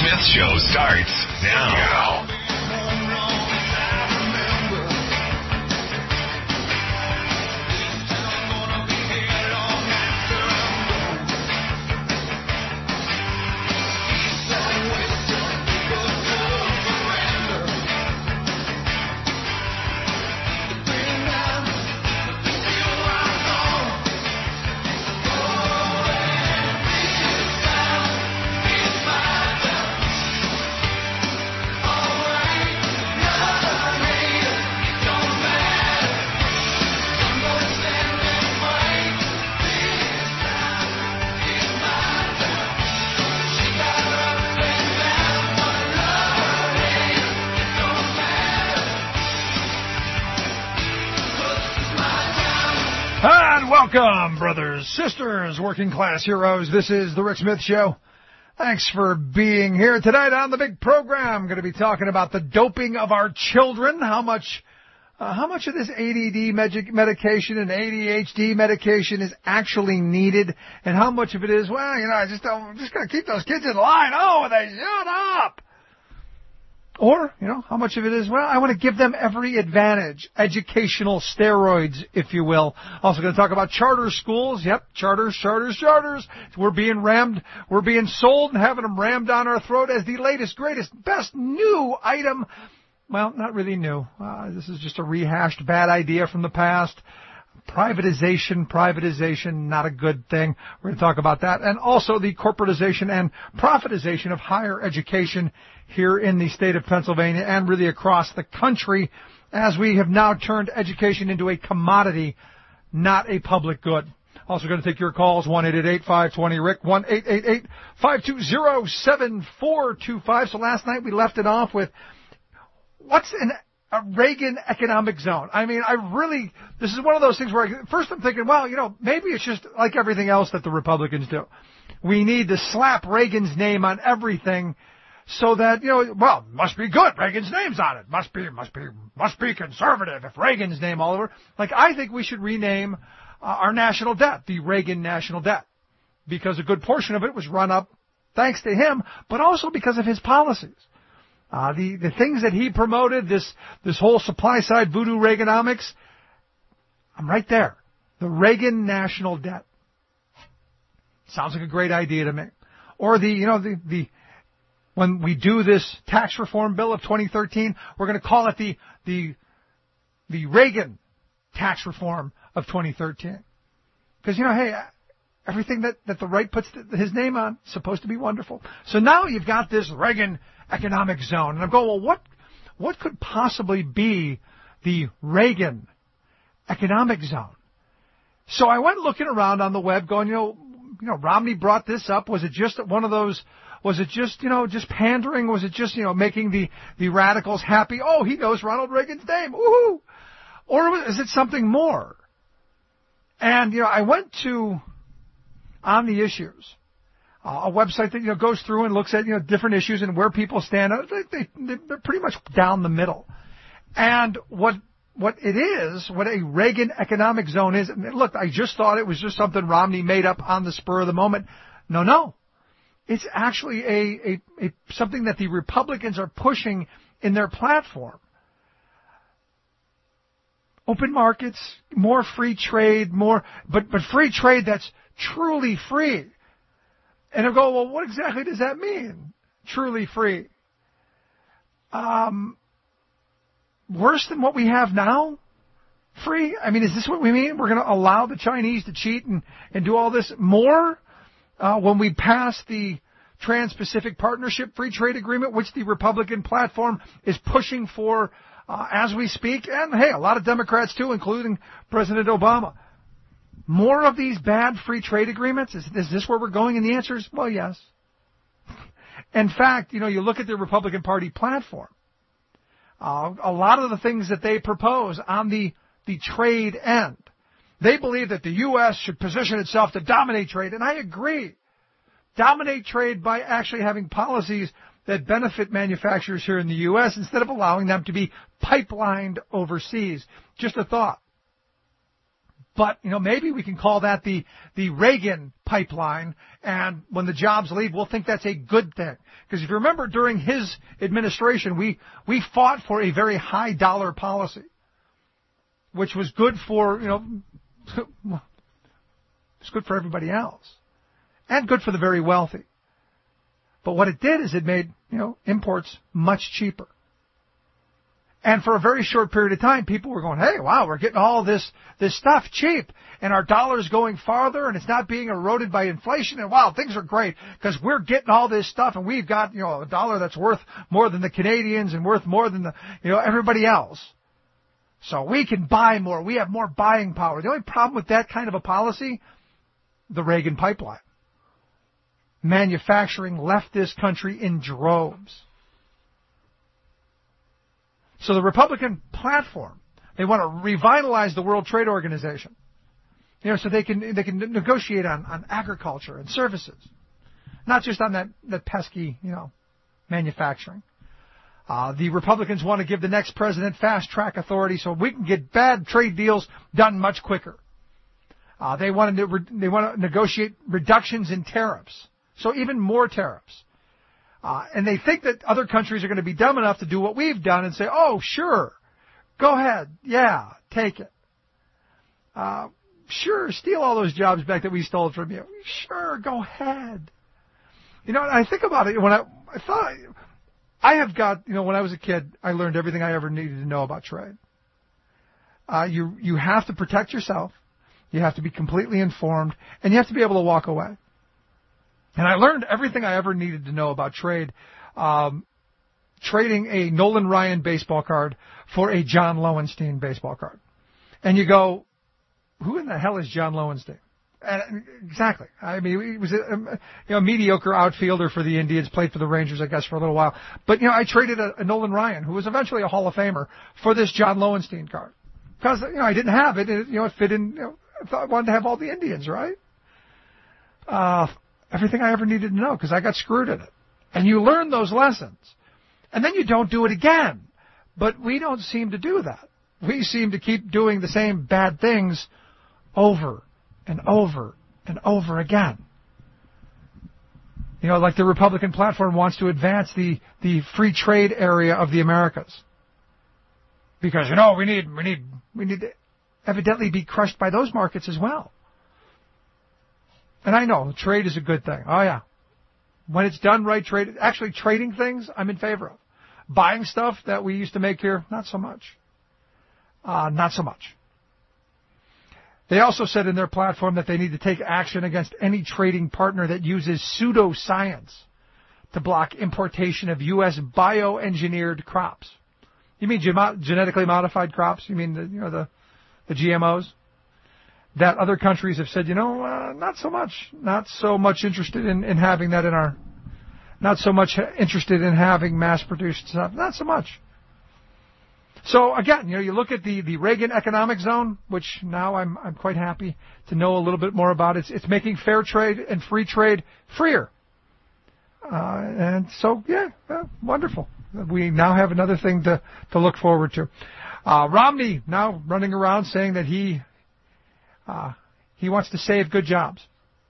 Smith Show starts now. Welcome, brothers, sisters, working class heroes. This is the Rick Smith Show. Thanks for being here tonight on the big program. I'm going to be talking about the doping of our children. How much of this ADD medication and ADHD medication is actually needed, and how much of it is, well, I'm just going to keep those kids in line. Oh, they shut up. Or, how much of it is, well, I want to give them every advantage. Educational steroids, if you will. Also going to talk about charter schools. Yep, charters. We're being sold and having them rammed down our throat as the latest, greatest, best new item. Well, not really new. This is just a rehashed bad idea from the past. Privatization, not a good thing. We're going to talk about that. And also the corporatization and profitization of higher education here in the state of Pennsylvania and really across the country, as we have now turned education into a commodity, not a public good. Also going to take your calls, 1-888-520-RICK, 1-888-520-7425. So last night we left it off with, what's a Reagan economic zone? I mean, this is one of those things where first I'm thinking, well, maybe it's just like everything else that the Republicans do. We need to slap Reagan's name on everything so that, must be good. Reagan's name's on it. Must be conservative if Reagan's name all over. I think we should rename our national debt the Reagan national debt, because a good portion of it was run up thanks to him, but also because of his policies. The things that he promoted, this whole supply side voodoo Reaganomics, I'm right there. The Reagan national debt. Sounds like a great idea to me. Or when we do this tax reform bill of 2013, we're going to call it the Reagan tax reform of 2013. Because, hey, everything that the right puts his name on is supposed to be wonderful. So now you've got this Reagan economic zone. And I'm going, well, what could possibly be the Reagan economic zone? So I went looking around on the web going, Romney brought this up. Was it just one of those, was it just, just pandering? Was it just, making the radicals happy? Oh, he knows Ronald Reagan's name. Woohoo! Or is it something more? And, I went to On the Issues, a website that, goes through and looks at, different issues and where people stand. They're pretty much down the middle. And what a Reagan economic zone is, look, I just thought it was just something Romney made up on the spur of the moment. No. It's actually a something that the Republicans are pushing in their platform. Open markets, more free trade, but free trade that's truly free. And they'll go, well, what exactly does that mean? Truly free. Worse than what we have now? Free? I mean, is this what we mean? We're going to allow the Chinese to cheat and do all this more when we pass the Trans-Pacific Partnership Free Trade Agreement, which the Republican platform is pushing for as we speak. And, hey, a lot of Democrats, too, including President Obama. More of these bad free trade agreements? Is this where we're going? And the answer is, well, yes. In fact, you look at the Republican Party platform. A lot of the things that they propose on the trade end, they believe that the U.S. should position itself to dominate trade, and I agree. Dominate trade by actually having policies that benefit manufacturers here in the U.S. instead of allowing them to be pipelined overseas. Just a thought. But, maybe we can call that the Reagan pipeline, and when the jobs leave, we'll think that's a good thing. Because if you remember, during his administration, we fought for a very high dollar policy, which was good for, it's good for everybody else, and good for the very wealthy. But what it did is it made, imports much cheaper. And for a very short period of time, people were going, hey, wow, we're getting all this stuff cheap, and our dollar's going farther, and it's not being eroded by inflation, and wow, things are great, because we're getting all this stuff, and we've got, a dollar that's worth more than the Canadians and worth more than everybody else. So we can buy more. We have more buying power. The only problem with that kind of a policy, the Reagan pipeline. Manufacturing left this country in droves. So the Republican platform, they want to revitalize the World Trade Organization, so they can negotiate on agriculture and services, not just on that pesky, manufacturing. The Republicans want to give the next president fast track authority so we can get bad trade deals done much quicker. They want to negotiate reductions in tariffs, so even more tariffs. And they think that other countries are going to be dumb enough to do what we've done and say, oh, sure, go ahead, yeah, take it. Sure, steal all those jobs back that we stole from you. Sure, go ahead. I think about it, when I thought, I have got, when I was a kid, I learned everything I ever needed to know about trade. You have to protect yourself, you have to be completely informed, and you have to be able to walk away. And I learned everything I ever needed to know about trade, trading a Nolan Ryan baseball card for a John Lowenstein baseball card. And you go, who in the hell is John Lowenstein? And exactly. I mean, he was a mediocre outfielder for the Indians, played for the Rangers, I guess, for a little while. But, I traded a Nolan Ryan, who was eventually a Hall of Famer, for this John Lowenstein card. Because, I didn't have it. It fit in, I thought I wanted to have all the Indians, right? Everything I ever needed to know, because I got screwed in it. And you learn those lessons. And then you don't do it again. But we don't seem to do that. We seem to keep doing the same bad things over and over and over again. Like the Republican platform wants to advance the free trade area of the Americas. Because, we need to evidently be crushed by those markets as well. And I know trade is a good thing. Oh, yeah. When it's done right, trading things, I'm in favor of. Buying stuff that we used to make here, not so much. Not so much. They also said in their platform that they need to take action against any trading partner that uses pseudoscience to block importation of U.S. bioengineered crops. You mean genetically modified crops? You mean the GMOs? That other countries have said, not so much. Not so much interested in having that in our, not so much interested in having mass-produced stuff. Not so much. So again, you look at the Reagan economic zone, which now I'm quite happy to know a little bit more about. It's making fair trade and free trade freer. And so, wonderful. We now have another thing to look forward to. Romney now running around saying that he wants to save good jobs.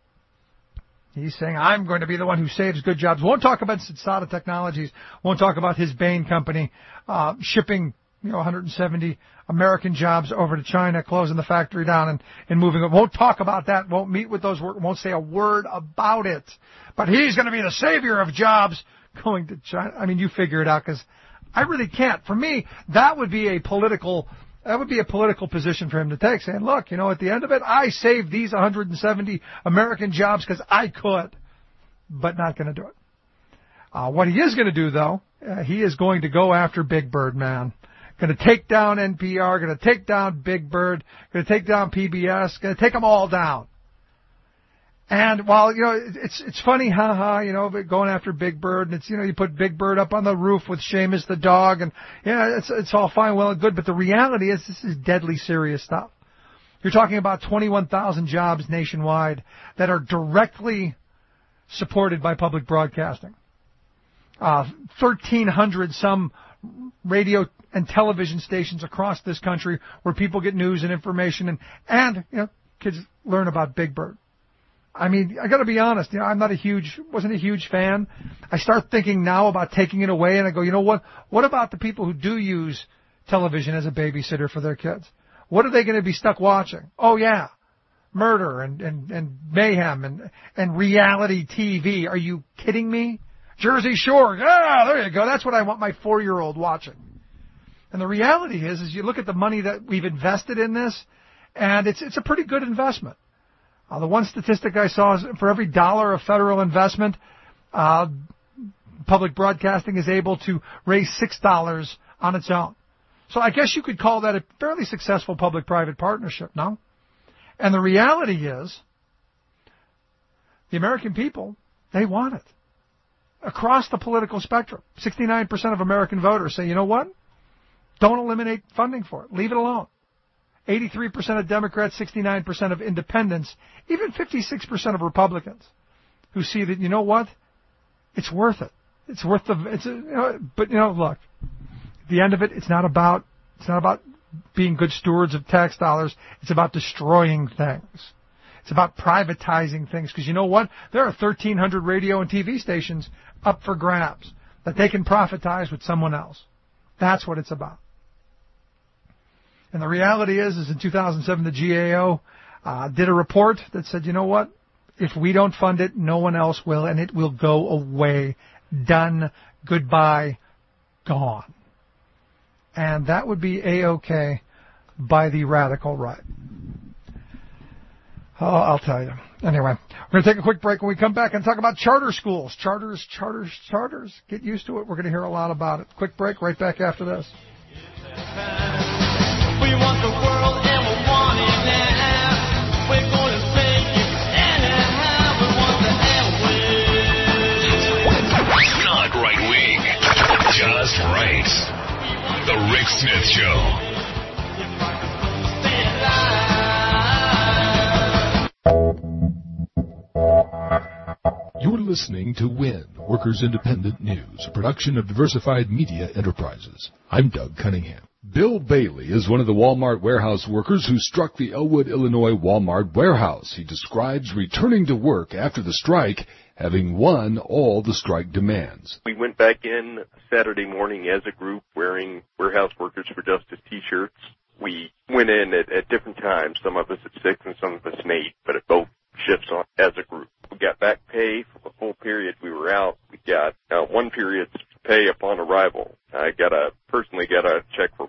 He's saying, I'm going to be the one who saves good jobs. Won't talk about Sensata Technologies. Won't talk about his Bain company shipping 170 American jobs over to China, closing the factory down and moving it. Won't talk about that. Won't meet with those. Won't say a word about it. But he's going to be the savior of jobs going to China. I mean, you figure it out, because I really can't. For me, that would be a political position for him to take, saying, look, at the end of it, I saved these 170 American jobs because I could, but not going to do it. What he is going to do, though, he is going to go after Big Bird, man. Going to take down NPR, going to take down Big Bird, going to take down PBS, going to take them all down. And while, it's funny, but going after Big Bird, and it's, you put Big Bird up on the roof with Seamus the dog, and, it's all fine, well and good, but the reality is this is deadly serious stuff. You're talking about 21,000 jobs nationwide that are directly supported by public broadcasting. 1,300 some radio and television stations across this country where people get news and information and kids learn about Big Bird. I mean, I got to be honest. I'm wasn't a huge fan. I start thinking now about taking it away, and I go, you know what? What about the people who do use television as a babysitter for their kids? What are they going to be stuck watching? Oh yeah, murder and mayhem and reality TV. Are you kidding me? Jersey Shore. Ah, there you go. That's what I want my 4-year-old watching. And the reality is you look at the money that we've invested in this, and it's a pretty good investment. The one statistic I saw is for every dollar of federal investment, public broadcasting is able to raise $6 on its own. So I guess you could call that a fairly successful public-private partnership, no? And the reality is the American people, they want it. Across the political spectrum, 69% of American voters say, you know what? Don't eliminate funding for it. Leave it alone. 83% of Democrats, 69% of independents, even 56% of Republicans who see that, you know what? It's worth it. It's worth look, at the end of it, it's not about being good stewards of tax dollars. It's about destroying things. It's about privatizing things. Because you know what? There are 1,300 radio and TV stations up for grabs that they can profitize with someone else. That's what it's about. And the reality is in 2007, the GAO did a report that said, you know what? If we don't fund it, no one else will, and it will go away. Done. Goodbye. Gone. And that would be A-OK by the radical right. Oh, I'll tell you. Anyway, we're going to take a quick break. When we come back and talk about charter schools. Charters. Get used to it. We're going to hear a lot about it. Quick break, right back after this. We want the world and we want it now. We're going to take it anyhow. We want the airwaves. Not right wing, just right. The Rick Smith Show. Stay alive. You're listening to WIN, Workers Independent News, a production of Diversified Media Enterprises. I'm Doug Cunningham. Bill Bailey is one of the Walmart warehouse workers who struck the Elwood, Illinois Walmart warehouse. He describes returning to work after the strike, having won all the strike demands. We went back in Saturday morning as a group wearing Warehouse Workers for Justice T-shirts. We went in at different times, some of us at 6 and some of us at 8, but at both shifts as a group. We got back pay for the full period we were out. We got one period's pay upon arrival. I personally got a check for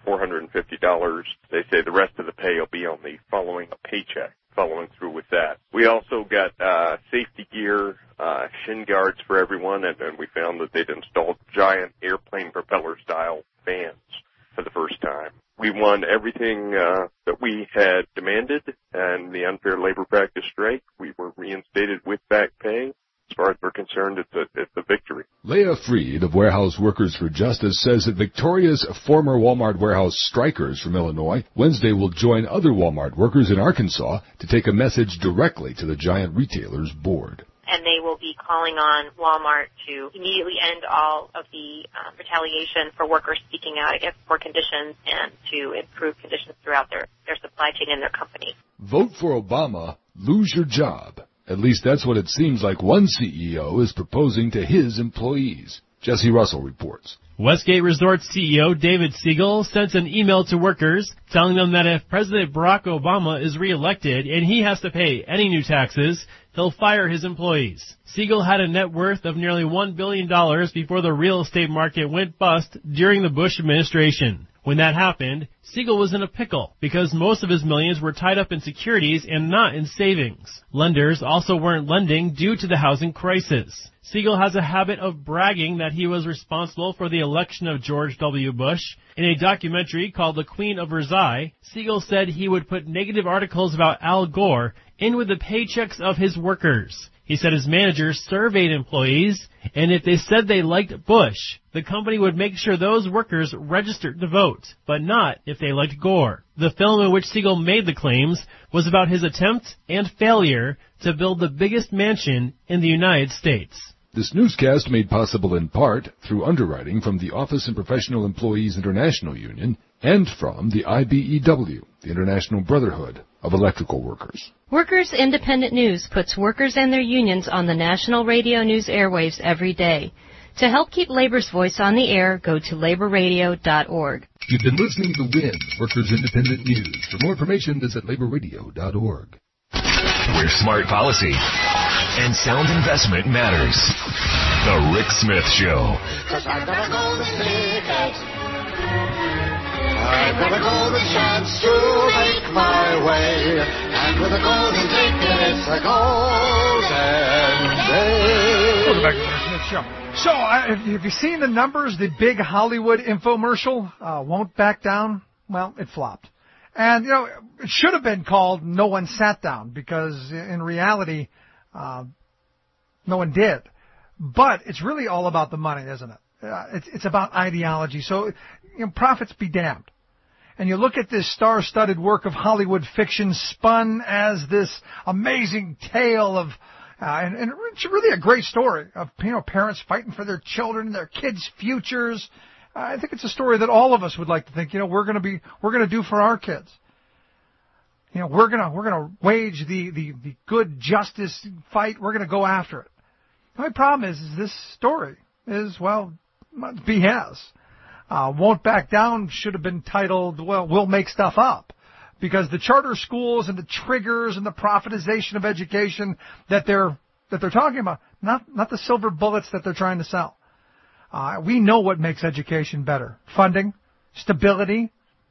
$450. They say the rest of the pay will be on the following paycheck, following through with that. We also got safety gear, shin guards for everyone, and we found that they'd installed giant airplane propeller-style fans for the first time. We won everything that we had demanded, and the unfair labor practice strike, we were reinstated with back pay. As far as we're concerned, it's a victory. Leah Freed of Warehouse Workers for Justice says that Victoria's former Walmart warehouse strikers from Illinois Wednesday will join other Walmart workers in Arkansas to take a message directly to the giant retailer's board. And they will be calling on Walmart to immediately end all of the retaliation for workers speaking out against poor conditions and to improve conditions throughout their supply chain and their company. Vote for Obama, lose your job. At least that's what it seems like one CEO is proposing to his employees. Jesse Russell reports. Westgate Resort CEO David Siegel sent an email to workers telling them that if President Barack Obama is reelected and he has to pay any new taxes, he'll fire his employees. Siegel had a net worth of nearly $1 billion before the real estate market went bust during the Bush administration. When that happened, Siegel was in a pickle because most of his millions were tied up in securities and not in savings. Lenders also weren't lending due to the housing crisis. Siegel has a habit of bragging that he was responsible for the election of George W. Bush. In a documentary called The Queen of Versailles, Siegel said he would put negative articles about Al Gore in with the paychecks of his workers. He said his managers surveyed employees, and if they said they liked Bush, the company would make sure those workers registered to vote, but not if they liked Gore. The film in which Siegel made the claims was about his attempt and failure to build the biggest mansion in the United States. This newscast made possible in part through underwriting from the Office and Professional Employees International Union and from the IBEW, the International Brotherhood of Electrical Workers. Workers Independent News puts workers and their unions on the national radio news airwaves every day. To help keep labor's voice on the air, go to laborradio.org. You've been listening to WIN, Workers Independent News. For more information, visit laborradio.org. Where smart policy and sound investment matters. The Rick Smith Show. 'Cause I've got a golden ticket. I've got a golden chance to make my way. And with a golden ticket, it's a golden day. Welcome back to the Rick Smith Show. So, have you seen the numbers? The big Hollywood infomercial, Won't Back Down? Well, it flopped. And, it should have been called No One Sat Down, because in reality, no one did. But it's really all about the money, isn't it? It's about ideology. So, profits be damned. And you look at this star-studded work of Hollywood fiction spun as this amazing tale of, and it's really a great story of, parents fighting for their children, their kids' futures. I think it's a story that all of us would like to think, we're going to do for our kids. We're going to wage the good justice fight. We're going to go after it. The only problem is this story is, BS. Won't Back Down should have been titled, We'll Make Stuff Up. Because the charter schools and the triggers and the profitization of education that they're talking about, not the silver bullets that they're trying to sell. We know what makes education better. Funding, stability,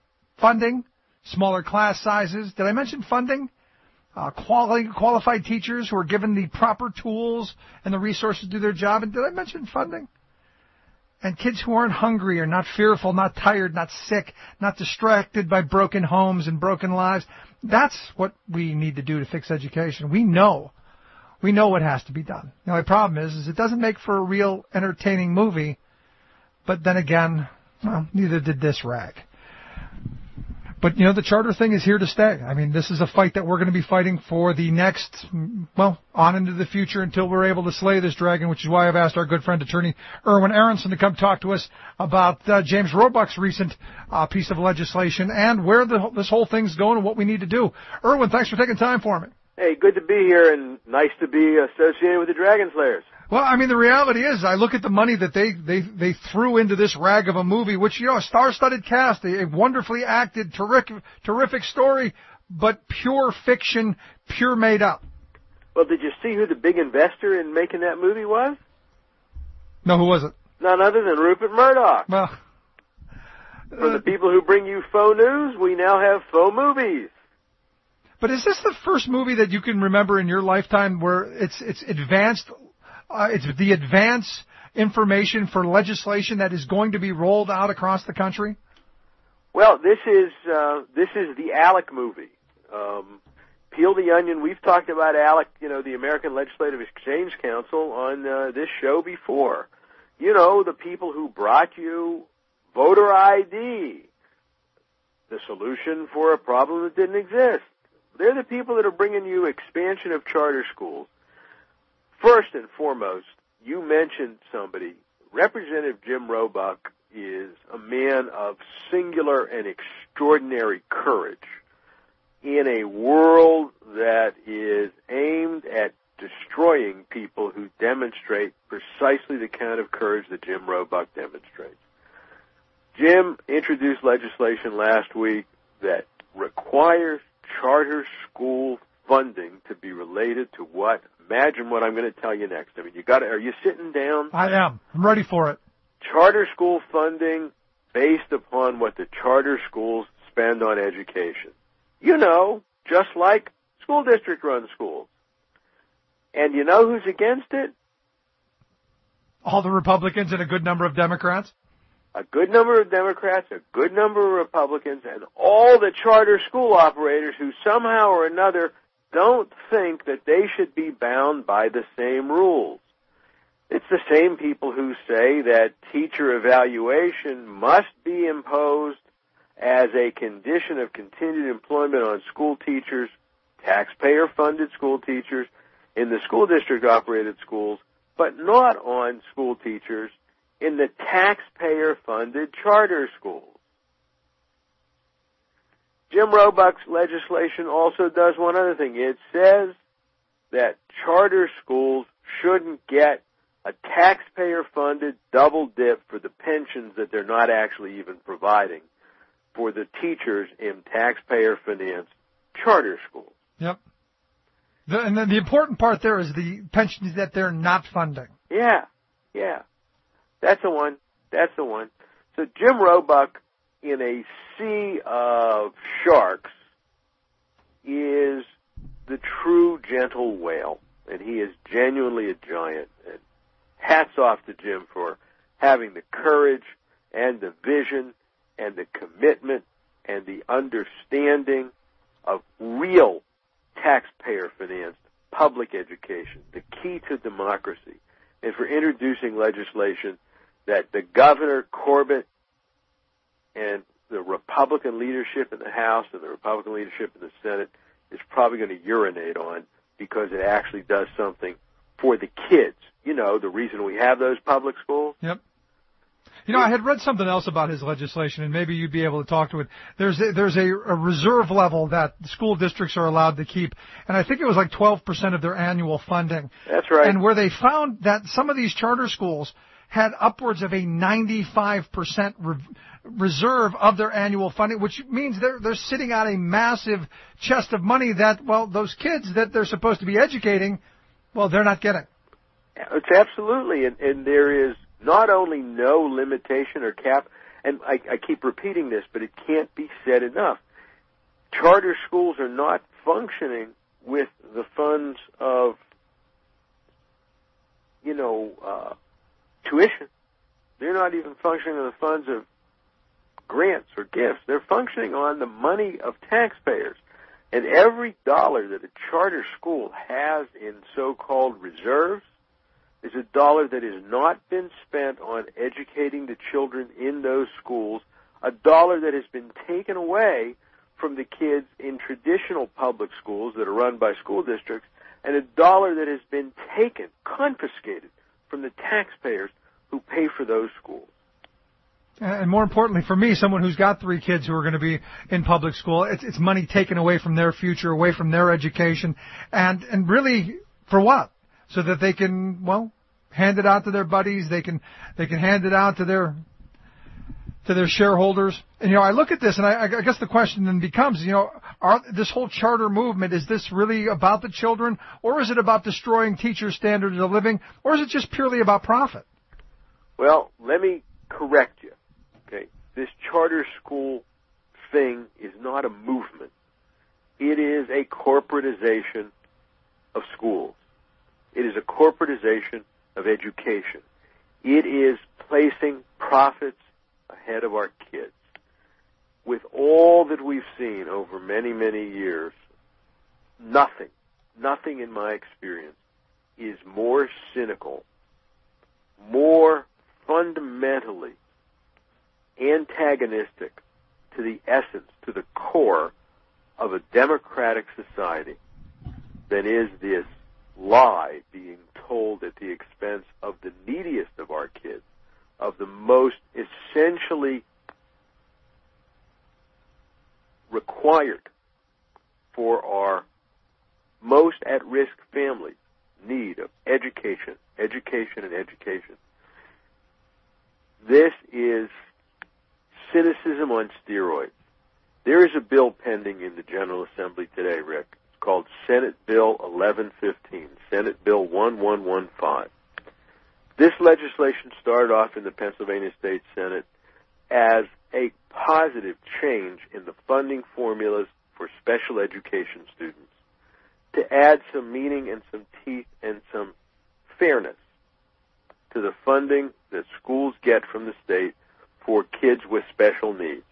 smaller class sizes. Did I mention funding? Qualified teachers who are given the proper tools and the resources to do their job. And did I mention funding? And kids who aren't hungry or not fearful, not tired, not sick, not distracted by broken homes and broken lives. That's what we need to do to fix education. We know what has to be done. The only problem is it doesn't make for a real entertaining movie. But then again, neither did this rag. But, the charter thing is here to stay. I mean, this is a fight that we're going to be fighting for the next, on into the future until we're able to slay this dragon, which is why I've asked our good friend attorney Erwin Aronson to come talk to us about James Roebuck's recent piece of legislation and where this whole thing's going and what we need to do. Erwin, thanks for taking time for me. Hey, good to be here and nice to be associated with the Dragon Slayers. Well, I mean, the reality is, I look at the money that they threw into this rag of a movie, which, a star-studded cast, a wonderfully acted, terrific story, but pure fiction, pure made up. Well, did you see who the big investor in making that movie was? No, who was it? None other than Rupert Murdoch. Well, for the people who bring you faux news, we now have faux movies. But is this the first movie that you can remember in your lifetime where it's advanced? It's the advance information for legislation that is going to be rolled out across the country? Well, this is the ALEC movie. Peel the onion. We've talked about ALEC, the American Legislative Exchange Council, on this show before. The people who brought you voter ID, the solution for a problem that didn't exist. They're the people that are bringing you expansion of charter schools. First and foremost, you mentioned somebody. Representative Jim Roebuck is a man of singular and extraordinary courage in a world that is aimed at destroying people who demonstrate precisely the kind of courage that Jim Roebuck demonstrates. Jim introduced legislation last week that requires charter school funding to be related to what? Imagine what I'm going to tell you next. I mean, are you sitting down? I am. I'm ready for it. Charter school funding based upon what the charter schools spend on education. Just like school district-run schools. And you know who's against it? All the Republicans and a good number of Democrats? A good number of Democrats, a good number of Republicans, and all the charter school operators who somehow or another don't think that they should be bound by the same rules. It's the same people who say that teacher evaluation must be imposed as a condition of continued employment on school teachers, taxpayer-funded school teachers, in the school district-operated schools, but not on school teachers in the taxpayer-funded charter schools. Jim Roebuck's legislation also does one other thing. It says that charter schools shouldn't get a taxpayer-funded double dip for the pensions that they're not actually even providing for the teachers in taxpayer-financed charter schools. Yep. And then the important part there is the pensions that they're not funding. Yeah. That's the one. So Jim Roebuck, in a sea of sharks, is the true gentle whale, and he is genuinely a giant. And hats off to Jim for having the courage and the vision and the commitment and the understanding of real taxpayer-financed public education, the key to democracy, and for introducing legislation that the Governor Corbett and the Republican leadership in the House and the Republican leadership in the Senate is probably going to urinate on, because it actually does something for the kids. You know, the reason we have those public schools. Yep. You know, I had read something else about his legislation, and maybe you'd be able to talk to it. There's a reserve level that school districts are allowed to keep, and I think it was like 12% of their annual funding. That's right. And where they found that some of these charter schools had upwards of a 95% reserve of their annual funding, which means they're sitting on a massive chest of money that, well, those kids that they're supposed to be educating, well, they're not getting. It's absolutely, and there is not only no limitation or cap, and I keep repeating this, but it can't be said enough. Charter schools are not functioning with the funds of, tuition. They're not even functioning on the funds of grants or gifts. They're functioning on the money of taxpayers. And every dollar that a charter school has in so-called reserves is a dollar that has not been spent on educating the children in those schools, a dollar that has been taken away from the kids in traditional public schools that are run by school districts, and a dollar that has been taken, confiscated from the taxpayers who pay for those schools. And more importantly, for me, someone who's got 3 kids who are going to be in public school, it's money taken away from their future, away from their education, and really, for what? So that they can, hand it out to their buddies, they can hand it out to their shareholders. And, I look at this, and I guess the question then becomes, this whole charter movement, is this really about the children, or is it about destroying teachers' standards of living, or is it just purely about profit? Well, let me correct you. Okay, this charter school thing is not a movement. It is a corporatization of schools. It is a corporatization of education. It is placing profits ahead of our kids. With all that we've seen over many, many years, nothing in my experience is more cynical, more fundamentally antagonistic to the essence, to the core of a democratic society than is this lie being told at the expense of the neediest of our kids, of the most essentially required for our most at-risk families need of education. This is cynicism on steroids. There is a bill pending in the General Assembly today, Rick. It's called Senate Bill 1115, Senate Bill 1115. This legislation started off in the Pennsylvania State Senate as a positive change in the funding formulas for special education students to add some meaning and some teeth and some fairness to the funding that schools get from the state for kids with special needs.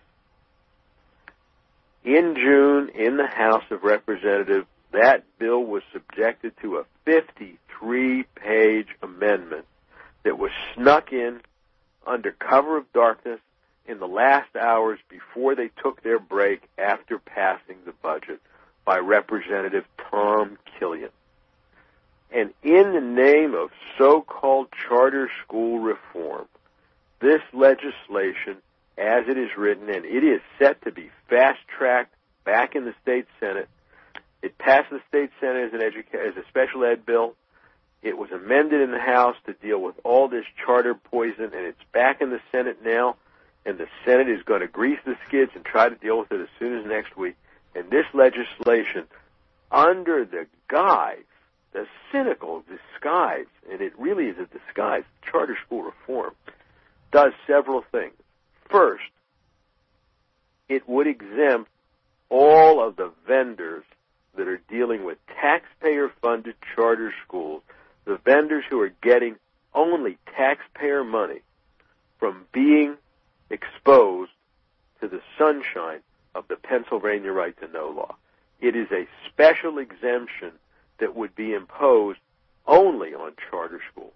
In June, in the House of Representatives, that bill was subjected to a 53-page amendment that was snuck in under cover of darkness in the last hours before they took their break after passing the budget by Representative Tom Killian. And in the name of so-called charter school reform, this legislation, as it is written, and it is set to be fast-tracked back in the state Senate. It passed the state Senate as a special ed bill. It was amended in the House to deal with all this charter poison, and it's back in the Senate now, and the Senate is going to grease the skids and try to deal with it as soon as next week. And this legislation, under the guise, the cynical disguise, and it really is a disguise, charter school reform, does several things. First, it would exempt all of the vendors that are dealing with taxpayer-funded charter schools, the vendors who are getting only taxpayer money, from being exposed to the sunshine of the Pennsylvania right to know law. It is a special exemption that would be imposed only on charter schools.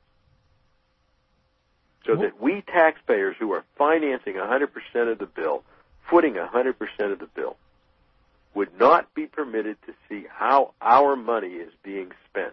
So that we taxpayers who are financing 100% of the bill, footing 100% of the bill, would not be permitted to see how our money is being spent.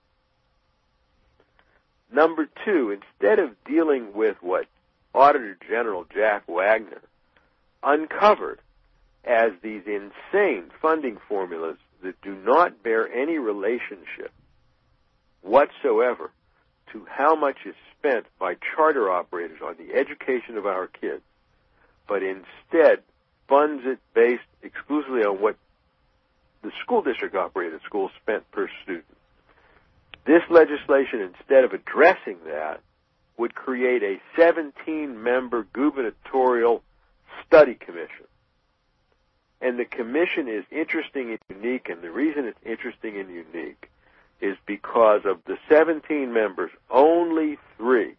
Number two, instead of dealing with what Auditor General Jack Wagner uncovered as these insane funding formulas that do not bear any relationship whatsoever to how much is spent by charter operators on the education of our kids, but instead funds it based exclusively on what the school district operated schools spent per student. This legislation, instead of addressing that, would create a 17-member gubernatorial study commission. And the commission is interesting and unique, and the reason it's interesting and unique is because of the 17 members, only three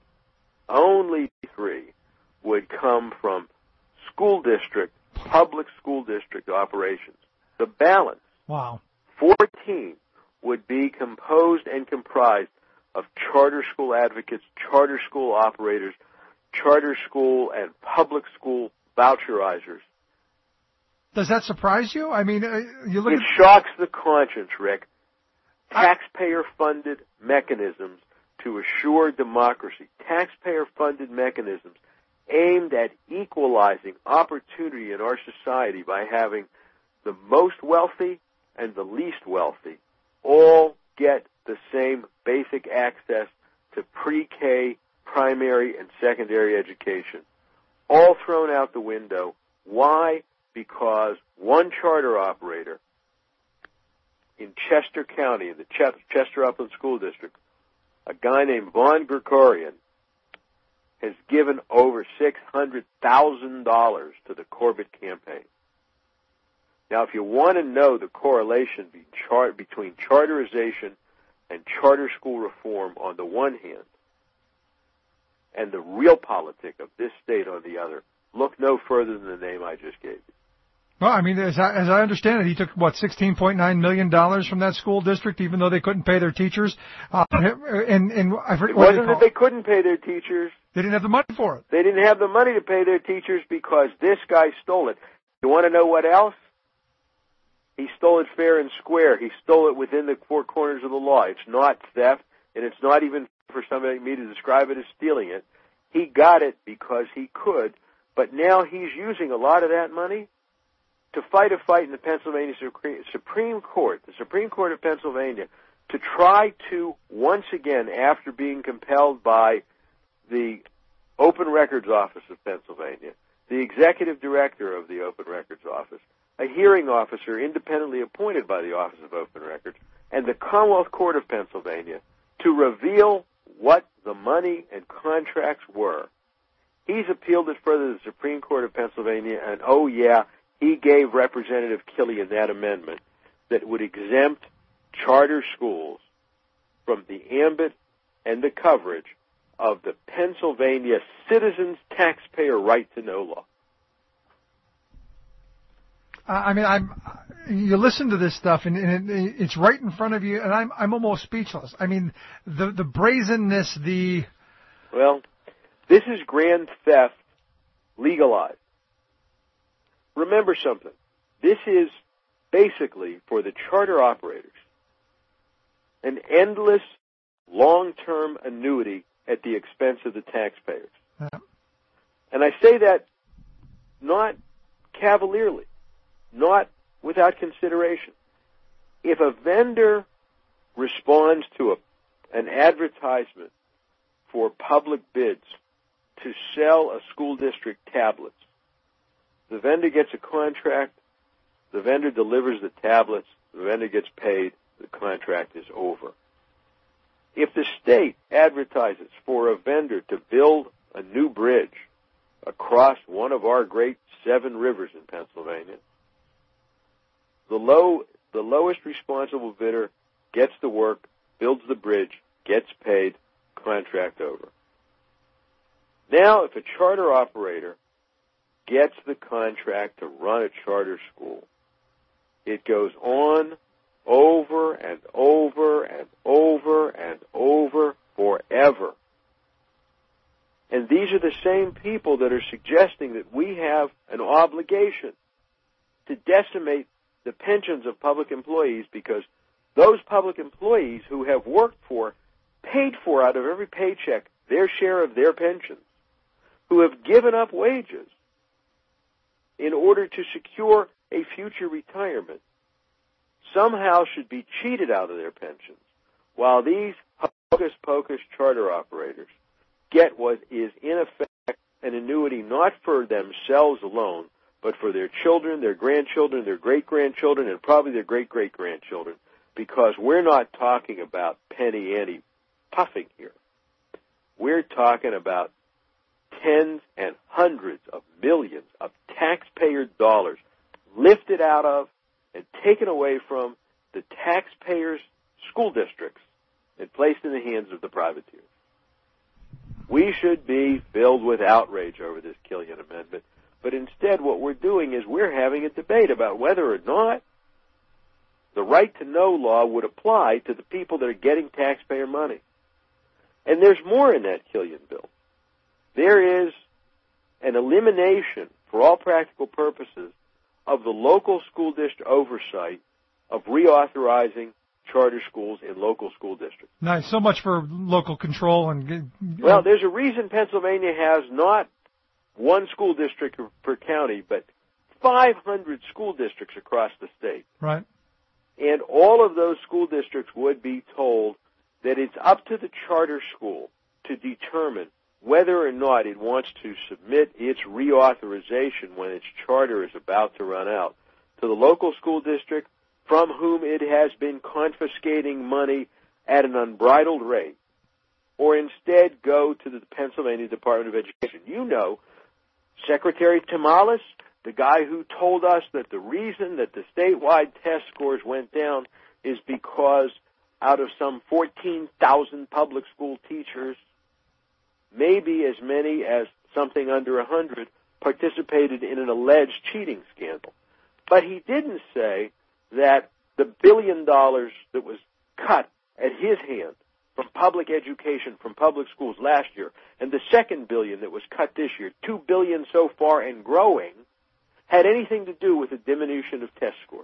would come from school district, public school district operations. The balance, 14, would be composed and comprised of charter school advocates, charter school operators, charter school and public school voucherizers. Does that surprise you? I mean, you look. It shocks the conscience, Rick. Taxpayer-funded mechanisms to assure democracy. Taxpayer-funded mechanisms aimed at equalizing opportunity in our society by having the most wealthy and the least wealthy all get the same basic access to pre-K, primary, and secondary education. All thrown out the window. Why? Because one charter operator in Chester County, in the Chester Upland School District, a guy named Vaughn Gregorian, has given over $600,000 to the Corbett campaign. Now, if you want to know the correlation between charterization and charter school reform on the one hand, and the real politic of this state on the other, look no further than the name I just gave you. Well, I mean, as I understand it, he took, $16.9 million from that school district, even though they couldn't pay their teachers. And I've heard, it wasn't that they couldn't pay their teachers. They didn't have the money for it. They didn't have the money to pay their teachers because this guy stole it. You want to know what else? He stole it fair and square. He stole it within the four corners of the law. It's not theft, and it's not even for somebody like me to describe it as stealing it. He got it because he could, but now he's using a lot of that money to fight a fight in the Pennsylvania Supreme Court, the Supreme Court of Pennsylvania, to try to, once again, after being compelled by the Open Records Office of Pennsylvania, the executive director of the Open Records Office, a hearing officer independently appointed by the Office of Open Records, and the Commonwealth Court of Pennsylvania, to reveal what the money and contracts were. He's appealed it further to the Supreme Court of Pennsylvania, and oh yeah, he gave Representative Killian that amendment that would exempt charter schools from the ambit and the coverage of the Pennsylvania Citizens Taxpayer Right to Know law. I mean, you listen to this stuff, and it's right in front of you, and I'm almost speechless. I mean, the brazenness, Well, this is grand theft legalized. Remember something. This is basically for the charter operators an endless long-term annuity at the expense of the taxpayers. Yeah. And I say that not cavalierly, not without consideration. If a vendor responds to an advertisement for public bids to sell a school district tablets, the vendor gets a contract, the vendor delivers the tablets, the vendor gets paid, the contract is over. If the state advertises for a vendor to build a new bridge across one of our great 7 rivers in Pennsylvania, the lowest responsible bidder gets the work, builds the bridge, gets paid, contract over. Now, if a charter operator gets the contract to run a charter school, it goes on over and over and over and over forever. And these are the same people that are suggesting that we have an obligation to decimate the pensions of public employees because those public employees who have worked for, paid for out of every paycheck, their share of their pensions, who have given up wages in order to secure a future retirement, somehow should be cheated out of their pensions, while these hocus-pocus charter operators get what is, in effect, an annuity not for themselves alone, but for their children, their grandchildren, their great-grandchildren, and probably their great-great-grandchildren, because we're not talking about penny ante puffing here. We're talking about tens and hundreds of millions of taxpayer dollars lifted out of and taken away from the taxpayers' school districts and placed in the hands of the privateers. We should be filled with outrage over this Killian Amendment, but instead what we're doing is we're having a debate about whether or not the right to know law would apply to the people that are getting taxpayer money. And there's more in that Killian bill. There is an elimination, for all practical purposes, of the local school district oversight of reauthorizing charter schools in local school districts. Nice. So much for local control and. Well, there's a reason Pennsylvania has not one school district per county, but 500 school districts across the state. Right. And all of those school districts would be told that it's up to the charter school to determine whether or not it wants to submit its reauthorization when its charter is about to run out to the local school district from whom it has been confiscating money at an unbridled rate, or instead go to the Pennsylvania Department of Education. You know, Secretary Tamales, the guy who told us that the reason that the statewide test scores went down is because out of some 14,000 public school teachers, maybe as many as something under 100 participated in an alleged cheating scandal. But he didn't say that the $1 billion that was cut at his hand from public education, from public schools last year, and the second $1 billion that was cut this year, $2 billion so far and growing, had anything to do with a diminution of test scores.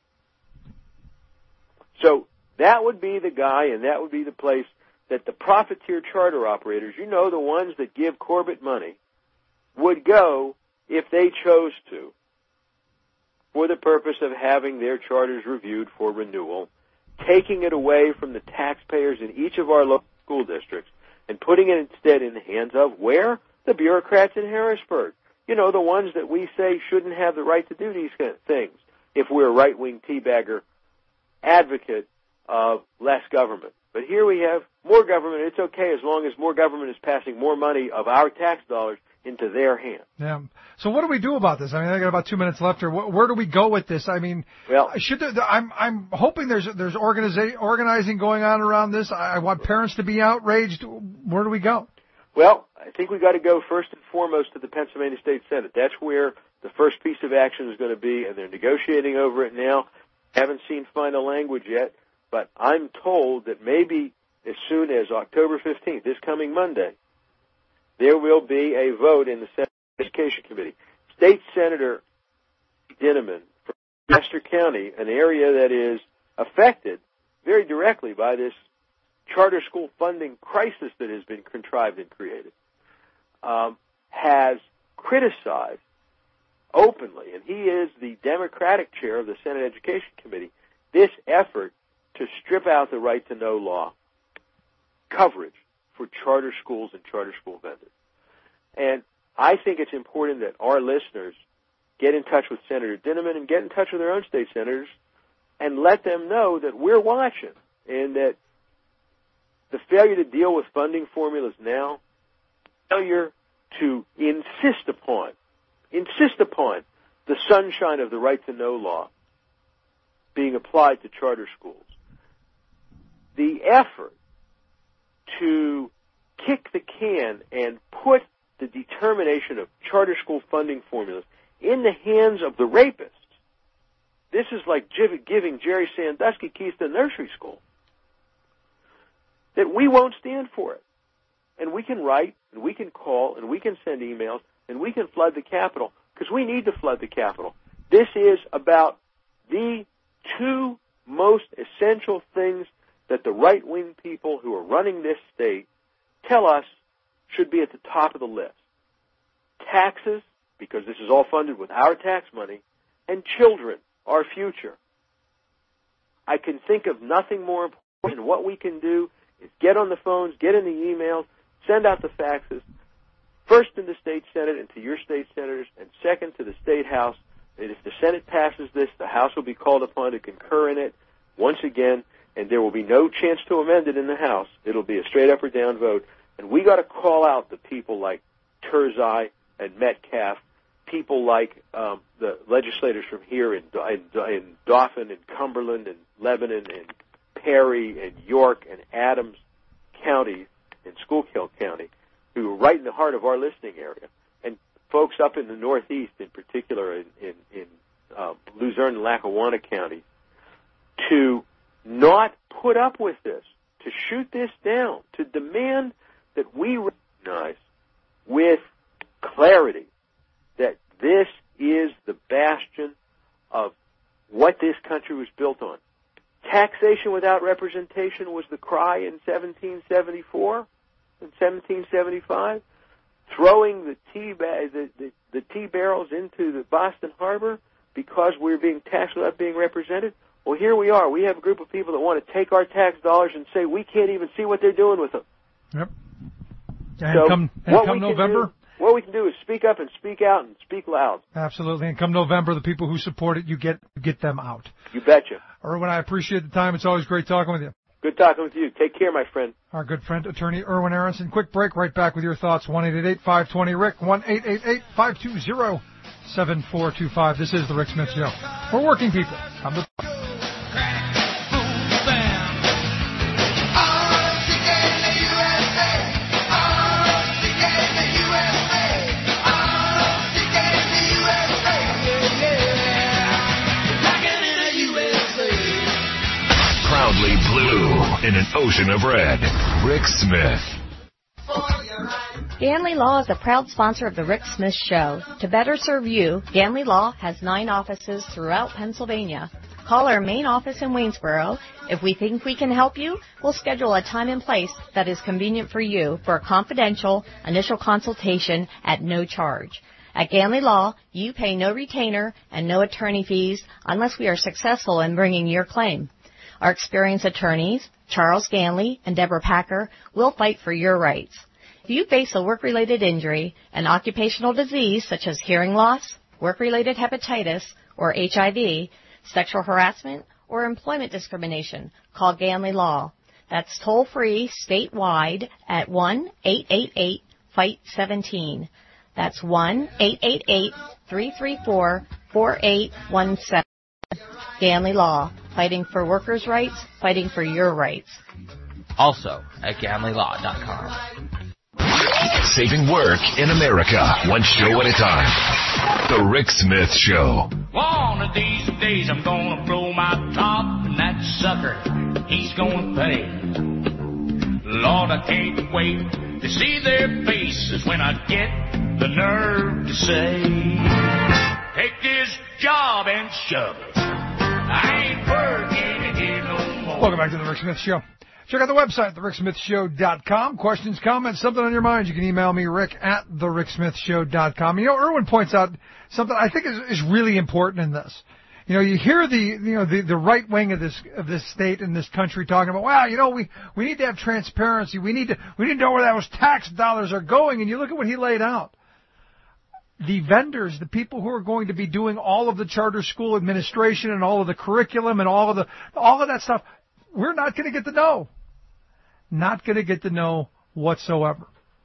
So that would be the guy and that would be the place that the profiteer charter operators, you know, the ones that give Corbett money, would go if they chose to for the purpose of having their charters reviewed for renewal, taking it away from the taxpayers in each of our local school districts and putting it instead in the hands of where? The bureaucrats in Harrisburg. You know, the ones that we say shouldn't have the right to do these kind of things if we're a right-wing teabagger advocate of less government. But here we have more government. It's okay as long as more government is passing more money of our tax dollars into their hands. Yeah. So what do we do about this? I mean, I got about 2 minutes left here. Where do we go with this? I mean, well, I'm hoping there's organizing going on around this. I want parents to be outraged. Where do we go? Well, I think we've got to go first and foremost to the Pennsylvania State Senate. That's where the first piece of action is going to be, and they're negotiating over it now. Haven't seen final language yet, but I'm told that maybe as soon as October 15th, this coming Monday, there will be a vote in the Senate Education Committee. State Senator Dinniman from Chester County, an area that is affected very directly by this charter school funding crisis that has been contrived and created, has criticized openly, and he is the Democratic chair of the Senate Education Committee, this effort to strip out the right to know law coverage for charter schools and charter school vendors. And I think it's important that our listeners get in touch with Senator Dinniman and get in touch with their own state senators and let them know that we're watching and that the failure to deal with funding formulas now, failure to insist upon the sunshine of the right to know law being applied to charter schools. The effort to kick the can and put the determination of charter school funding formulas in the hands of the rapists. This is like giving Jerry Sandusky keys to nursery school. That we won't stand for it. And we can write, and we can call, and we can send emails, and we can flood the Capitol, because we need to flood the Capitol. This is about the two most essential things that the right-wing people who are running this state tell us should be at the top of the list. Taxes, because this is all funded with our tax money, and children, our future. I can think of nothing more important. What we can do is get on the phones, get in the emails, send out the faxes, first in the state Senate and to your state senators, and second to the state House. And if the Senate passes this, the House will be called upon to concur in it once again, and there will be no chance to amend it in the House. It'll be a straight up or down vote. And we got to call out the people like Turzai and Metcalf, people like the legislators from here in Dauphin and Cumberland and Lebanon and Perry and York and Adams counties and Schuylkill County, who are right in the heart of our listening area, and folks up in the Northeast, in particular in Luzerne and Lackawanna counties, to not put up with this, to shoot this down, to demand that we recognize with clarity that this is the bastion of what this country was built on. Taxation without representation was the cry in 1774 and 1775. Throwing the tea barrels into the Boston Harbor because we're being taxed without being represented. Well, here we are. We have a group of people that want to take our tax dollars and say we can't even see what they're doing with them. Yep. And so come November, what we can do is speak up and speak out and speak loud. Absolutely. And come November, the people who support it, you get them out. You betcha. Erwin, I appreciate the time. It's always great talking with you. Good talking with you. Take care, my friend. Our good friend, attorney Erwin Aronson. Quick break. Right back with your thoughts. 1-888-520-RICK. 1-888-520-7425. This is the Rick Smith Show. We're working people. Come to Proudly blue in an ocean of red. Rick Smith. Ganley Law is a proud sponsor of the Rick Smith Show. To better serve you, Ganley Law has 9 offices throughout Pennsylvania. Call our main office in Waynesboro. If we think we can help you, we'll schedule a time and place that is convenient for you for a confidential initial consultation at no charge. At Ganley Law, you pay no retainer and no attorney fees unless we are successful in bringing your claim. Our experienced attorneys, Charles Ganley and Deborah Packer, will fight for your rights. If you face a work-related injury, an occupational disease such as hearing loss, work-related hepatitis, or HIV, sexual harassment, or employment discrimination, call Ganley Law. That's toll-free statewide at 1-888-FIGHT-17. That's 1-888-334-4817. Ganley Law, fighting for workers' rights, fighting for your rights. Also at GanleyLaw.com. Saving work in America, one show at a time. The Rick Smith Show. One of these days I'm gonna blow my top, and that sucker, he's gonna pay. Lord, I can't wait to see their faces when I get the nerve to say, take this job and shove it. I ain't working here no more. Welcome back to the Rick Smith Show. Check out the website, thericksmithshow.com. Questions, comments, something on your mind, you can email me, rick@thericksmithshow.com. You know, Irwin points out something I think is really important in this. You know, you hear the right wing of this state and this country talking about, well, you know, we need to have transparency. We need to know where those tax dollars are going. And you look at what he laid out. The vendors, the people who are going to be doing all of the charter school administration and all of the curriculum and all of that stuff, we're not going to get to know. Not going to get to know whatsoever.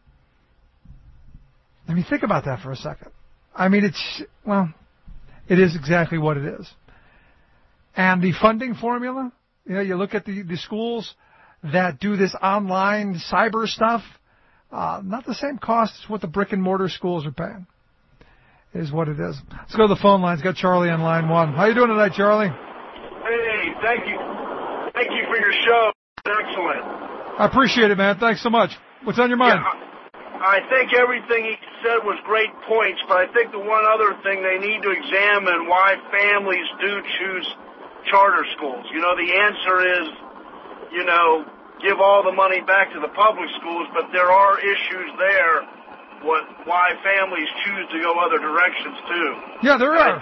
I mean, think about that for a second. I mean, it is exactly what it is. And the funding formula, you know, you look at the schools that do this online cyber stuff, not the same cost as what the brick and mortar schools are paying. Is what it is. Let's go to the phone lines. Got Charlie on line one. How you doing tonight, Charlie? Hey, thank you. Thank you for your show. Excellent. I appreciate it, man. Thanks so much. What's on your mind? Yeah, I think everything he said was great points, but I think the one other thing they need to examine why families do choose charter schools. You know, the answer is, you know, give all the money back to the public schools, but there are issues there why families choose to go other directions, too. Yeah, there are.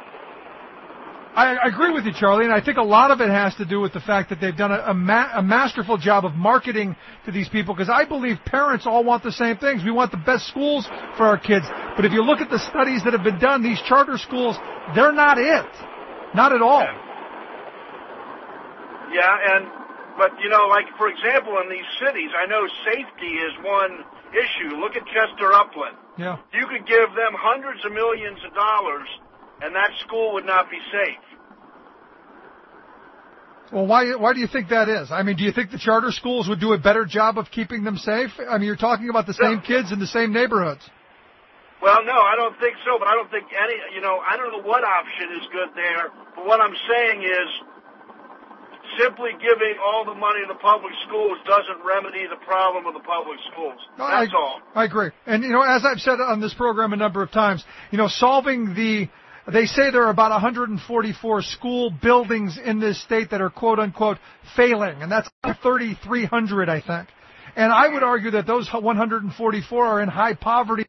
I agree with you, Charlie, and I think a lot of it has to do with the fact that they've done a masterful job of marketing to these people, because I believe parents all want the same things. We want the best schools for our kids. But if you look at the studies that have been done, these charter schools, they're not it. Not at all. Yeah, but, you know, like, for example, in these cities, I know safety is one issue. Look at Chester Upland. Yeah. You could give them hundreds of millions of dollars, and that school would not be safe. Well, why do you think that is? I mean, do you think the charter schools would do a better job of keeping them safe? I mean, you're talking about the same kids in the same neighborhoods. Well, no, I don't think so, but I don't think I don't know what option is good there, but what I'm saying is simply giving all the money to the public schools doesn't remedy the problem of the public schools. That's all. I agree. And, you know, as I've said on this program a number of times, you know, they say there are about 144 school buildings in this state that are quote-unquote failing, and that's 3,300, I think. And I would argue that those 144 are in high poverty.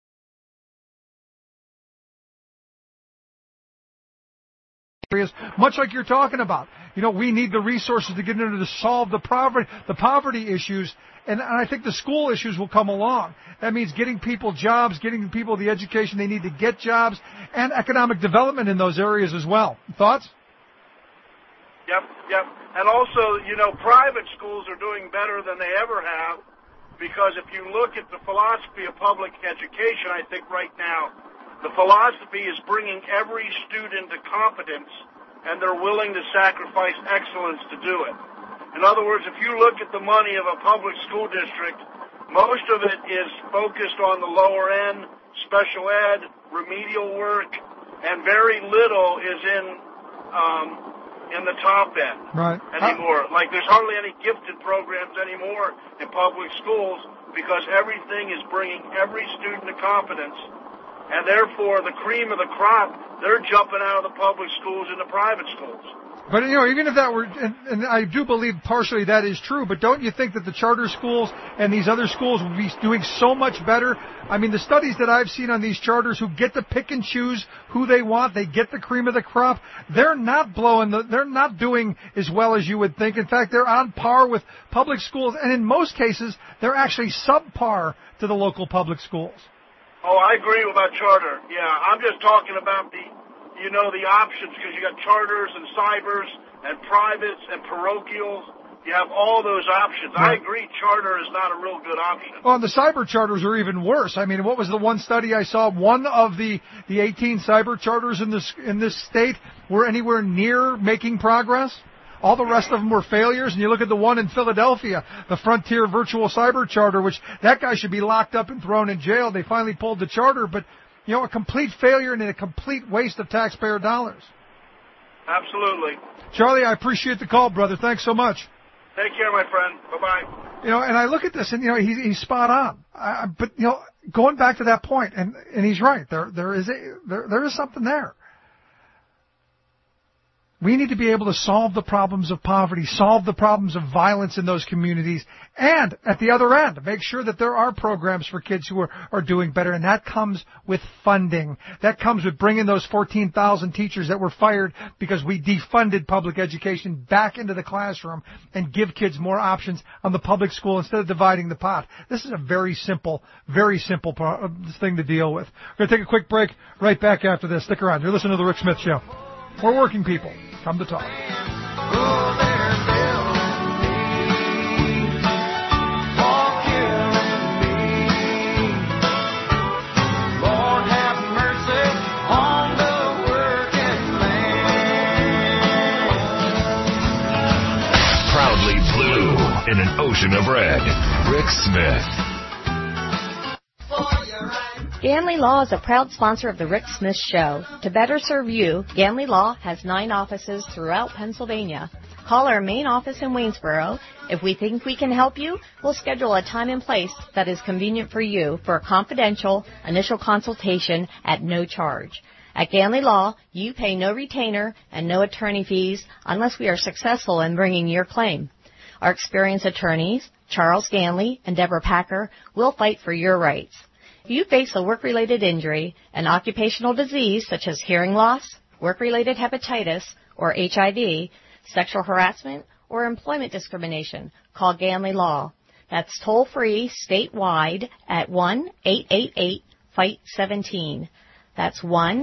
Areas, much like you're talking about. You know, we need the resources to get into to solve the poverty issues, and I think the school issues will come along. That means getting people jobs, getting people the education they need to get jobs, and economic development in those areas as well. Thoughts? Yep. And also, you know, private schools are doing better than they ever have, because if you look at the philosophy of public education, I think right now, the philosophy is bringing every student to competence, and they're willing to sacrifice excellence to do it. In other words, if you look at the money of a public school district, most of it is focused on the lower end, special ed, remedial work, and very little is in the top end anymore. Like there's hardly any gifted programs anymore in public schools because everything is bringing every student to competence. And therefore, the cream of the crop, they're jumping out of the public schools into private schools. But, you know, even if that were, and I do believe partially that is true, but don't you think that the charter schools and these other schools would be doing so much better? I mean, the studies that I've seen on these charters who get to pick and choose who they want, they get the cream of the crop, they're not they're not doing as well as you would think. In fact, they're on par with public schools, and in most cases, they're actually subpar to the local public schools. Oh, I agree about charter. Yeah, I'm just talking about the options, because you got charters and cybers and privates and parochials. You have all those options. Right. I agree charter is not a real good option. Well, and the cyber charters are even worse. I mean, what was the one study I saw? One of the 18 cyber charters in this state were anywhere near making progress. All the rest of them were failures, and you look at the one in Philadelphia, the Frontier Virtual Cyber Charter, which that guy should be locked up and thrown in jail. They finally pulled the charter, but, you know, a complete failure and a complete waste of taxpayer dollars. Absolutely. Charlie, I appreciate the call, brother. Thanks so much. Take care, my friend. Bye-bye. You know, and I look at this, and, you know, he's spot on. But, you know, going back to that point, and he's right. There is something there. We need to be able to solve the problems of poverty, solve the problems of violence in those communities, and at the other end, make sure that there are programs for kids who are doing better, and that comes with funding. That comes with bringing those 14,000 teachers that were fired because we defunded public education back into the classroom and give kids more options on the public school instead of dividing the pot. This is a very simple thing to deal with. We're going to take a quick break. Right back after this. Stick around. You're listening to The Rick Smith Show. We're working people. Come to talk. Proudly blue in an ocean of red. Rick Smith. Ganley Law is a proud sponsor of the Rick Smith Show. To better serve you, Ganley Law has 9 offices throughout Pennsylvania. Call our main office in Waynesboro. If we think we can help you, we'll schedule a time and place that is convenient for you for a confidential initial consultation at no charge. At Ganley Law, you pay no retainer and no attorney fees unless we are successful in bringing your claim. Our experienced attorneys, Charles Ganley and Deborah Packer, will fight for your rights. If you face a work-related injury, an occupational disease such as hearing loss, work-related hepatitis, or HIV, sexual harassment, or employment discrimination, call Ganley Law. That's toll-free statewide at 1-888-FIGHT-17. That's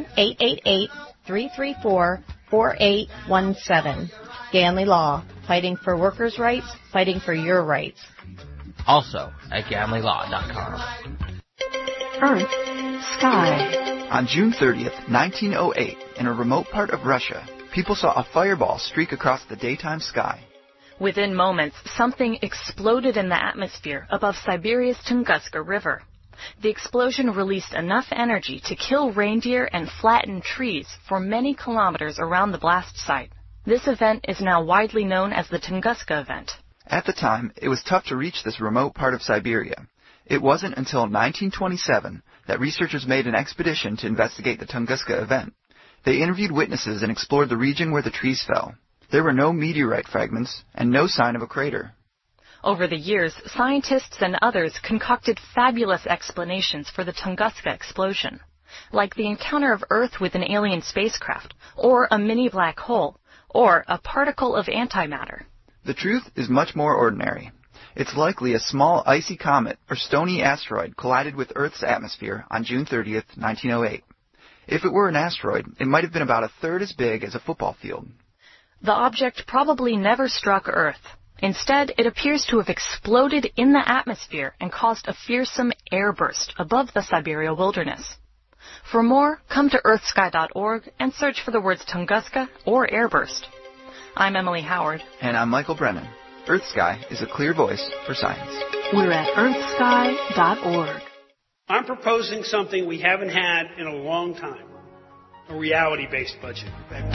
1-888-334-4817. Ganley Law, fighting for workers' rights, fighting for your rights. Also at GanleyLaw.com. Earth, Sky. On June 30th, 1908, in a remote part of Russia, people saw a fireball streak across the daytime sky. Within moments, something exploded in the atmosphere above Siberia's Tunguska River. The explosion released enough energy to kill reindeer and flatten trees for many kilometers around the blast site. This event is now widely known as the Tunguska event. At the time, it was tough to reach this remote part of Siberia. It wasn't until 1927 that researchers made an expedition to investigate the Tunguska event. They interviewed witnesses and explored the region where the trees fell. There were no meteorite fragments and no sign of a crater. Over the years, scientists and others concocted fabulous explanations for the Tunguska explosion, like the encounter of Earth with an alien spacecraft, or a mini black hole, or a particle of antimatter. The truth is much more ordinary. It's likely a small icy comet or stony asteroid collided with Earth's atmosphere on June 30th, 1908. If it were an asteroid, it might have been about a third as big as a football field. The object probably never struck Earth. Instead, it appears to have exploded in the atmosphere and caused a fearsome airburst above the Siberia wilderness. For more, come to earthsky.org and search for the words Tunguska or airburst. I'm Emily Howard. And I'm Michael Brennan. EarthSky is a clear voice for science. We're at earthsky.org. I'm proposing something we haven't had in a long time, a reality-based budget.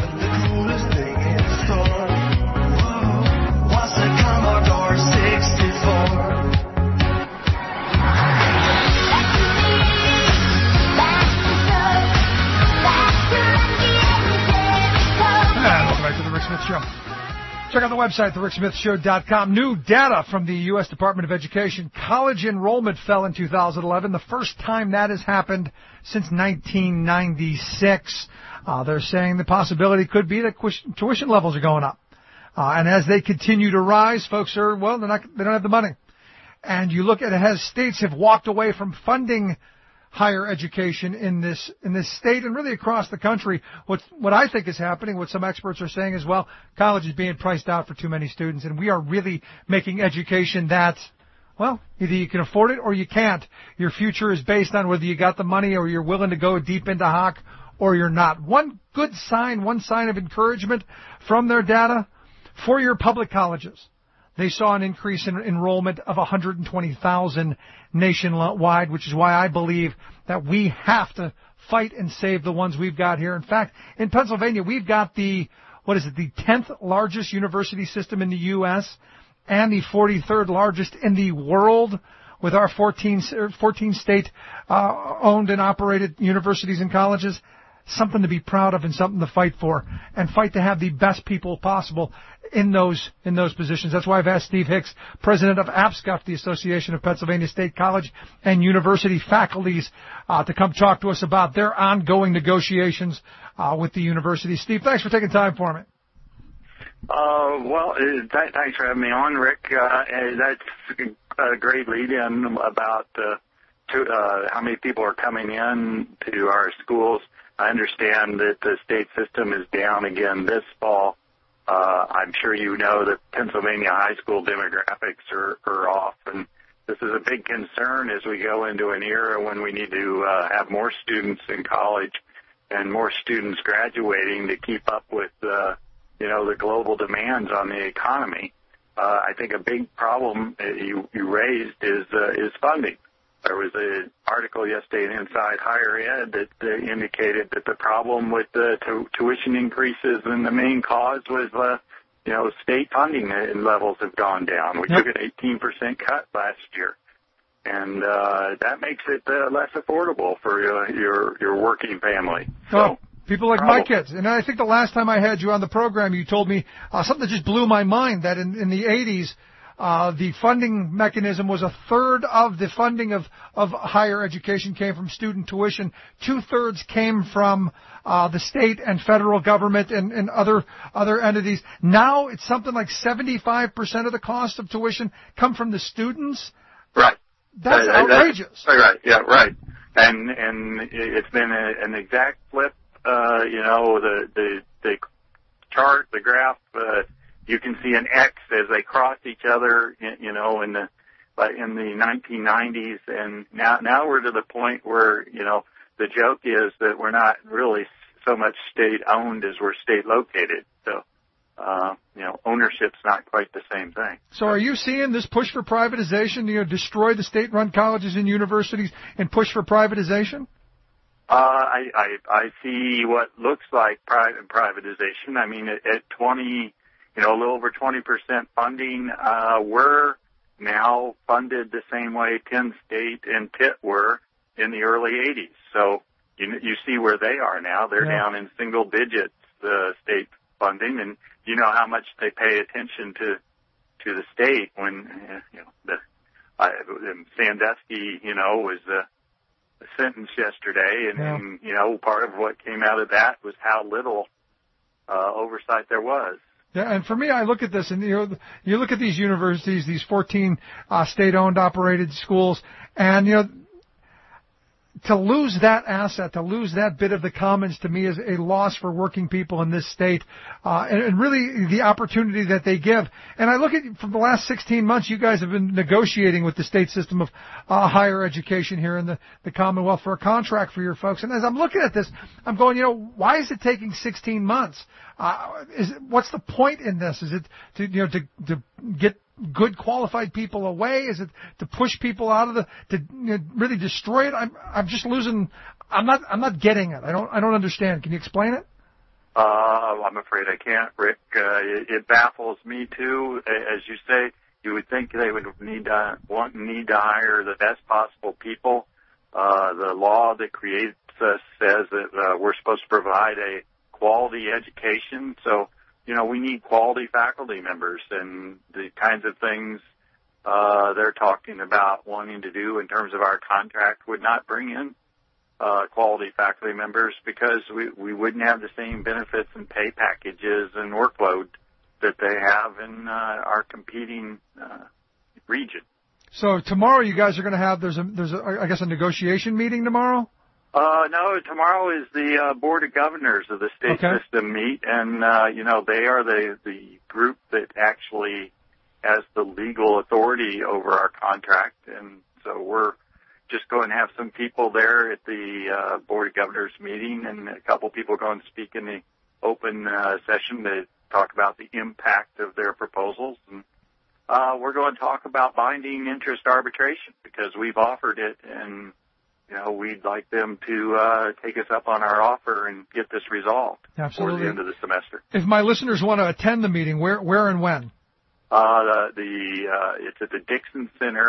Welcome back to the Rick Smith Show. Check out the website, thericksmithshow.com. New data from the U.S. Department of Education. College enrollment fell in 2011, the first time that has happened since 1996. They're saying the possibility could be that tuition levels are going up. And as they continue to rise, folks are, well, they don't have the money. And you look at it, as states have walked away from funding higher education in this state and really across the country. What I think is happening, what some experts are saying is, well, college is being priced out for too many students, and we are really making education that, well, either you can afford it or you can't. Your future is based on whether you got the money or you're willing to go deep into hock or you're not. One sign of encouragement from their data, 4-year public colleges. They saw an increase in enrollment of 120,000 nationwide, which is why I believe that we have to fight and save the ones we've got here. In fact, in Pennsylvania, we've got the 10th largest university system in the U.S. and the 43rd largest in the world with our 14 state owned and operated universities and colleges. something to be proud of and something to fight for, and fight to have the best people possible in those positions. That's why I've asked Steve Hicks, president of APSCUF, the Association of Pennsylvania State College and University Faculties, to come talk to us about their ongoing negotiations with the university. Steve, thanks for taking time for me. Thanks for having me on, Rick. That's a great lead-in about how many people are coming in to our schools. I understand that the state system is down again this fall. I'm sure you know that Pennsylvania high school demographics are off, and this is a big concern as we go into an era when we need to have more students in college and more students graduating to keep up with the global demands on the economy. I think a big problem you raised is funding. There was an article yesterday in Inside Higher Ed that indicated that the problem with the tuition increases and the main cause was, state funding levels have gone down. We took an 18% cut last year, and that makes it less affordable for your working family. So. People like my kids. And I think the last time I had you on the program, you told me something that just blew my mind, that in the 80s, the funding mechanism was a third of the funding of higher education came from student tuition. 2/3 came from the state and federal government and other entities. Now it's something like 75% of the cost of tuition come from the students. Right. That's outrageous. Right. Yeah. Right. And it's been an exact flip. The chart, the graph, you can see an X as they cross each other, in the 1990s, and now we're to the point where, the joke is that we're not really so much state owned as we're state located. So, ownership's not quite the same thing. So are you seeing this push for privatization, destroy the state run colleges and universities and push for privatization? I see what looks like privatization. I mean, at 20, a little over 20% funding, we're now funded the same way Penn State and Pitt were in the early 80s. So you see where they are now. They're down in single digits, state funding, and you know how much they pay attention to the state when, Sandusky, was sentence yesterday, and part of what came out of that was how little oversight there was. Yeah, and for me, I look at this, and you look at these universities, these 14 state-owned, operated schools, and to lose that asset, to lose that bit of the commons, to me is a loss for working people in this state, and really the opportunity that they give. And I look at, from the last 16 months, you guys have been negotiating with the state system of higher education here in the Commonwealth for a contract for your folks. And as I'm looking at this, I'm going, why is it taking 16 months? What's the point in this? Is it to get good qualified people away? Is it to push people out of to really destroy it? I'm just losing. I'm not getting it. I don't understand. Can you explain it? I'm afraid I can't, Rick. It baffles me too. As you say, you would think they would need to hire the best possible people. The law that creates us says that we're supposed to provide a quality education. So, we need quality faculty members, and the kinds of things they're talking about wanting to do in terms of our contract would not bring in quality faculty members, because we wouldn't have the same benefits and pay packages and workload that they have in our competing region. So tomorrow you guys are going to have, there's I guess a negotiation meeting tomorrow? No, tomorrow is the Board of Governors of the state system meet, and, they are the group that actually has the legal authority over our contract, and so we're just going to have some people there at the Board of Governors meeting, and a couple people going to speak in the open session to talk about the impact of their proposals, and we're going to talk about binding interest arbitration, because we've offered it, and we'd like them to take us up on our offer and get this resolved before the end of the semester. If my listeners want to attend the meeting, where and when? It's at the Dixon Center,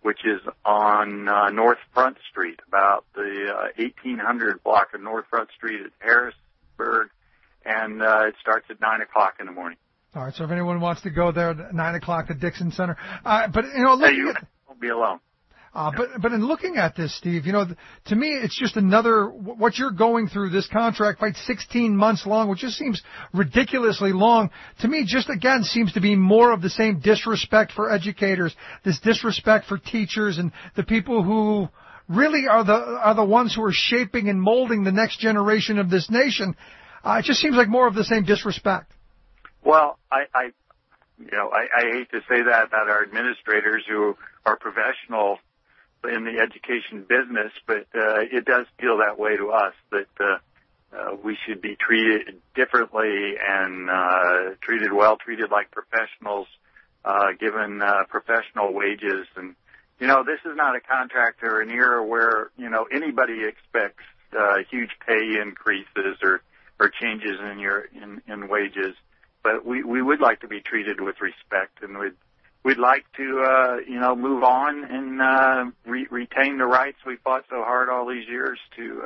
which is on North Front Street, about the 1800 block of North Front Street at Harrisburg, and it starts at 9 o'clock in the morning. All right, so if anyone wants to go there at 9 o'clock at Dixon Center. But, you know, you won't be alone. But in looking at this, Steve, you know, to me, it's just another, what you're going through, this contract fight, 16 months long, which just seems ridiculously long. To me, just again, seems to be more of the same disrespect for educators, this disrespect for teachers and the people who really are the ones who are shaping and molding the next generation of this nation. It just seems like more of the same disrespect. Well, I hate to say that about our administrators who are professional in the education business, but it does feel that way to us, that we should be treated differently and treated well, treated like professionals, given professional wages. And, you know, this is not a contract or an era where, you know, anybody expects huge pay increases or changes in wages. But we would like to be treated with respect, and we'd like to, move on and retain the rights we fought so hard all these years to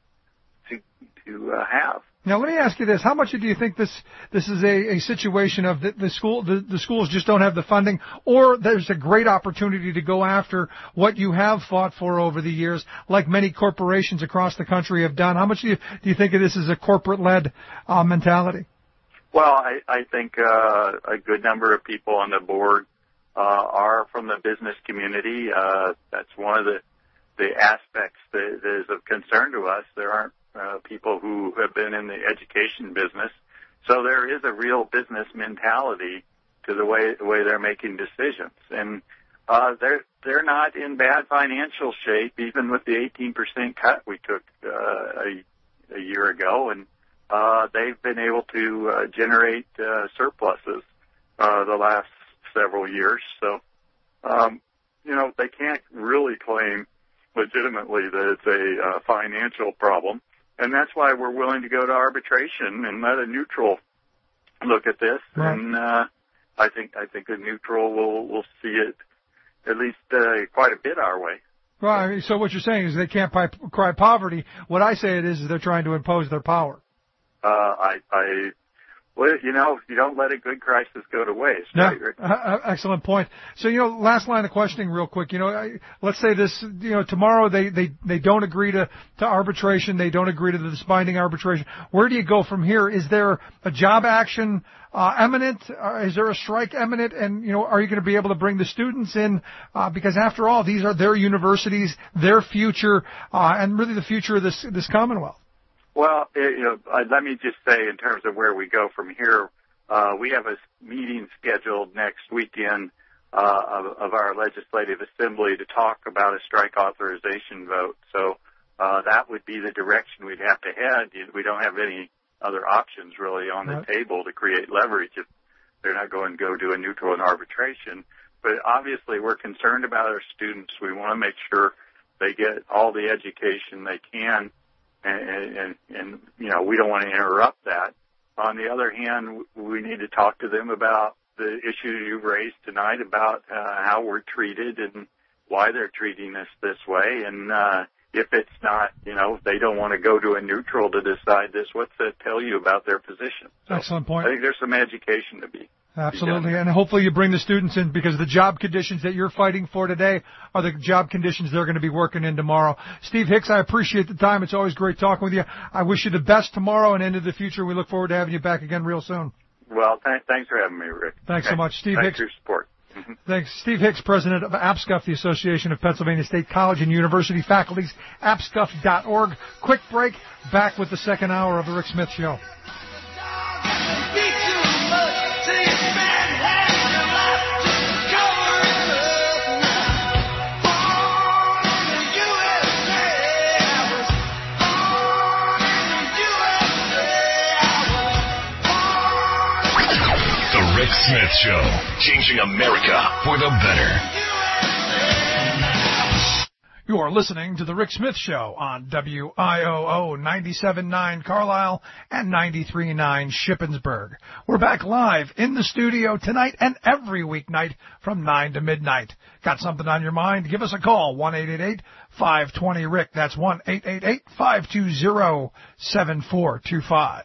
have. Now, let me ask you this: how much do you think this is a situation of the schools just don't have the funding, or there's a great opportunity to go after what you have fought for over the years, like many corporations across the country have done? How much do you think of this as a corporate-led mentality? Well, I think a good number of people on the board are from the business community. That's one of the aspects that is of concern to us. There aren't people who have been in the education business, so there is a real business mentality to the way they're making decisions. And they're not in bad financial shape, even with the 18% cut we took a year ago, and they've been able to generate surpluses the last several years. So, they can't really claim legitimately that it's a financial problem. And that's why we're willing to go to arbitration and let a neutral look at this. Right. And I think a neutral will see it at least quite a bit our way. Well, so what you're saying is they can't cry poverty. What I say it is they're trying to impose their power. Well, you don't let a good crisis go to waste. Yeah, right? Excellent point. So, last line of questioning real quick. Let's say this, tomorrow they don't agree to arbitration. They don't agree to this binding arbitration. Where do you go from here? Is there a job action imminent? Is there a strike imminent? And, are you going to be able to bring the students in? Because after all, these are their universities, their future, and really the future of this Commonwealth. Well, let me just say in terms of where we go from here, we have a meeting scheduled next weekend of our legislative assembly to talk about a strike authorization vote. So that would be the direction we'd have to head. We don't have any other options really on the table to create leverage if they're not going to go do a neutral and arbitration. But obviously we're concerned about our students. We want to make sure they get all the education they can. And we don't want to interrupt that. On the other hand, we need to talk to them about the issue you've raised tonight about how we're treated and why they're treating us this way. And if it's not, they don't want to go to a neutral to decide this, what's that tell you about their position? So excellent point. I think there's some education to be. Absolutely, and hopefully you bring the students in, because the job conditions that you're fighting for today are the job conditions they're going to be working in tomorrow. Steve Hicks, I appreciate the time. It's always great talking with you. I wish you the best tomorrow and into the future. We look forward to having you back again real soon. Well, thanks for having me, Rick. Thanks so much, Steve Hicks. Thanks for your support. Thanks. Steve Hicks, president of APSCUF, the Association of Pennsylvania State College and University Faculties, apscuf.org. Quick break. Back with the second hour of the Rick Smith Show. Rick Smith Show, changing America for the better. You're listening to The Rick Smith Show on WIOO 97.9 Carlisle and 93.9 Shippensburg. We're back live in the studio tonight and every weeknight from 9 to midnight. Got something on your mind? Give us a call, 1-888-520-RICK. That's 1-888-520-7425.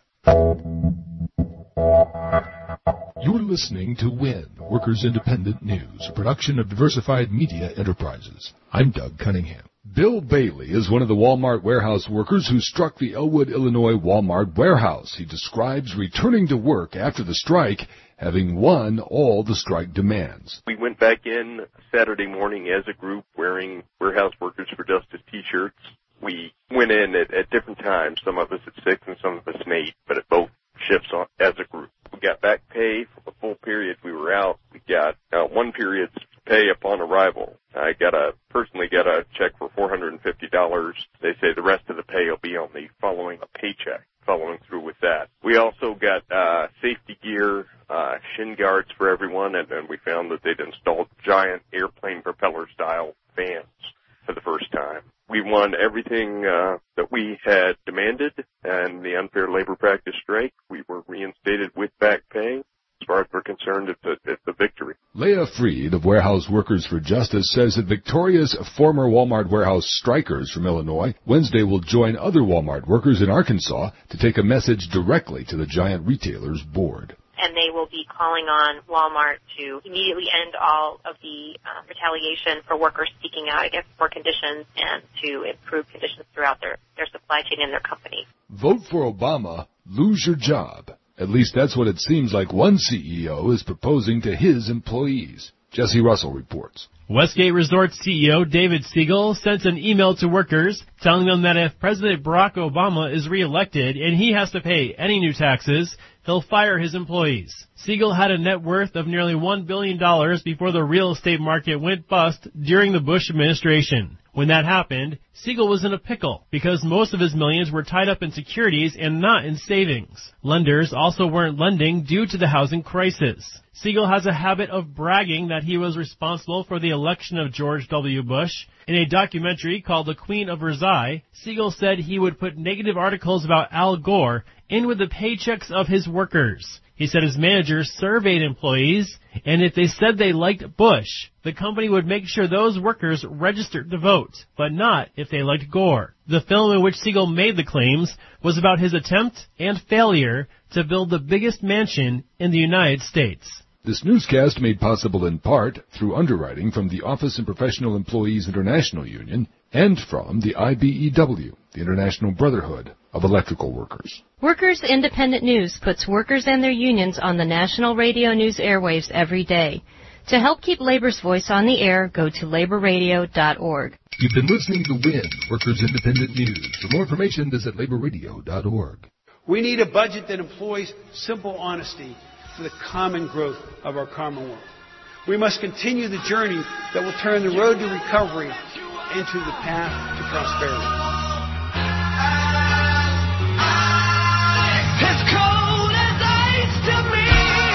You're listening to WIN, Workers Independent News, a production of Diversified Media Enterprises. I'm Doug Cunningham. Bill Bailey is one of the Walmart warehouse workers who struck the Elwood, Illinois Walmart warehouse. He describes returning to work after the strike, having won all the strike demands. We went back in Saturday morning as a group wearing Warehouse Workers for Justice T-shirts. We went in at different times, some of us at 6 and some of us at 8, but at both shifts as a group. We got back pay for the full period we were out. We got one period's pay upon arrival. I personally got a check for $450. They say the rest of the pay will be on the following paycheck, following through with that. We also got safety gear, shin guards for everyone, and then we found that they'd installed giant airplane propeller style fans for the first time. We won everything that we had demanded, and the unfair labor practice strike, we were reinstated with back pay. As far as we're concerned, it's a victory. Leah Freed of Warehouse Workers for Justice says that victorious former Walmart warehouse strikers from Illinois Wednesday will join other Walmart workers in Arkansas to take a message directly to the giant retailer's board. And they will be calling on Walmart to immediately end all of the retaliation for workers speaking out against poor conditions and to improve conditions throughout their supply chain and their company. Vote for Obama, lose your job. At least that's what it seems like one CEO is proposing to his employees. Jesse Russell reports. Westgate Resort CEO David Siegel sent an email to workers telling them that if President Barack Obama is reelected and he has to pay any new taxes, he'll fire his employees. Siegel had a net worth of nearly $1 billion before the real estate market went bust during the Bush administration. When that happened, Siegel was in a pickle because most of his millions were tied up in securities and not in savings. Lenders also weren't lending due to the housing crisis. Siegel has a habit of bragging that he was responsible for the election of George W. Bush. In a documentary called The Queen of Versailles, Siegel said he would put negative articles about Al Gore in with the paychecks of his workers. He said his managers surveyed employees, and if they said they liked Bush, the company would make sure those workers registered to vote, but not if they liked Gore. The film in which Siegel made the claims was about his attempt and failure to build the biggest mansion in the United States. This newscast made possible in part through underwriting from the Office and Professional Employees International Union and from the IBEW, the International Brotherhood of Electrical Workers. Workers Independent News puts workers and their unions on the national radio news airwaves every day. To help keep labor's voice on the air, go to laborradio.org. You've been listening to WIN, Workers Independent News. For more information, visit laborradio.org. We need a budget that employs simple honesty for the common growth of our Commonwealth. We must continue the journey that will turn the road to recovery into the path to prosperity. As cold as ice to me.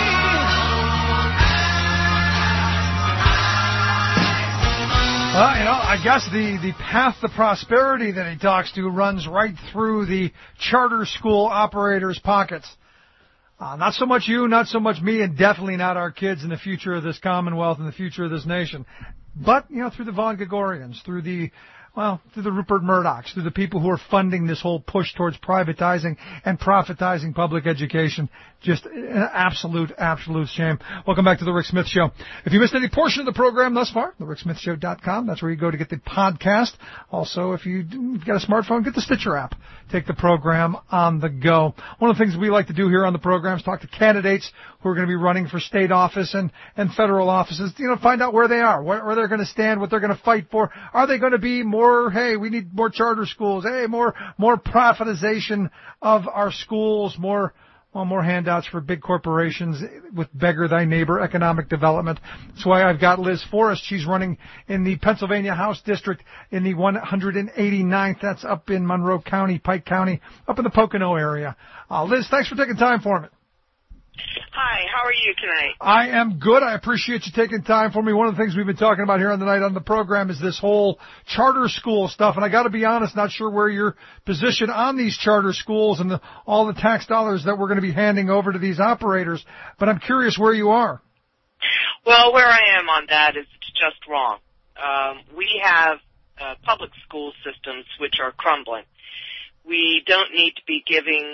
I guess the path to prosperity that he talks to runs right through the charter school operators' pockets. Not so much you, not so much me, and definitely not our kids in the future of this Commonwealth and the future of this nation. But, through the Von Gregorians, through the Rupert Murdochs, through the people who are funding this whole push towards privatizing and profitizing public education. Just an absolute shame. Welcome back to The Rick Smith Show. If you missed any portion of the program thus far, thericksmithshow.com. That's where you go to get the podcast. Also, if you've got a smartphone, get the Stitcher app. Take the program on the go. One of the things we like to do here on the program is talk to candidates who are going to be running for state office and federal offices, find out where they are, where they're going to stand, what they're going to fight for. Are they going to be more, hey, we need more charter schools, hey, more privatization of our schools, more handouts for big corporations with beggar thy neighbor economic development. That's why I've got Liz Forrest. She's running in the Pennsylvania House District in the 189th. That's up in Monroe County, Pike County, up in the Pocono area. Liz, thanks for taking time for me. Hi, how are you tonight? I am good. I appreciate you taking time for me. One of the things we've been talking about here on the night on the program is this whole charter school stuff. And I got to be honest, not sure where your position on these charter schools and all the tax dollars that we're going to be handing over to these operators. But I'm curious where you are. Well, where I am on that is just wrong. We have public school systems which are crumbling. We don't need to be giving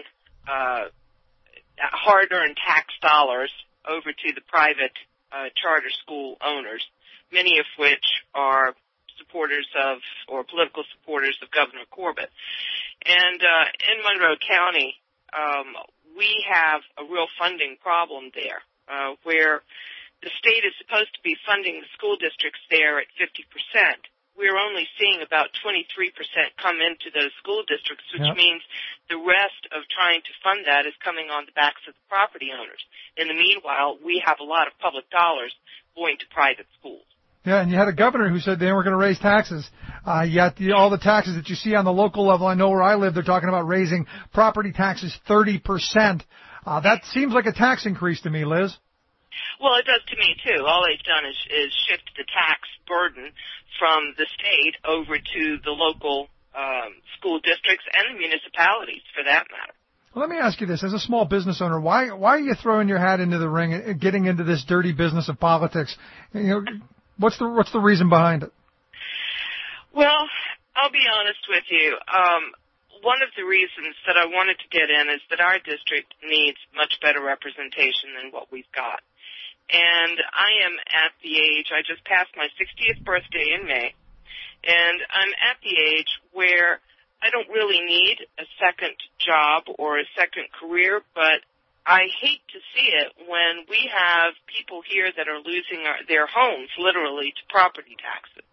hard-earned tax dollars over to the private charter school owners, many of which are supporters of or political supporters of Governor Corbett. And in Monroe County, we have a real funding problem there, where the state is supposed to be funding the school districts there at 50%. We're only seeing about 23% come into those school districts, which means the rest of trying to fund that is coming on the backs of the property owners. In the meanwhile, we have a lot of public dollars going to private schools. Yeah, and you had a governor who said they were going to raise taxes. Yet all the taxes that you see on the local level, I know where I live, they're talking about raising property taxes 30%. That seems like a tax increase to me, Liz. Well, it does to me, too. All they've done is shift the tax burden from the state over to the local school districts and the municipalities, for that matter. Well, let me ask you this. As a small business owner, why are you throwing your hat into the ring and getting into this dirty business of politics? You know, what's the reason behind it? Well, I'll be honest with you. One of the reasons that I wanted to get in is that our district needs much better representation than what we've got. And I am at the age, I just passed my 60th birthday in May, and I'm at the age where I don't really need a second job or a second career, but I hate to see it when we have people here that are losing their homes, literally, to property taxes.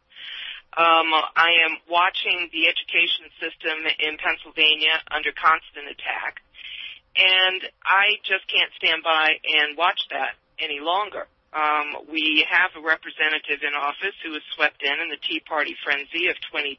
I am watching the education system in Pennsylvania under constant attack, and I just can't stand by and watch that any longer. We have a representative in office who was swept in the Tea Party frenzy of 2010,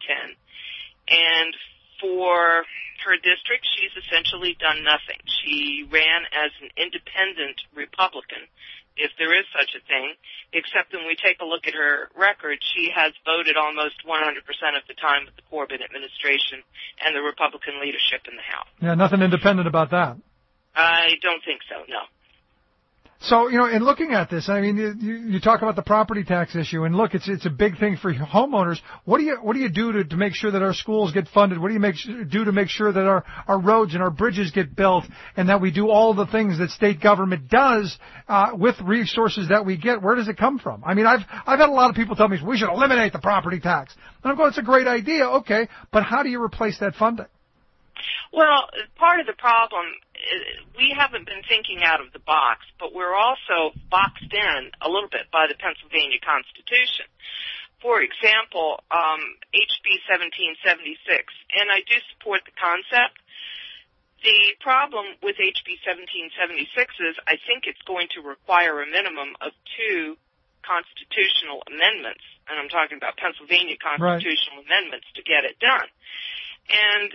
and for her district, she's essentially done nothing. She ran as an independent Republican, if there is such a thing, except when we take a look at her record, she has voted almost 100% of the time with the Corbett administration and the Republican leadership in the House. Yeah, nothing independent about that. I don't think so, no. So, you know, in looking at this, I mean, you talk about the property tax issue, and look, it's a big thing for homeowners. What do you do to make sure that our schools get funded? What do you do to make sure that our roads and our bridges get built, and that we do all the things that state government does with resources that we get? Where does it come from? I mean, I've had a lot of people tell me we should eliminate the property tax, and I'm going, it's a great idea, okay, but how do you replace that funding? Well, part of the problem is we haven't been thinking out of the box, but we're also boxed in a little bit by the Pennsylvania Constitution. For example, HB 1776, and I do support the concept. The problem with HB 1776 is I think it's going to require a minimum of 2 constitutional amendments, and I'm talking about Pennsylvania constitutional amendments to get it done. And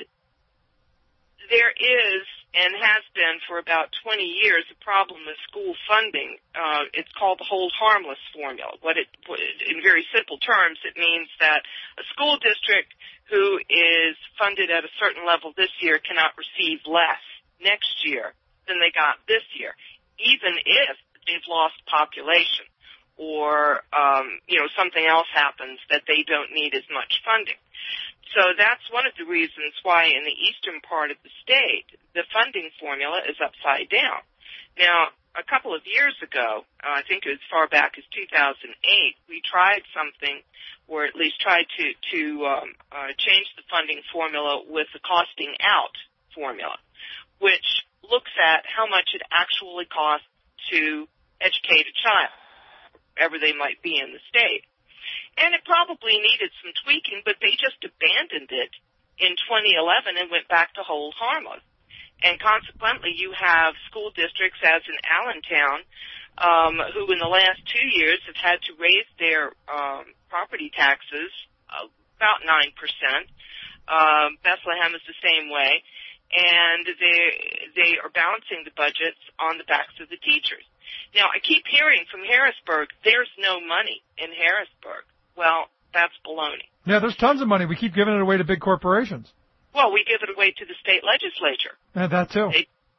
there is, and has been for about 20 years, a problem with school funding. It's called the hold harmless formula. In very simple terms, it means that a school district who is funded at a certain level this year cannot receive less next year than they got this year, even if they've lost population or, something else happens that they don't need as much funding. So that's one of the reasons why in the eastern part of the state, the funding formula is upside down. Now, a couple of years ago, I think it was far back as 2008, we tried something, or at least tried to change the funding formula with the costing out formula, which looks at how much it actually costs to educate a child, wherever they might be in the state. And it probably needed some tweaking, but they just abandoned it in 2011 and went back to hold harmless. And consequently, you have school districts, as in Allentown, who in the last 2 years have had to raise their property taxes about 9%. Bethlehem is the same way. And they are balancing the budgets on the backs of the teachers. Now, I keep hearing from Harrisburg, there's no money in Harrisburg. Well, that's baloney. Yeah, there's tons of money. We keep giving it away to big corporations. Well, we give it away to the state legislature. Yeah, that too.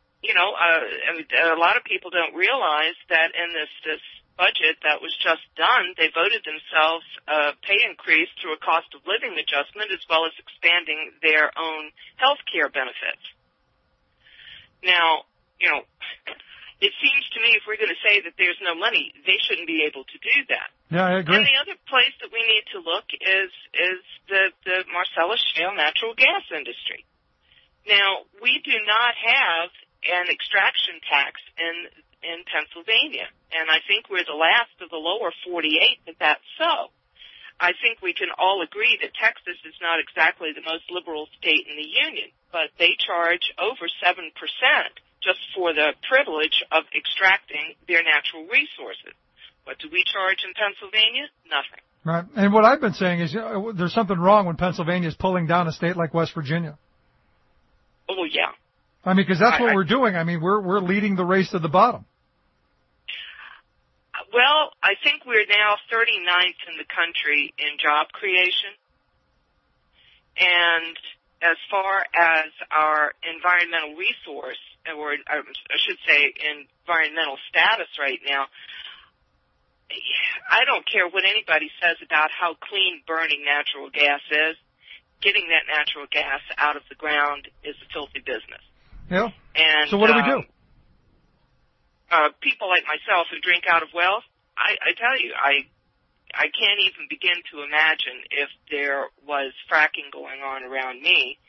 A lot of people don't realize that in this budget that was just done, they voted themselves a pay increase through a cost of living adjustment as well as expanding their own health care benefits. Now, it seems to me if we're going to say that there's no money, they shouldn't be able to do that. Yeah, I agree. And the other place that we need to look is the Marcellus Shale natural gas industry. Now, we do not have an extraction tax in Pennsylvania, and I think we're the last of the lower 48 that's so. I think we can all agree that Texas is not exactly the most liberal state in the union, but they charge over 7% just for the privilege of extracting their natural resources. What do we charge in Pennsylvania? Nothing. Right. And what I've been saying is there's something wrong when Pennsylvania is pulling down a state like West Virginia. Oh, yeah. I mean, because that's what we're doing. I mean, we're leading the race to the bottom. Well, I think we're now 39th in the country in job creation. And as far as our environmental resource, or I should say environmental status right now, I don't care what anybody says about how clean burning natural gas is. Getting that natural gas out of the ground is a filthy business. Yeah. And so what do we do? People like myself who drink out of wells, I tell you, I can't even begin to imagine if there was fracking going on around me.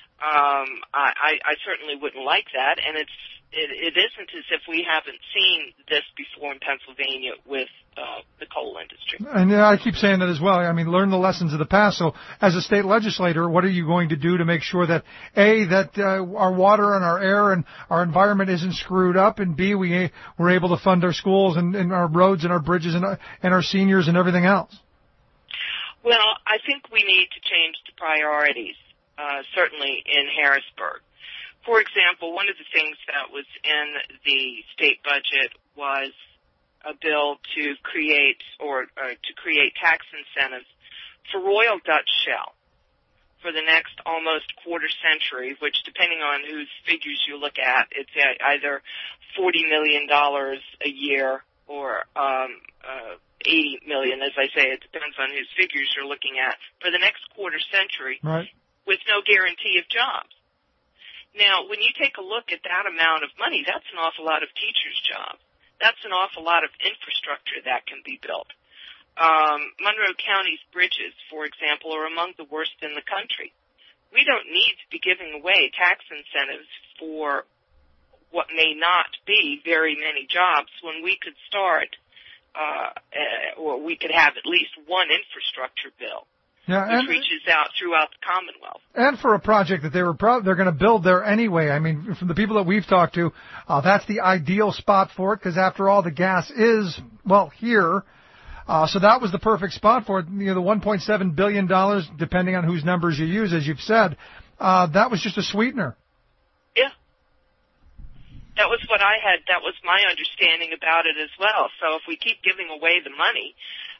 I certainly wouldn't like that, and it isn't as if we haven't seen this before in Pennsylvania with the coal industry. And I keep saying that as well. I mean, learn the lessons of the past. So as a state legislator, what are you going to do to make sure that, A, that our water and our air and our environment isn't screwed up, and B, we're able to fund our schools and our roads and our bridges and our seniors and everything else? Well, I think we need to change the priorities, certainly in Harrisburg. For example, one of the things that was in the state budget was a bill to create tax incentives for Royal Dutch Shell for the next almost quarter century, which, depending on whose figures you look at, it's either $40 million a year or $80 million. As I say, it depends on whose figures you're looking at for the next quarter century, right, with no guarantee of jobs. Now, when you take a look at that amount of money, that's an awful lot of teachers' jobs. That's an awful lot of infrastructure that can be built. Monroe County's bridges, for example, are among the worst in the country. We don't need to be giving away tax incentives for what may not be very many jobs when we could start, or we could have at least one infrastructure bill. Yeah, which reaches out throughout the Commonwealth. And for a project that they're going to build there anyway. I mean, from the people that we've talked to, that's the ideal spot for it, because after all, the gas is, well, here. So that was the perfect spot for it. You know, the $1.7 billion, depending on whose numbers you use, as you've said, that was just a sweetener. Yeah. That was what I had. That was my understanding about it as well. So if we keep giving away the money,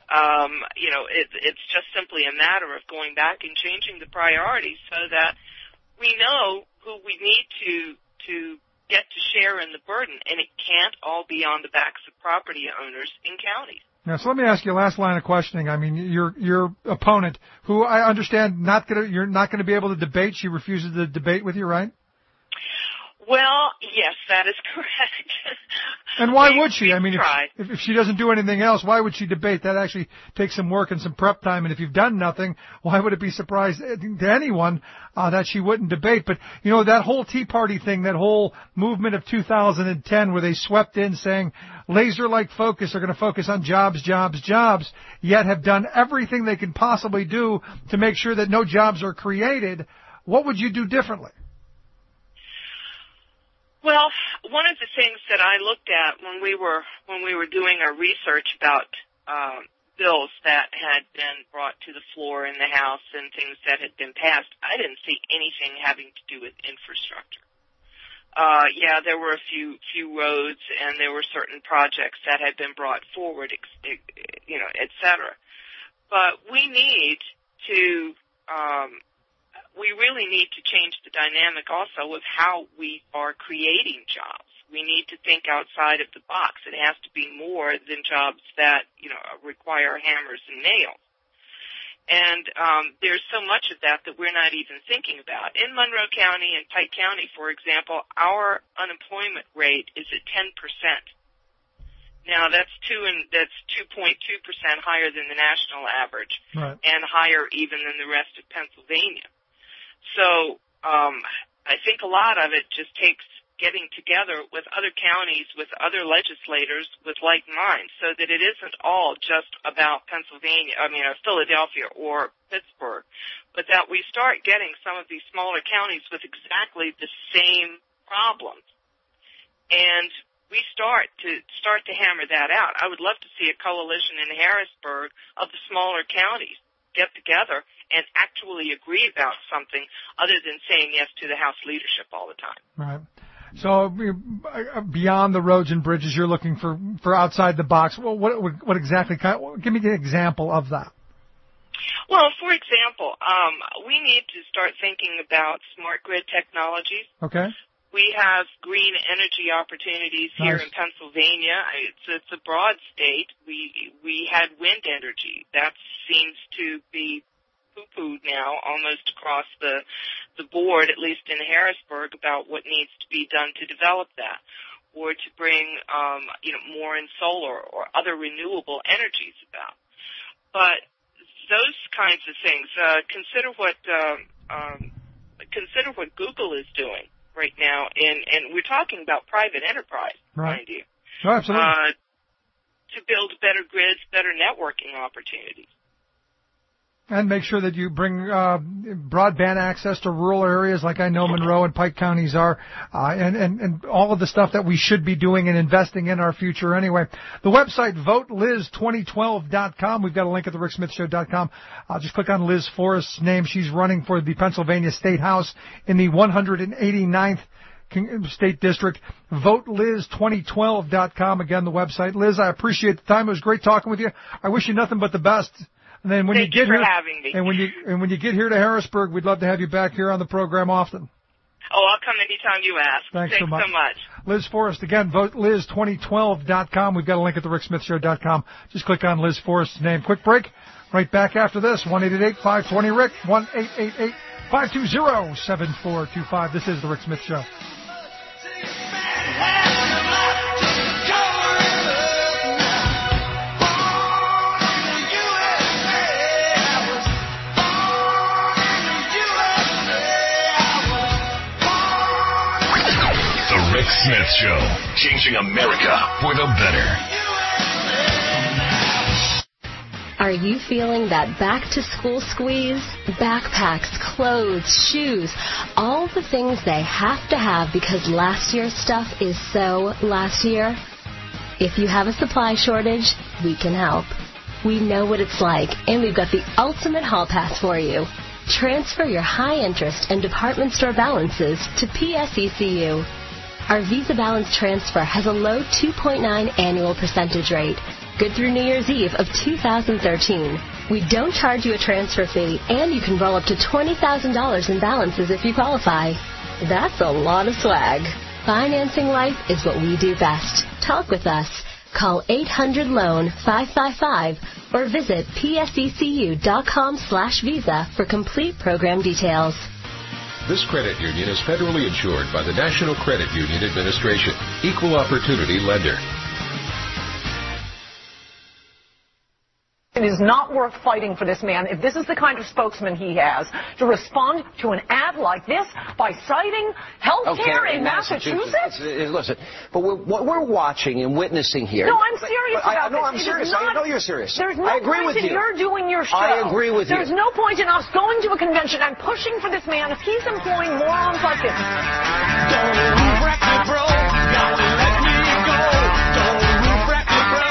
it's just simply a matter of going back and changing the priorities so that we know who we need to get to share in the burden, and it can't all be on the backs of property owners in counties. Now, so let me ask you a last line of questioning. I mean, your opponent, who I understand you're not going to be able to debate. She refuses to debate with you, right? Well, yes, that is correct. And why would she? I mean, if she doesn't do anything else, why would she debate? That actually takes some work and some prep time. And if you've done nothing, why would it be surprised to anyone that she wouldn't debate? But, you know, that whole Tea Party thing, that whole movement of 2010 where they swept in saying laser-like focus, are going to focus on jobs, jobs, jobs, yet have done everything they can possibly do to make sure that no jobs are created. What would you do differently? Well, one of the things that I looked at when we were doing our research about bills that had been brought to the floor in the House and things that had been passed, I didn't see anything having to do with infrastructure. there were a few roads, and there were certain projects that had been brought forward, et cetera. But we really need to change the dynamic also of how we are creating jobs. We need to think outside of the box. It has to be more than jobs that, require hammers and nails. And there's so much of that we're not even thinking about. In Monroe County and Pike County, for example, our unemployment rate is at 10%. Now that's 2.2% higher than the national average, right, and higher even than the rest of Pennsylvania. So I think a lot of it just takes getting together with other counties, with other legislators with like minds, so that it isn't all just about Philadelphia or Pittsburgh, but that we start getting some of these smaller counties with exactly the same problems, and we start to hammer that out. I would love to see a coalition in Harrisburg of the smaller counties get together and actually agree about something other than saying yes to the House leadership all the time. Right. So beyond the roads and bridges, you're looking for outside the box. Well, what exactly? Give me an example of that. Well, for example, we need to start thinking about smart grid technologies. Okay. We have green energy opportunities here in Pennsylvania. It's a broad state. We had wind energy. That seems to be poo-pooed now almost across the board, at least in Harrisburg, about what needs to be done to develop that, or to bring more in solar or other renewable energies about. But those kinds of things. Consider what Google is doing right now, and we're talking about private enterprise, mind you. Oh, absolutely. To build better grids, better networking opportunities. And make sure that you bring broadband access to rural areas like I know Monroe and Pike counties are, and all of the stuff that we should be doing and investing in our future anyway. The website, voteliz2012.com. We've got a link at thericksmithshow.com. Just click on Liz Forrest's name. She's running for the Pennsylvania State House in the 189th State District. Voteliz2012.com. Again, the website. Liz, I appreciate the time. It was great talking with you. I wish you nothing but the best. And then when Thank you get you for here, having me. and when you get here to Harrisburg, we'd love to have you back here on the program often. Oh, I'll come anytime you ask. Thanks so much. So much. Liz Forrest, again, voteliz2012.com. We've got a link at thericksmithshow.com. Just click on Liz Forrest's name. Quick break. Right back after this. 1-888-520-RICK. 1-888-520-7425. This is The Rick Smith Show. Rick Smith Show, changing America for the better. Are you feeling that back-to-school squeeze? Backpacks, clothes, shoes, all the things they have to have because last year's stuff is so last year? If you have a supply shortage, we can help. We know what it's like, and we've got the ultimate hall pass for you. Transfer your high-interest and department store balances to PSECU. Our Visa Balance Transfer has a low 2.9 annual percentage rate, good through New Year's Eve of 2013. We don't charge you a transfer fee, and you can roll up to $20,000 in balances if you qualify. That's a lot of swag. Financing life is what we do best. Talk with us. Call 800-LOAN-555 or visit psecu.com/visa for complete program details. This credit union is federally insured by the National Credit Union Administration. Equal opportunity lender. It is not worth fighting for this man, if this is the kind of spokesman he has, to respond to an ad like this by citing health care in Massachusetts? Listen, but what we're watching and witnessing here... No, I'm serious about this. No, I'm serious. I know you're serious. There's no I agree point with in you. your doing your show. I agree with you. There's no point in us going to a convention and pushing for this man if he's employing morons like this. Don't wreck me, bro. Don't let me go. Don't wreck me, bro.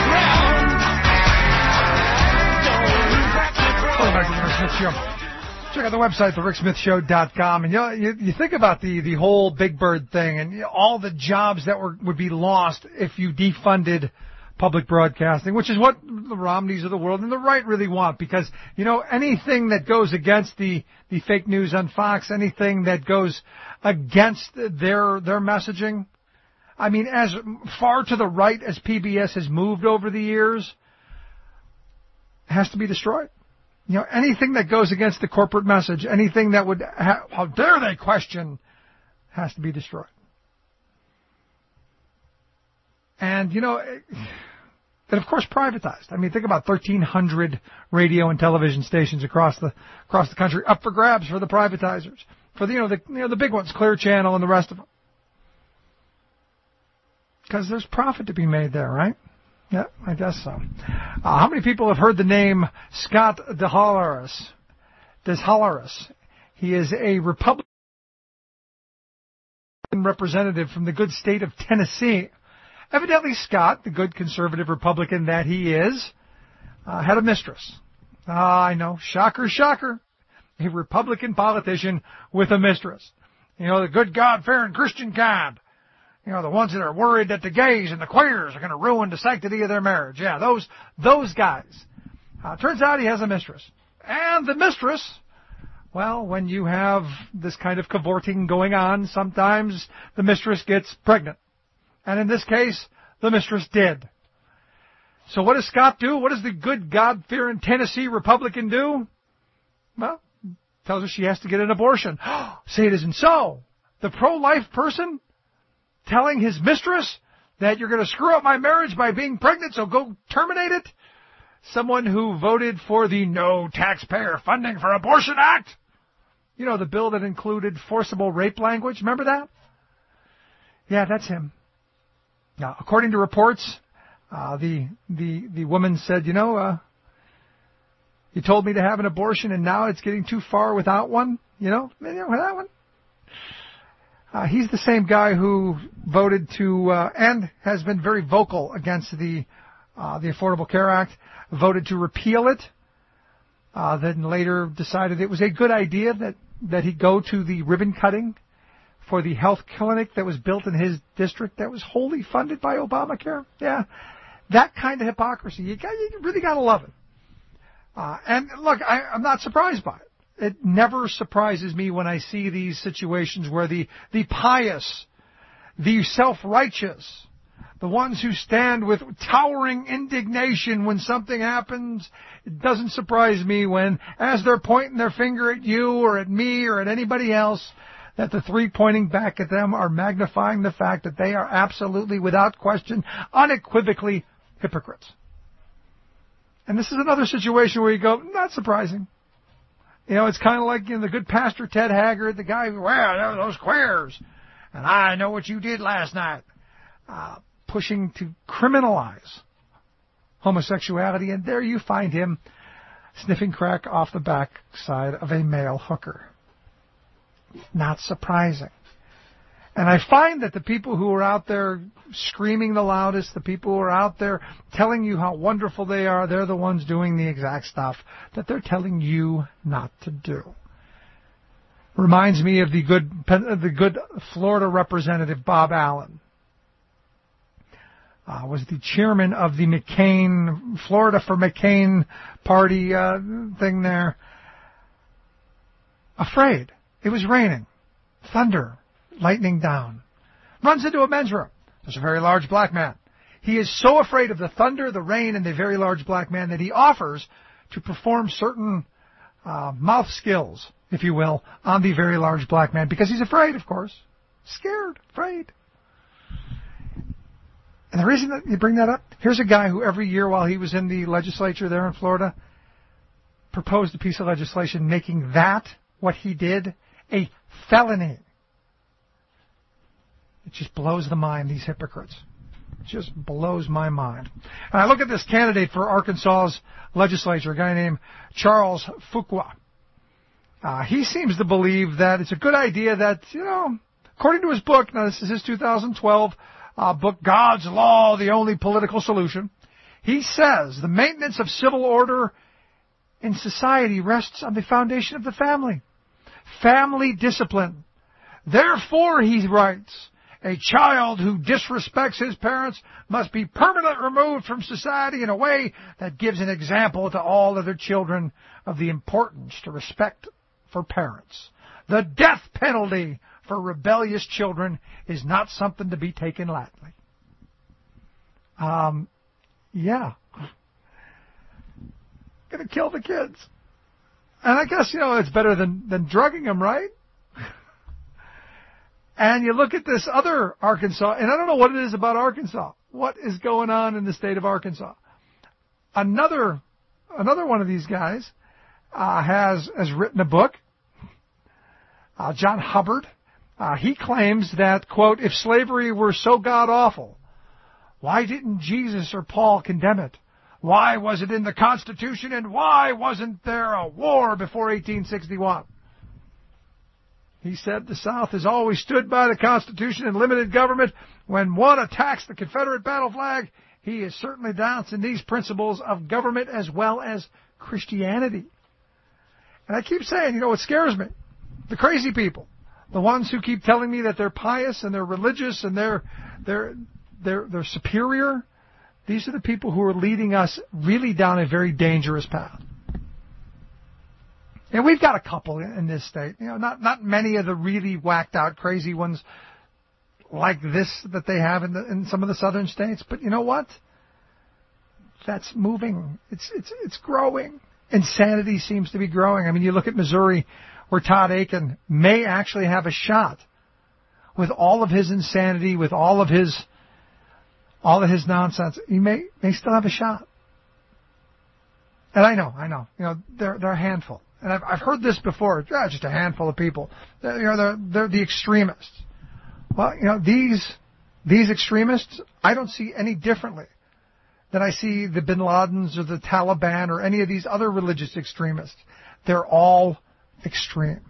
Welcome back to the Rick Smith Show. Check out the website, thericksmithshow.com, and you think about the whole Big Bird thing and all the jobs that would be lost if you defunded public broadcasting, which is what the Romneys of the world and the right really want, because, anything that goes against the fake news on Fox, anything that goes against their messaging, I mean, as far to the right as PBS has moved over the years, has to be destroyed. Anything that goes against the corporate message, anything that would, how dare they question, has to be destroyed. And, that of course privatized. I mean, think about 1,300 radio and television stations across the country up for grabs for the privatizers, for the big ones, Clear Channel and the rest of them. Because there's profit to be made there, right? Yeah, I guess so. How many people have heard the name Scott DeHolleris? He is a Republican representative from the good state of Tennessee. Evidently, Scott, the good conservative Republican that he is, had a mistress. I know, shocker, shocker. A Republican politician with a mistress. The good, God-fearing Christian kind. The ones that are worried that the gays and the queers are going to ruin the sanctity of their marriage. Yeah, those guys. Turns out he has a mistress. And the mistress, well, when you have this kind of cavorting going on, sometimes the mistress gets pregnant. And in this case, the mistress did. So what does Scott do? What does the good, God-fearing Tennessee Republican do? Well, tells her she has to get an abortion. Say it isn't so. The pro-life person telling his mistress that you're going to screw up my marriage by being pregnant, so go terminate it? Someone who voted for the No Taxpayer Funding for Abortion Act. The bill that included forcible rape language. Remember that? Yeah, that's him. Now, according to reports, the woman said, you told me to have an abortion and now it's getting too far without one. Without one. He's the same guy who voted to, and has been very vocal against the Affordable Care Act, voted to repeal it, then later decided it was a good idea that he go to the ribbon cutting for the health clinic that was built in his district that was wholly funded by Obamacare. Yeah, that kind of hypocrisy. You really got to love it. And look, I'm not surprised by it. It never surprises me when I see these situations where the pious, the self-righteous, the ones who stand with towering indignation when something happens, it doesn't surprise me when, as they're pointing their finger at you or at me or at anybody else, that the three pointing back at them are magnifying the fact that they are absolutely, without question, unequivocally hypocrites. And this is another situation where you go, not surprising. It's kind of like the good pastor Ted Haggard, the guy who, well, those queers, and I know what you did last night, pushing to criminalize homosexuality, and there you find him sniffing crack off the backside of a male hooker. Not surprising. And I find that the people who are out there screaming the loudest, the people who are out there telling you how wonderful they are, they're the ones doing the exact stuff that they're telling you not to do. Reminds me of the good Florida representative Bob Allen. Was the chairman of the McCain, Florida for McCain party thing there. Afraid. It was raining. Thunder. Lightning down. Runs into a men's room. There's a very large black man. He is so afraid of the thunder, the rain, and the very large black man that he offers to perform certain mouth skills, if you will, on the very large black man, because he's afraid, of course. Scared, afraid. And the reason that you bring that up, here's a guy who every year while he was in the legislature there in Florida proposed a piece of legislation making that, what he did, a felony. It just blows the mind, these hypocrites. It just blows my mind. And I look at this candidate for Arkansas's legislature, a guy named Charles Fuqua. He seems to believe that it's a good idea that, according to his book, now this is his 2012 book, God's Law, the Only Political Solution, he says the maintenance of civil order in society rests on the foundation of the family. Family discipline. Therefore, he writes, a child who disrespects his parents must be permanently removed from society in a way that gives an example to all other children of the importance to respect for parents. The death penalty for rebellious children is not something to be taken lightly. Yeah. Gonna kill the kids. And I guess, it's better than drugging them, right? And you look at this other Arkansas, and I don't know what it is about Arkansas. What is going on in the state of Arkansas? Another one of these guys has written a book. John Hubbard. He claims that, quote, if slavery were so god-awful, why didn't Jesus or Paul condemn it? Why was it in the Constitution, and why wasn't there a war before 1861? He said the South has always stood by the Constitution and limited government. When one attacks the Confederate battle flag, he is certainly denouncing these principles of government as well as Christianity. And I keep saying, what scares me? The crazy people. The ones who keep telling me that they're pious and they're religious and they're superior. These are the people who are leading us really down a very dangerous path. And we've got a couple in this state. Not many of the really whacked out crazy ones like this that they have in some of the southern states. But you know what? That's moving. It's growing. Insanity seems to be growing. I mean, you look at Missouri, where Todd Akin may actually have a shot with all of his insanity, with all of his nonsense. He may still have a shot. And I know. They're a handful. And I've heard this before. Just a handful of people. They're the extremists. Well, these extremists, I don't see any differently than I see the Bin Ladens or the Taliban or any of these other religious extremists. They're all extreme.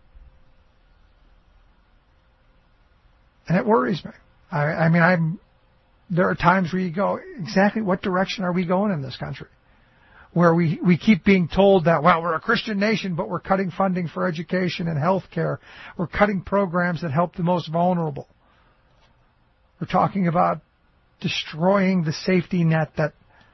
And it worries me. There are times where you go, exactly what direction are we going in this country? Where we keep being told that, we're a Christian nation, but we're cutting funding for education and health care. We're cutting programs that help the most vulnerable. We're talking about destroying the safety net that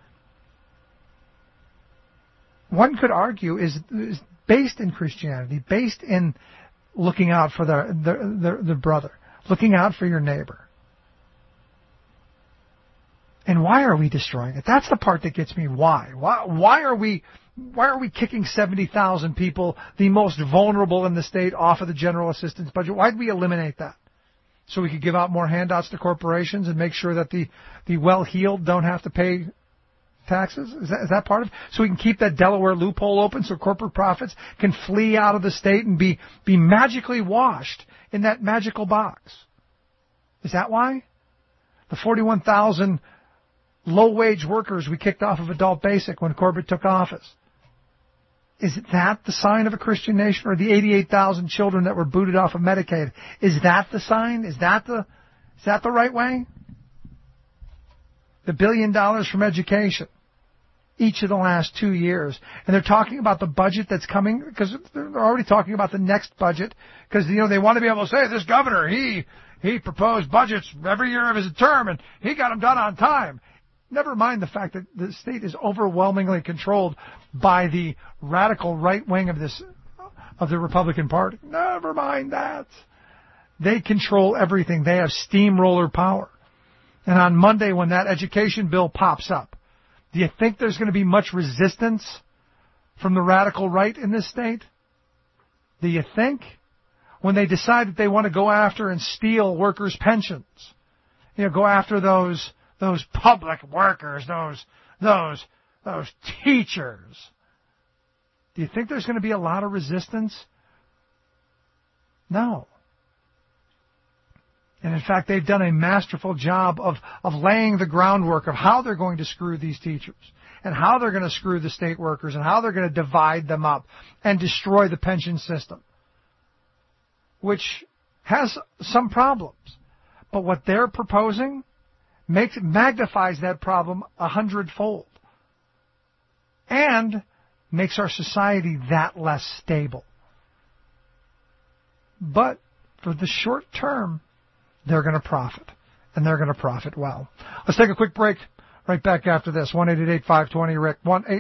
one could argue is based in Christianity, based in looking out for the brother, looking out for your neighbor. And why are we destroying it? That's the part that gets me. Why? Why are we kicking 70,000 people, the most vulnerable in the state, off of the general assistance budget? Why did we eliminate that? So we could give out more handouts to corporations and make sure that the well-heeled don't have to pay taxes? Is that part of it? So we can keep that Delaware loophole open so corporate profits can flee out of the state and be magically washed in that magical box. Is that why? The 41,000 low-wage workers we kicked off of Adult Basic when Corbett took office. Is that the sign of a Christian nation? Or the 88,000 children that were booted off of Medicaid? Is that the sign? Is that the right way? The $1 billion from education each of the last 2 years. And they're talking about the budget that's coming, because they're already talking about the next budget, because, they want to be able to say, this governor, he proposed budgets every year of his term, and he got them done on time. Never mind the fact that the state is overwhelmingly controlled by the radical right wing of the Republican Party. Never mind that. They control everything. They have steamroller power. And on Monday, when that education bill pops up, do you think there's going to be much resistance from the radical right in this state? Do you think? When they decide that they want to go after and steal workers' pensions, go after those public workers, those teachers. Do you think there's going to be a lot of resistance? No. And in fact, they've done a masterful job of laying the groundwork of how they're going to screw these teachers and how they're going to screw the state workers and how they're going to divide them up and destroy the pension system, which has some problems. But what they're proposing magnifies that problem 100-fold and makes our society that less stable. But for the short term, they're going to profit, and they're going to profit well. Let's take a quick break. Right back after this. 1-888-520-RICK,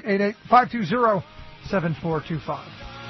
1-888-520-7425.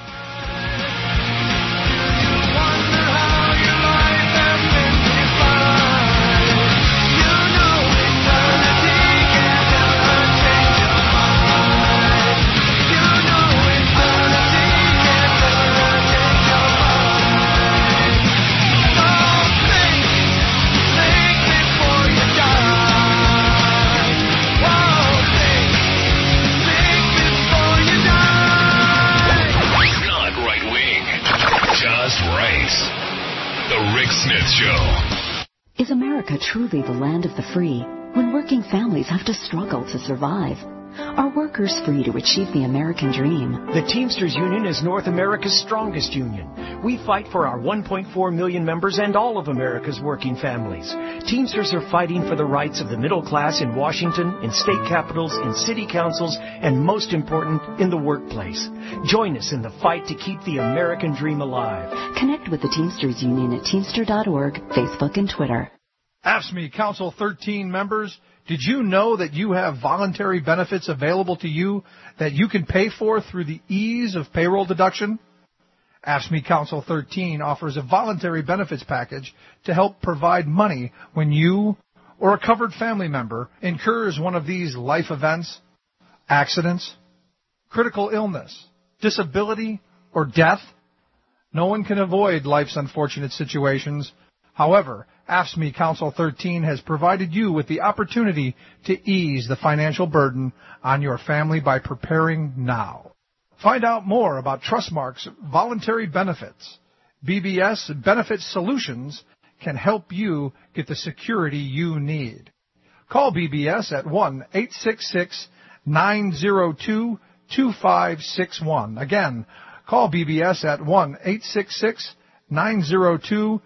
The Rick Smith Show. Is America truly the land of the free when working families have to struggle to survive? Are workers free to achieve the American dream? The Teamsters Union is North America's strongest union. We fight for our 1.4 million members and all of America's working families. Teamsters are fighting for the rights of the middle class in Washington, in state capitals, in city councils, and most important, in the workplace. Join us in the fight to keep the American dream alive. Connect with the Teamsters Union at Teamster.org, Facebook, and Twitter. AFSCME Council 13 members, did you know that you have voluntary benefits available to you that you can pay for through the ease of payroll deduction? AFSCME Council 13 offers a voluntary benefits package to help provide money when you or a covered family member incurs one of these life events, accidents, critical illness, disability, or death. No one can avoid life's unfortunate situations. However, AFSCME Council 13 has provided you with the opportunity to ease the financial burden on your family by preparing now. Find out more about Trustmark's voluntary benefits. BBS Benefit Solutions can help you get the security you need. Call BBS at 1-866-902-2561. Again, call BBS at 1-866-902-2561.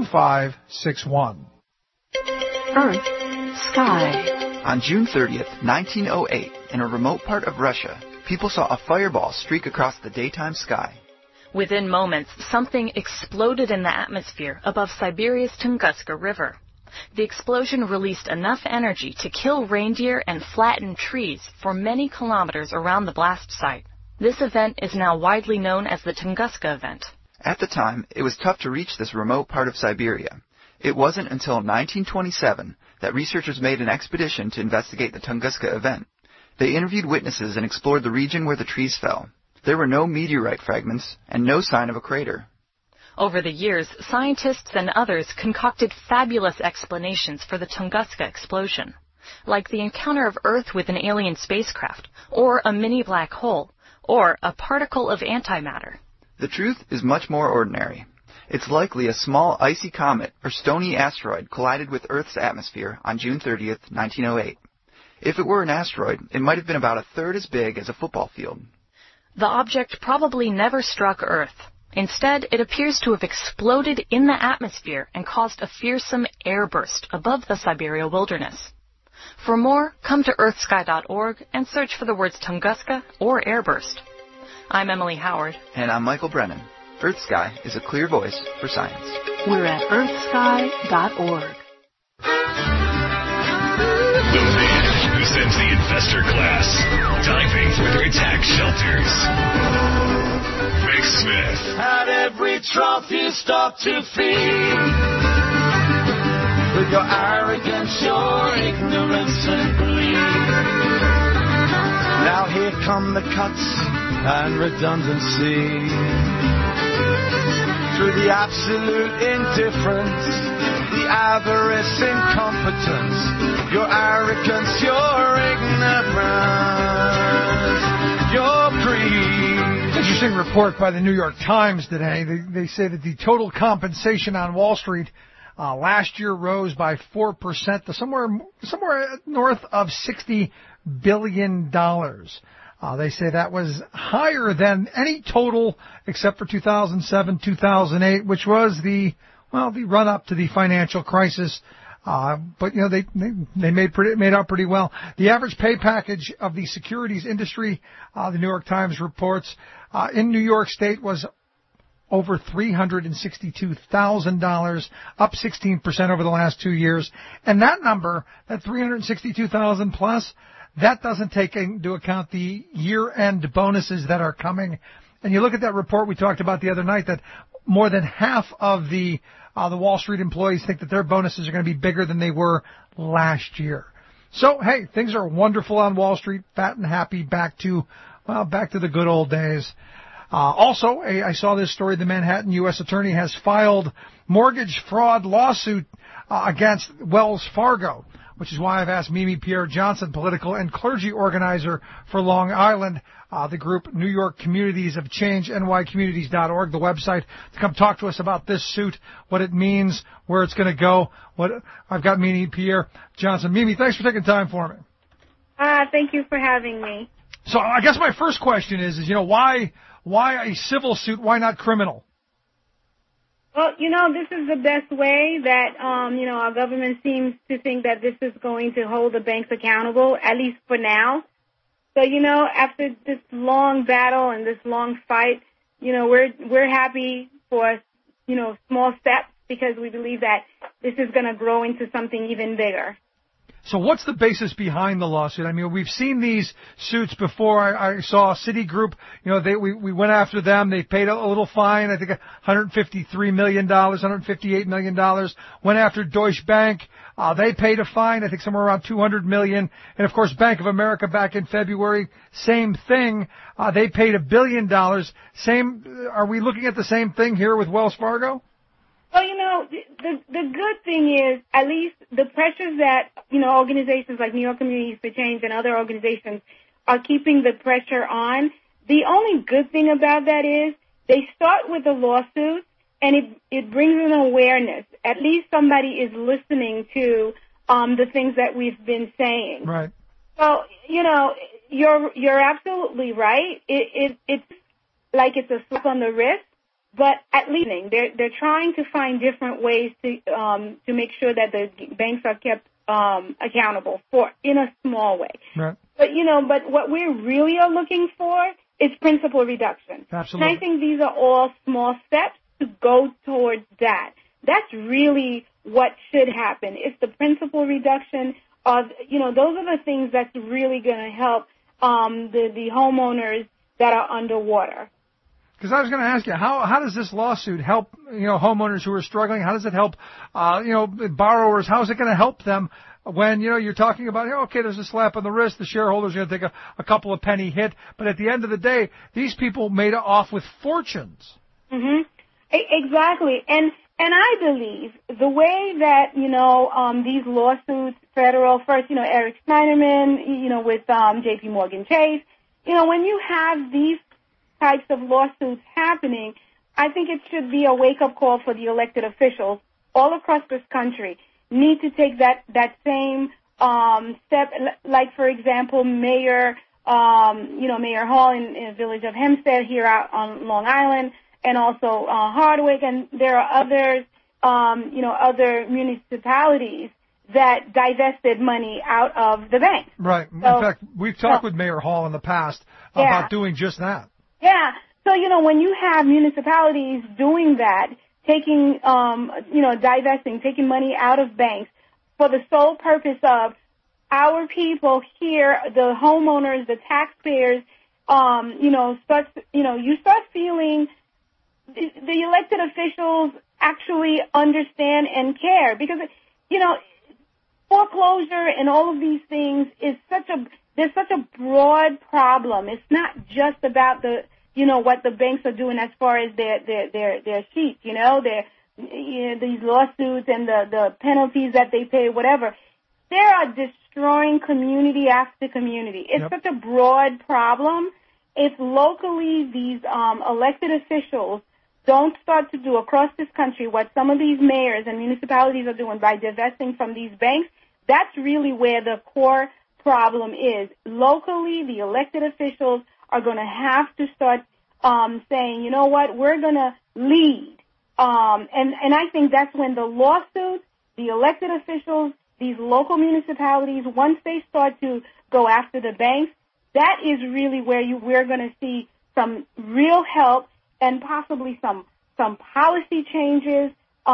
Earth, Sky. On June 30th, 1908, in a remote part of Russia, people saw a fireball streak across the daytime sky. Within moments, something exploded in the atmosphere above Siberia's Tunguska River. The explosion released enough energy to kill reindeer and flatten trees for many kilometers around the blast site. This event is now widely known as the Tunguska event. At the time, it was tough to reach this remote part of Siberia. It wasn't until 1927 that researchers made an expedition to investigate the Tunguska event. They interviewed witnesses and explored the region where the trees fell. There were no meteorite fragments and no sign of a crater. Over the years, scientists and others concocted fabulous explanations for the Tunguska explosion, like the encounter of Earth with an alien spacecraft, or a mini black hole, or a particle of antimatter. The truth is much more ordinary. It's likely a small icy comet or stony asteroid collided with Earth's atmosphere on June 30th, 1908. If it were an asteroid, it might have been about a third as big as a football field. The object probably never struck Earth. Instead, it appears to have exploded in the atmosphere and caused a fearsome airburst above the Siberia wilderness. For more, come to earthsky.org and search for the words Tunguska or airburst. I'm Emily Howard. And I'm Michael Brennan. Earth Sky is a clear voice for science. We're at earthsky.org. The man who sends the investor class diving for their tax shelters. Rick Smith. At every trough you stop to feed. With your arrogance, your ignorance and greed. Now here come the cuts and redundancy. Through the absolute indifference, the avarice, incompetence, your arrogance, your ignorance, your greed. Interesting report by the New York Times today. They say that the total compensation on Wall Street last year rose by 4% to somewhere north of $60 billion. They say that was higher than any total except for 2007, 2008, which was the run-up to the financial crisis But you know, they made out pretty well. The average pay package of the securities industry, the New York Times reports, in New York State was over $362,000, up 16% over the last 2 years. And that number, that 362,000 plus, that doesn't take into account the year-end bonuses that are coming. And you look at that report we talked about the other night, that more than half of the Wall Street employees think that their bonuses are going to be bigger than they were last year. So, hey, things are wonderful on Wall Street, fat and happy, back to the good old days. Also, I saw this story. The Manhattan U.S. Attorney has filed mortgage fraud lawsuit against Wells Fargo, which is why I've asked Mimi Pierre Johnson, political and clergy organizer for Long Island, the group New York Communities of Change, nycommunities.org, the website, to come talk to us about this suit, what it means, where it's going to go. I've got Mimi Pierre Johnson. Mimi, thanks for taking time for me. Thank you for having me. So I guess my first question is why a civil suit? Why not criminal? Well, this is the best way that, our government seems to think that this is going to hold the banks accountable, at least for now. So, after this long battle and this long fight, we're happy for, small steps, because we believe that this is going to grow into something even bigger. So what's the basis behind the lawsuit? I mean, we've seen these suits before. I saw Citigroup, we went after them. They paid a little fine, I think $153 million, $158 million. Went after Deutsche Bank. They paid a fine, I think somewhere around $200 million. And of course, Bank of America back in February, same thing. They paid $1 billion. Are we looking at the same thing here with Wells Fargo? Well, the good thing is, at least the pressures that, organizations like New York Communities for Change and other organizations are keeping the pressure on. The only good thing about that is they start with a lawsuit, and it brings an awareness. At least somebody is listening to the things that we've been saying. Right. So, you're absolutely right. It's like it's a slap on the wrist. But at least they're trying to find different ways to make sure that the banks are kept accountable in a small way. Right. But what we really are looking for is principal reduction. Absolutely. And I think these are all small steps to go towards that. That's really what should happen. It's the principal reduction of those are the things that's really going to help the homeowners that are underwater. Because I was going to ask you, how does this lawsuit help, homeowners who are struggling? How does it help, borrowers? How is it going to help them when, you're talking about, okay, there's a slap on the wrist, the shareholders are going to take a couple of penny hit, but at the end of the day, these people made off with fortunes. Mm-hmm. Exactly. And I believe the way that, these lawsuits, federal, first, Eric Schneiderman, with JP Morgan Chase, when you have these types of lawsuits happening, I think it should be a wake-up call for the elected officials all across this country. Need to take that same step. Like, for example, Mayor Hall in the village of Hempstead here out on Long Island, and also Hardwick, and there are others, other municipalities that divested money out of the bank. Right. In fact, we've talked with Mayor Hall in the past about doing just that. Yeah. So, when you have municipalities doing that, taking, divesting, taking money out of banks for the sole purpose of our people here, the homeowners, the taxpayers, you start feeling the elected officials actually understand and care, because, foreclosure and all of these things is there's such a broad problem. It's not just about what the banks are doing as far as their sheets, these lawsuits and the penalties that they pay, whatever. They are destroying community after community. It's such a broad problem. If locally these elected officials don't start to do across this country what some of these mayors and municipalities are doing by divesting from these banks, that's really where the core problem is. Locally, the elected officials are going to have to start saying, we're going to lead. And I think that's when the lawsuits, the elected officials, these local municipalities, once they start to go after the banks, that is really where we're going to see some real help and possibly some policy changes,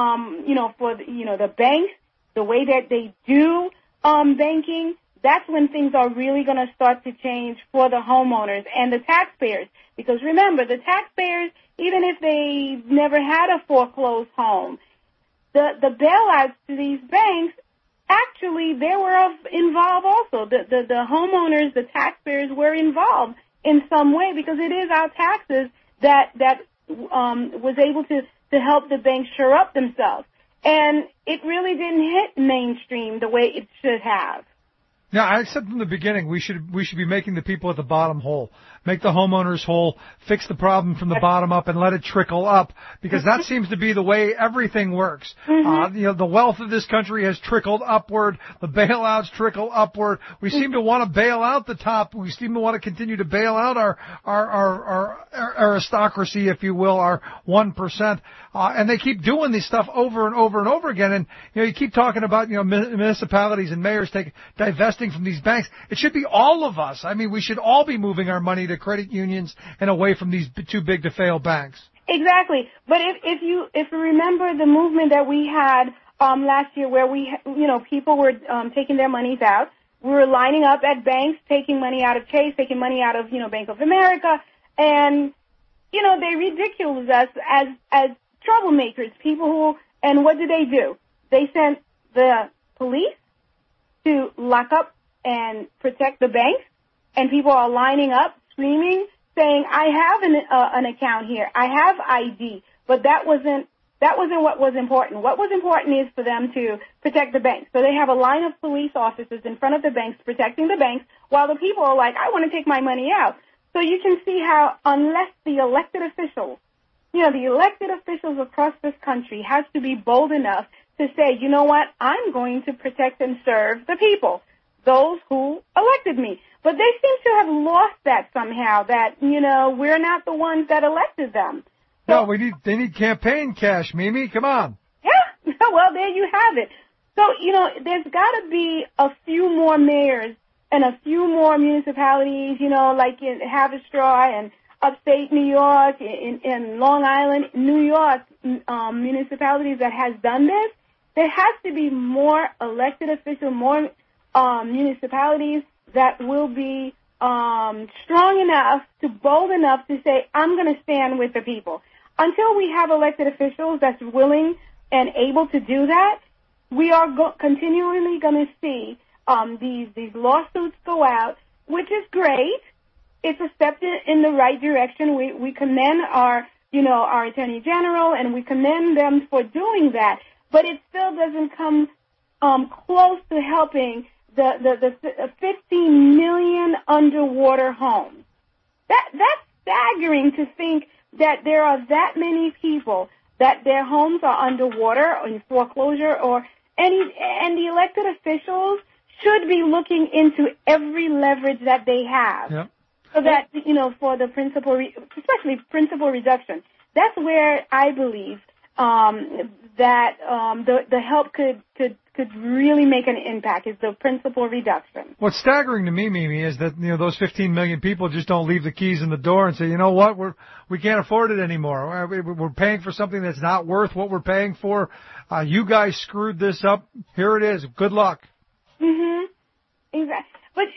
for the banks, the way that they do banking. That's when things are really going to start to change for the homeowners and the taxpayers. Because remember, the taxpayers, even if they never had a foreclosed home, the bailouts to these banks, actually, they were involved also. The homeowners, the taxpayers were involved in some way because it is our taxes that was able to help the banks shore up themselves. And it really didn't hit mainstream the way it should have. Yeah, I said from the beginning we should be making the people at the bottom whole. Make the homeowners whole, fix the problem from the bottom up, and let it trickle up, because that seems to be the way everything works. The wealth of this country has trickled upward. The bailouts trickle upward. We seem to want to bail out the top. We seem to want to continue to bail out our aristocracy, if you will, our 1%. And they keep doing this stuff over and over and over again. And you keep talking about municipalities and mayors divesting from these banks. It should be all of us. I mean, we should all be moving our money to credit unions and away from these too big to fail banks. Exactly. But if you remember the movement that we had last year, where people were taking their monies out, we were lining up at banks, taking money out of Chase, taking money out of Bank of America, and they ridiculed us as troublemakers, and what did? They sent the police to lock up and protect the banks, and people are lining up, screaming, saying, "I have an account here, I have ID," but that wasn't what was important. What was important is for them to protect the banks. So they have a line of police officers in front of the banks protecting the banks, while the people are like, "I want to take my money out." So you can see how, unless the elected officials, the elected officials across this country has to be bold enough to say, you know what, I'm going to protect and serve the people, those who elected me. But they seem to have lost that somehow, that, we're not the ones that elected them. So, no, they need campaign cash, Mimi. Come on. Yeah, well, there you have it. So, there's got to be a few more mayors and a few more municipalities, like in Haverstraw and upstate New York, in Long Island, New York, municipalities that has done this. There has to be more elected officials, more municipalities that will be strong enough, bold enough to say, I'm going to stand with the people. Until we have elected officials that's willing and able to do that, we are continually going to see these lawsuits go out, which is great. It's a step in the right direction. We commend our Attorney General, and we commend them for doing that. But it still doesn't come close to helping the 15 million underwater homes. That's staggering to think that there are that many people that their homes are underwater or in foreclosure, and the elected officials should be looking into every leverage that they have. Yep. So that, for the especially principal reduction, that's where I believe that the help could really make an impact, is the principal reduction. What's staggering to me, Mimi, is that those 15 million people just don't leave the keys in the door and say, you know what, we can't afford it anymore. We're paying for something that's not worth what we're paying for. You guys screwed this up. Here it is. Good luck. Exactly. But,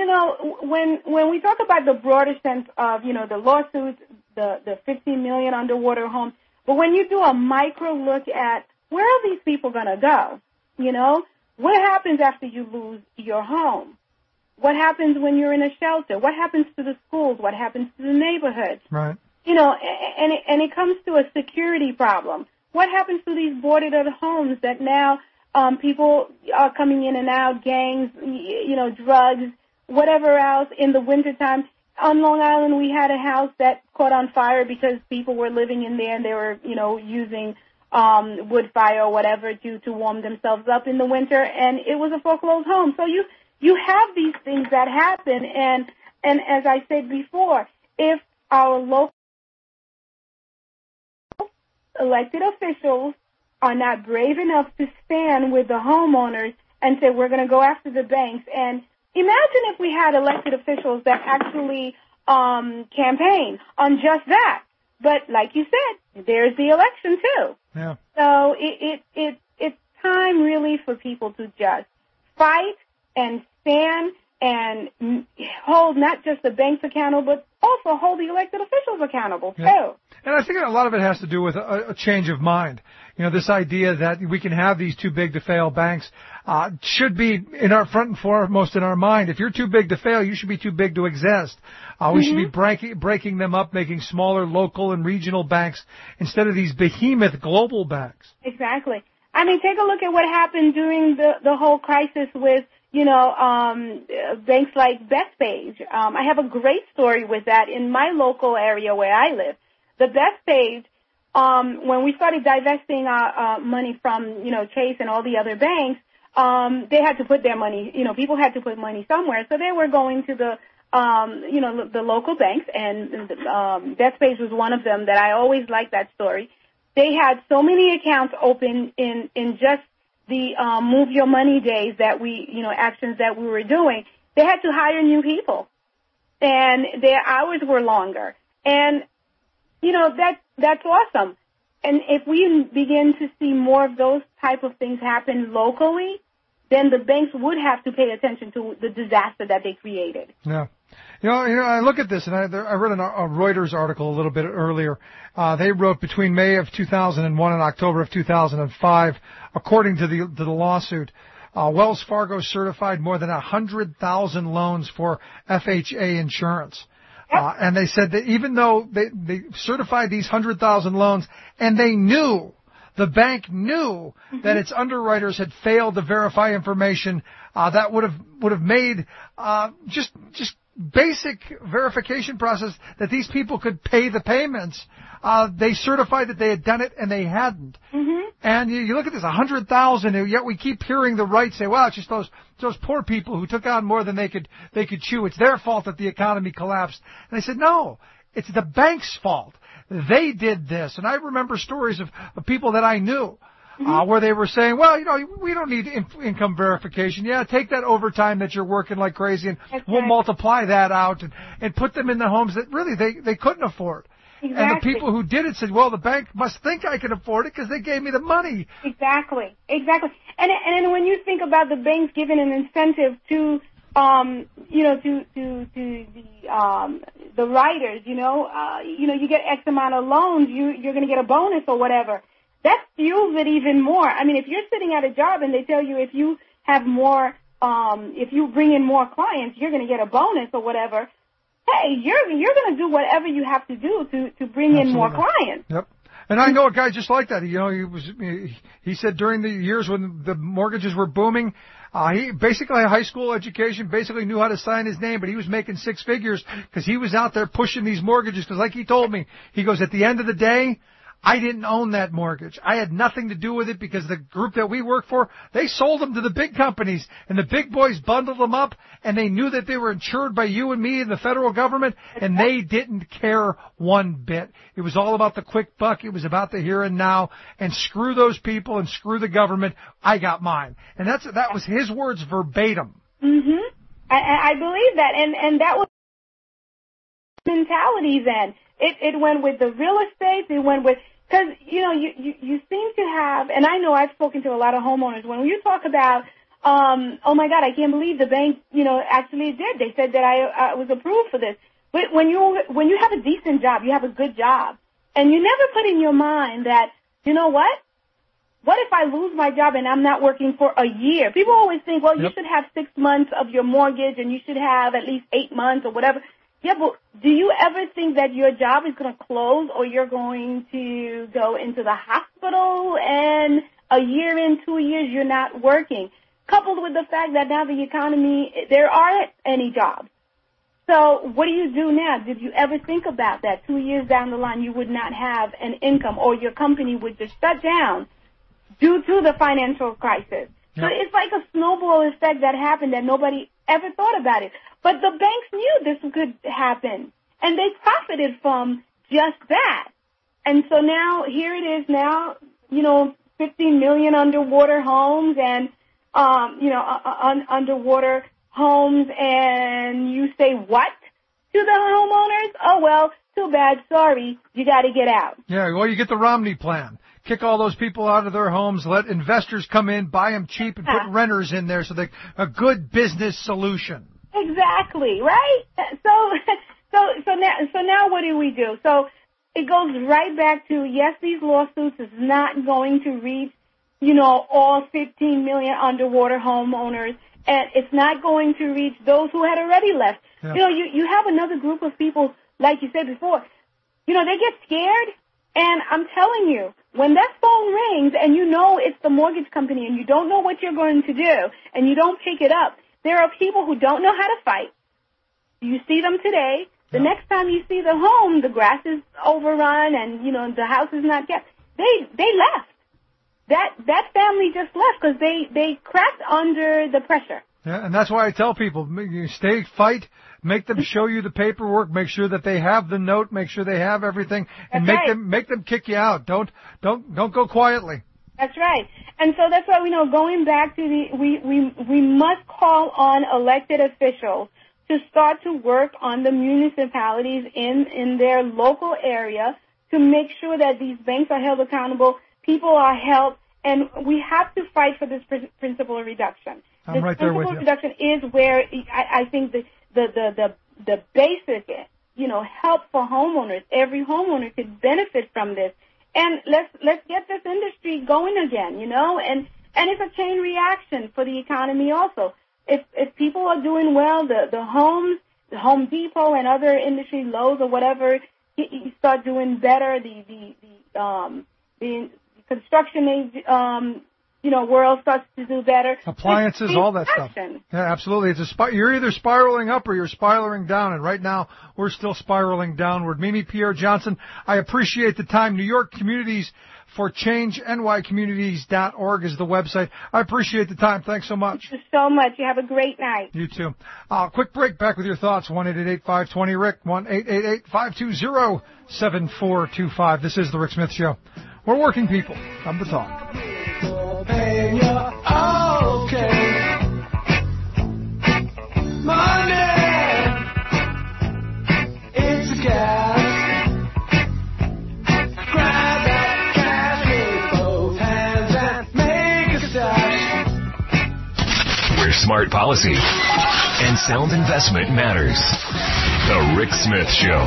when we talk about the broader sense of, the lawsuits, the 15 million underwater homes, but when you do a micro look at where are these people going to go, what happens after you lose your home? What happens when you're in a shelter? What happens to the schools? What happens to the neighborhoods? Right. And it comes to a security problem. What happens to these boarded up homes that now people are coming in and out, gangs, drugs, whatever else in the wintertime? On Long Island, we had a house that caught on fire because people were living in there and they were, using wood fire or whatever to warm themselves up in the winter, and it was a foreclosed home. So you have these things that happen, and as I said before, if our local elected officials are not brave enough to stand with the homeowners and say, we're going to go after the banks. And imagine if we had elected officials that actually campaign on just that. But like you said, there's the election too. Yeah. So it's time really for people to just fight and stand and hold not just the banks accountable, but also hold the elected officials accountable too. Yeah. And I think a lot of it has to do with a change of mind. You know, this idea that we can have these too big to fail banks should be in our front and foremost in our mind. If you're too big to fail, you should be too big to exist. We should be breaking them up, making smaller local and regional banks instead of these behemoth global banks. Exactly. I mean, take a look at what happened during the whole crisis with, banks like Bethpage. I have a great story with that in my local area where I live. The Bethpage, when we started divesting our money from, Chase and all the other banks, they had to put their money, people had to put money somewhere. So they were going to the local banks, and Bethpage was one of them that I always liked that story. They had so many accounts open in just the move your money days that actions that we were doing. They had to hire new people, and their hours were longer. And, that's awesome. And if we begin to see more of those type of things happen locally, then the banks would have to pay attention to the disaster that they created. Yeah. I look at this, and I read a Reuters article a little bit earlier. They wrote between May of 2001 and October of 2005, according to the lawsuit, Wells Fargo certified more than 100,000 loans for FHA insurance. And they said that even though they certified these 100,000 loans, and the bank knew that its underwriters had failed to verify information that would have made just basic verification process that these people could pay the payments. They certified that they had done it, and they hadn't. And you look at this, 100,000, yet we keep hearing the right say, well, it's just those poor people who took on more than they could chew. It's their fault that the economy collapsed. And I said, no, it's the bank's fault. They did this. And I remember stories of people that I knew where they were saying, well, we don't need income verification. Yeah, take that overtime that you're working like crazy, and we'll multiply that out and put them in the homes that really they couldn't afford. Exactly. And the people who did it said, well, the bank must think I can afford it because they gave me the money. Exactly. And when you think about the banks giving an incentive to the writers, you get X amount of loans, you're going to get a bonus or whatever. That fuels it even more. I mean, if you're sitting at a job and they tell you if you have more, if you bring in more clients, you're going to get a bonus or whatever. Hey, you're going to do whatever you have to do to bring in more clients. Yep. And I know a guy just like that. He said during the years when the mortgages were booming, he basically had a high school education, basically knew how to sign his name, but he was making six figures because he was out there pushing these mortgages. Because like he told me, he goes, at the end of the day, I didn't own that mortgage. I had nothing to do with it because the group that we work for, they sold them to the big companies, and the big boys bundled them up, and they knew that they were insured by you and me and the federal government, and they didn't care one bit. It was all about the quick buck. It was about the here and now, and screw those people and screw the government. I got mine. And that was his words verbatim. I believe that, and that was mentality then. It went with the real estate. It went with, because, you seem to have, and I know I've spoken to a lot of homeowners, when you talk about, oh my God, I can't believe the bank, actually did. They said that I was approved for this. But when you have a decent job, you have a good job, and you never put in your mind that, you know what? What if I lose my job and I'm not working for a year? People always think, well, you should have 6 months of your mortgage and you should have at least 8 months or whatever. Yeah, but do you ever think that your job is going to close or you're going to go into the hospital and a year in, 2 years you're not working? Coupled with the fact that now the economy, there aren't any jobs. So what do you do now? Did you ever think about that? 2 years down the line you would not have an income or your company would just shut down due to the financial crisis. Yep. So it's like a snowball effect that happened that nobody ever thought about it. But the banks knew this could happen, and they profited from just that. And so now, here it is now, 15 million underwater homes and, underwater homes, and you say what to the homeowners? Oh, well, too bad, sorry, you got to get out. Yeah, well, you get the Romney plan. Kick all those people out of their homes, let investors come in, buy them cheap, and put renters in there, so they a good business solution. Exactly, right? So now what do we do? So it goes right back to, yes, these lawsuits is not going to reach, all 15 million underwater homeowners, and it's not going to reach those who had already left. Yeah. You have another group of people, like you said before, they get scared, and I'm telling you, when that phone rings and it's the mortgage company and you don't know what you're going to do and you don't pick it up, there are people who don't know how to fight. You see them today. The next time you see the home, the grass is overrun and, the house is not kept. They left. That family just left because they cracked under the pressure. Yeah, and that's why I tell people, you fight, make them show you the paperwork, make sure that they have the note, make sure they have everything, and make them kick you out. Don't go quietly. That's right. And so that's why going back to we must call on elected officials to start to work on the municipalities in their local area to make sure that these banks are held accountable, people are helped, and we have to fight for this principal reduction. I'm right there with you. Principal reduction is where I think the basic, help for homeowners. Every homeowner could benefit from this. And let's get this industry going again, and it's a chain reaction for the economy also. If people are doing well, the homes, the Home Depot and other industry, Lowe's or whatever, you start doing better. The construction age, world starts to do better. Appliances, all that stuff. Yeah, absolutely. You're either spiraling up or you're spiraling down, and right now we're still spiraling downward. Mimi Pierre Johnson, I appreciate the time. New York Communities for Change, nycommunities.org is the website. I appreciate the time. Thanks so much. Thank you so much. You have a great night. You too. Quick break. Back with your thoughts. 1-888-520-RICK, 1-888-520-7425. This is The Rick Smith Show. We're working people. Come to talk. And you're okay. Money, it's a gas. Grab that cash with both hands and make a stash. Where smart policy and sound investment matters. The Rick Smith Show.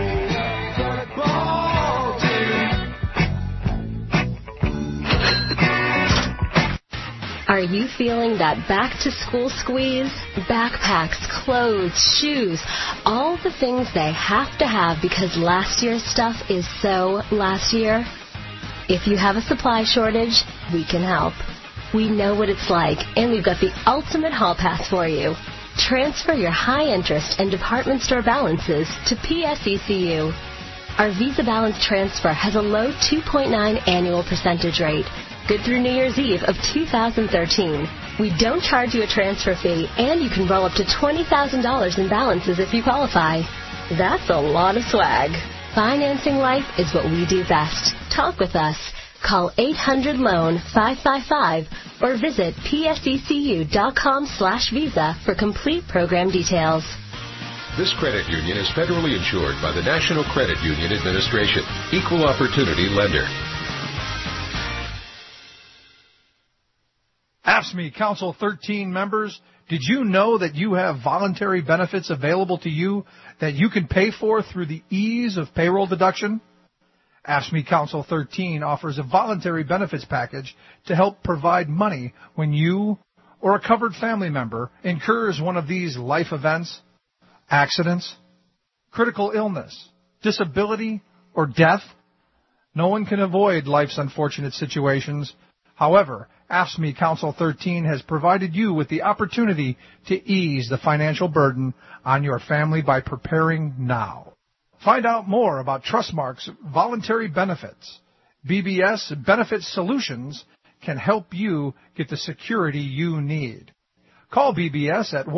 Are you feeling that back-to-school squeeze? Backpacks, clothes, shoes, all the things they have to have because last year's stuff is so last year? If you have a supply shortage, we can help. We know what it's like, and we've got the ultimate hall pass for you. Transfer your high-interest and department store balances to PSECU. Our Visa balance transfer has a low 2.9 annual percentage rate. Good through New Year's Eve of 2013. We don't charge you a transfer fee, and you can roll up to $20,000 in balances if you qualify. That's a lot of swag. Financing life is what we do best. Talk with us. Call 800-LOAN-555 or visit psecu.com/visa for complete program details. This credit union is federally insured by the National Credit Union Administration. Equal opportunity lender. AFSCME Council 13 members, did you know that you have voluntary benefits available to you that you can pay for through the ease of payroll deduction? AFSCME Council 13 offers a voluntary benefits package to help provide money when you or a covered family member incurs one of these life events, accidents, critical illness, disability, or death. No one can avoid life's unfortunate situations. However, AFSCME Council 13 has provided you with the opportunity to ease the financial burden on your family by preparing now. Find out more about Trustmark's voluntary benefits. BBS Benefit Solutions can help you get the security you need. Call BBS at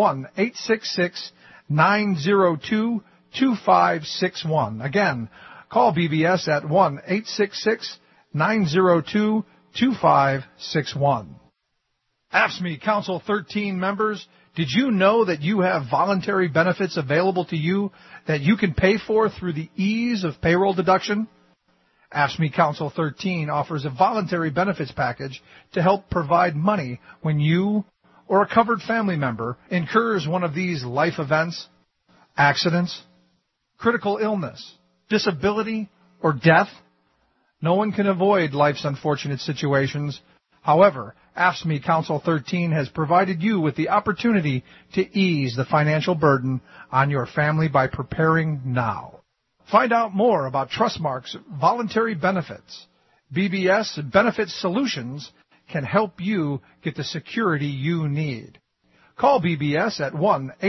1-866-902-2561. Again, call BBS at 1-866-902-2561. AFSCME Council 13 members, did you know that you have voluntary benefits available to you that you can pay for through the ease of payroll deduction? AFSCME Council 13 offers a voluntary benefits package to help provide money when you or a covered family member incurs one of these life events, accidents, critical illness, disability, or death. No one can avoid life's unfortunate situations. However, AFSCME Council 13 has provided you with the opportunity to ease the financial burden on your family by preparing now. Find out more about Trustmark's voluntary benefits. BBS Benefit Solutions can help you get the security you need. Call BBS at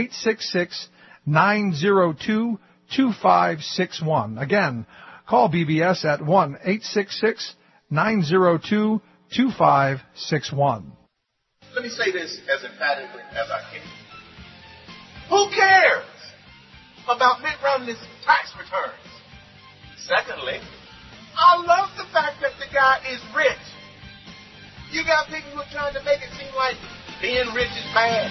1-866-902-2561. Again, call BBS at 1-866-902-2561. Let me say this as emphatically as I can. Who cares about Mitt Romney's tax returns? Secondly, I love the fact that the guy is rich. You got people who are trying to make it seem like being rich is bad.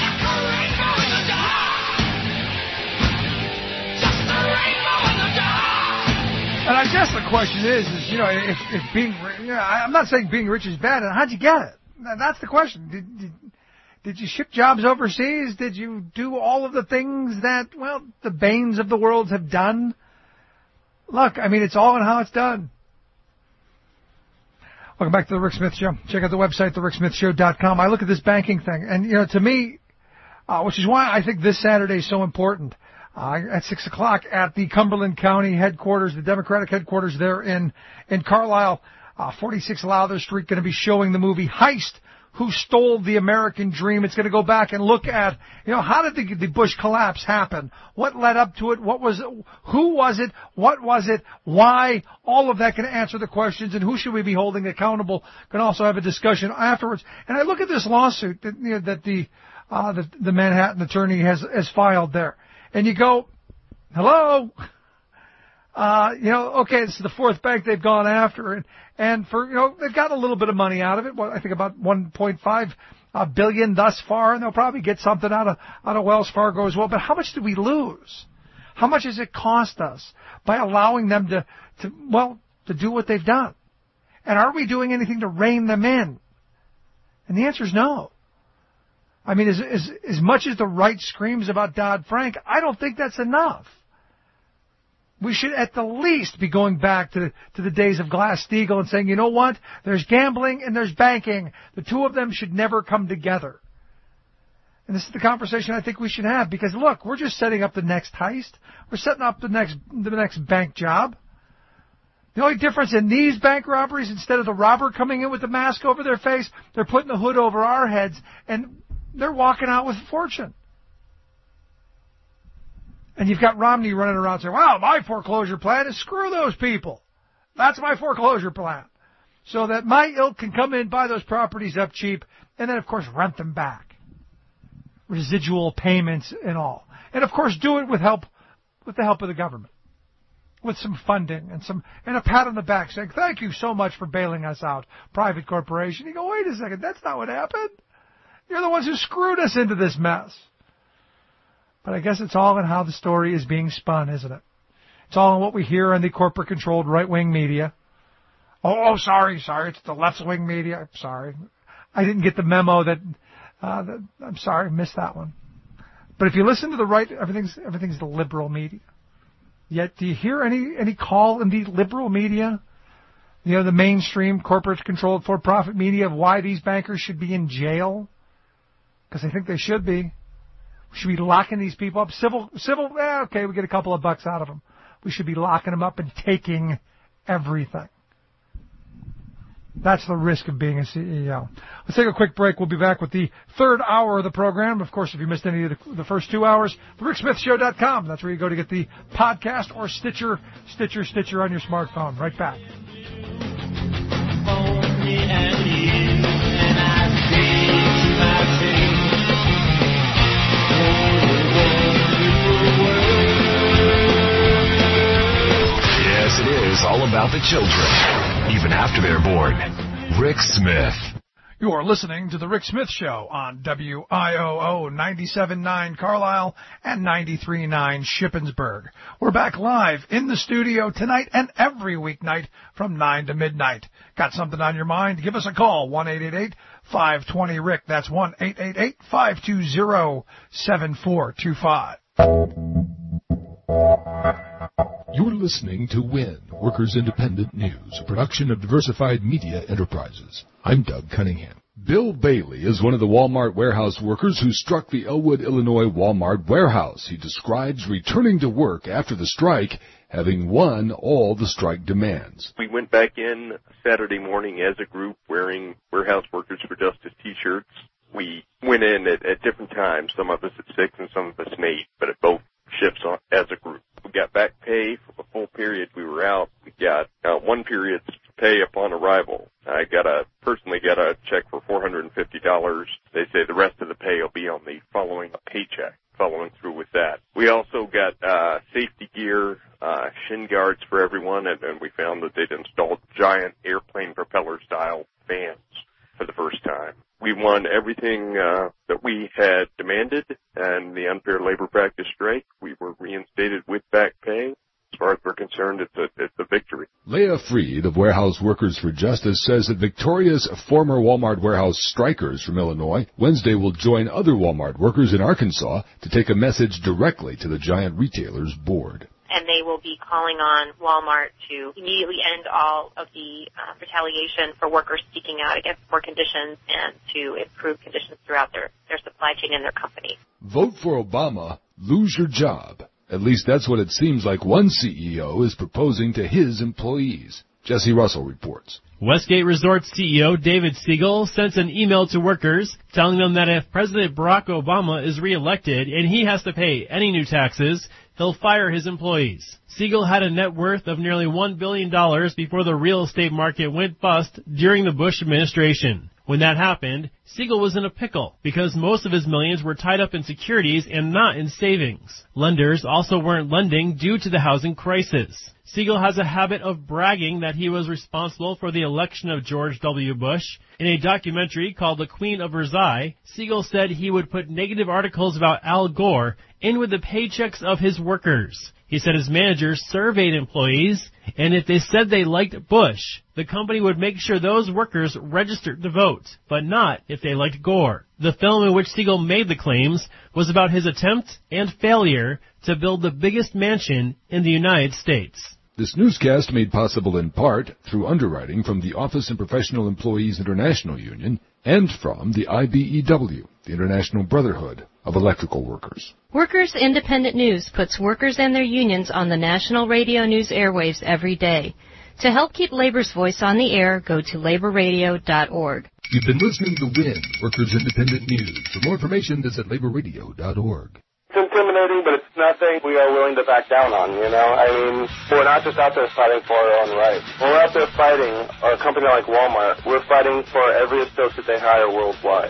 And I guess the question is if being, I'm not saying being rich is bad. And how'd you get it? That's the question. Did you ship jobs overseas? Did you do all of the things that, the Bains of the world have done? Look, I mean, it's all in how it's done. Welcome back to the Rick Smith Show. Check out the website, thericksmithshow.com. I look at this banking thing, and, to me, which is why I think this Saturday is so important, at 6 o'clock at the Cumberland County headquarters, the Democratic headquarters there in Carlisle, 46 Lowther Street, going to be showing the movie Heist, Who Stole the American Dream. It's going to go back and look at, how did the Bush collapse happen? What led up to it? What was it? Who was it? What was it? Why? All of that can answer the questions. And who should we be holding accountable? Can also have a discussion afterwards. And I look at this lawsuit that the Manhattan attorney has filed there. And you go, hello? Okay, this is the fourth bank they've gone after, and for, they've gotten a little bit of money out of it. Well, I think about $1.5 billion thus far, and they'll probably get something out of Wells Fargo as well. But how much did we lose? How much has it cost us by allowing them to do what they've done? And are we doing anything to rein them in? And the answer is no. I mean, as much as the right screams about Dodd-Frank, I don't think that's enough. We should at the least be going back to the days of Glass-Steagall and saying, you know what? There's gambling and there's banking. The two of them should never come together. And this is the conversation I think we should have, because look, we're just setting up the next heist. We're setting up the next bank job. The only difference in these bank robberies, instead of the robber coming in with the mask over their face, they're putting the hood over our heads and they're walking out with a fortune. And you've got Romney running around saying, wow, my foreclosure plan is screw those people. That's my foreclosure plan. So that my ilk can come in, buy those properties up cheap, and then, of course, rent them back. Residual payments and all. And, of course, do it with the help of the government. With some funding and a pat on the back saying, thank you so much for bailing us out, private corporation. You go, wait a second, that's not what happened. You're the ones who screwed us into this mess. But I guess it's all in how the story is being spun, isn't it? It's all in what we hear in the corporate-controlled right-wing media. Oh, sorry, it's the left-wing media. I'm sorry. I didn't get the memo that I'm sorry, missed that one. But if you listen to the right, everything's the liberal media. Yet, do you hear any call in the liberal media, the mainstream corporate-controlled for-profit media, of why these bankers should be in jail? Because I think they should be. We should be locking these people up. Civil, okay, we get a couple of bucks out of them. We should be locking them up and taking everything. That's the risk of being a CEO. Let's take a quick break. We'll be back with the third hour of the program. Of course, if you missed any of the first 2 hours, thericksmithshow.com. That's where you go to get the podcast, or Stitcher on your smartphone. Right back. Yes, it is all about the children, even after they're born. Rick Smith. You're listening to The Rick Smith Show on WIOO 97.9 Carlisle and 93.9 Shippensburg. We're back live in the studio tonight and every weeknight from 9 to midnight. Got something on your mind? Give us a call, 1-888-520-RICK. That's 1-888-520-7425. You're listening to WIN, Workers Independent News, a production of Diversified Media Enterprises. I'm Doug Cunningham. Bill Bailey is one of the Walmart warehouse workers who struck the Elwood, Illinois Walmart warehouse. He describes returning to work after the strike, having won all the strike demands. We went back in Saturday morning as a group wearing Warehouse Workers for Justice T-shirts. We went in at different times, some of us at 6 and some of us at 8, but at both shifts as a group. We got back pay for the full period we were out. We got 1 period's pay upon arrival. I personally got a check for $450. They say the rest of the pay will be on the following paycheck, following through with that. We also got safety gear, shin guards for everyone, and we found that they'd installed giant airplane propeller-style fans for the first time. We won everything that we had demanded, and the unfair labor practice strike, we were reinstated with back pay. As far as we're concerned, it's a victory. Leah Freed of Warehouse Workers for Justice says that victorious former Walmart warehouse strikers from Illinois Wednesday will join other Walmart workers in Arkansas to take a message directly to the giant retailer's board. And they will be calling on Walmart to immediately end all of the retaliation for workers speaking out against poor conditions and to improve conditions throughout their supply chain and their company. Vote for Obama, lose your job. At least that's what it seems like one CEO is proposing to his employees. Jesse Russell reports. Westgate Resorts CEO David Siegel sent an email to workers telling them that if President Barack Obama is reelected and he has to pay any new taxes, he'll fire his employees. Siegel had a net worth of nearly $1 billion before the real estate market went bust during the Bush administration. When that happened, Siegel was in a pickle because most of his millions were tied up in securities and not in savings. Lenders also weren't lending due to the housing crisis. Siegel has a habit of bragging that he was responsible for the election of George W. Bush. In a documentary called The Queen of Versailles, Siegel said he would put negative articles about Al Gore in with the paychecks of his workers. He said his managers surveyed employees, and if they said they liked Bush, the company would make sure those workers registered to vote, but not if they liked Gore. The film in which Siegel made the claims was about his attempt and failure to build the biggest mansion in the United States. This newscast made possible in part through underwriting from the Office and Professional Employees International Union and from the IBEW, the International Brotherhood of Electrical Workers. Workers Independent News puts workers and their unions on the national radio news airwaves every day. To help keep labor's voice on the air, go to laborradio.org. You've been listening to WIN, Workers Independent News. For more information, visit laborradio.org. It's intimidating, but it's nothing we are willing to back down on, you know? I mean, we're not just out there fighting for our own rights. When we're out there fighting, a company like Walmart, we're fighting for every associate they hire worldwide.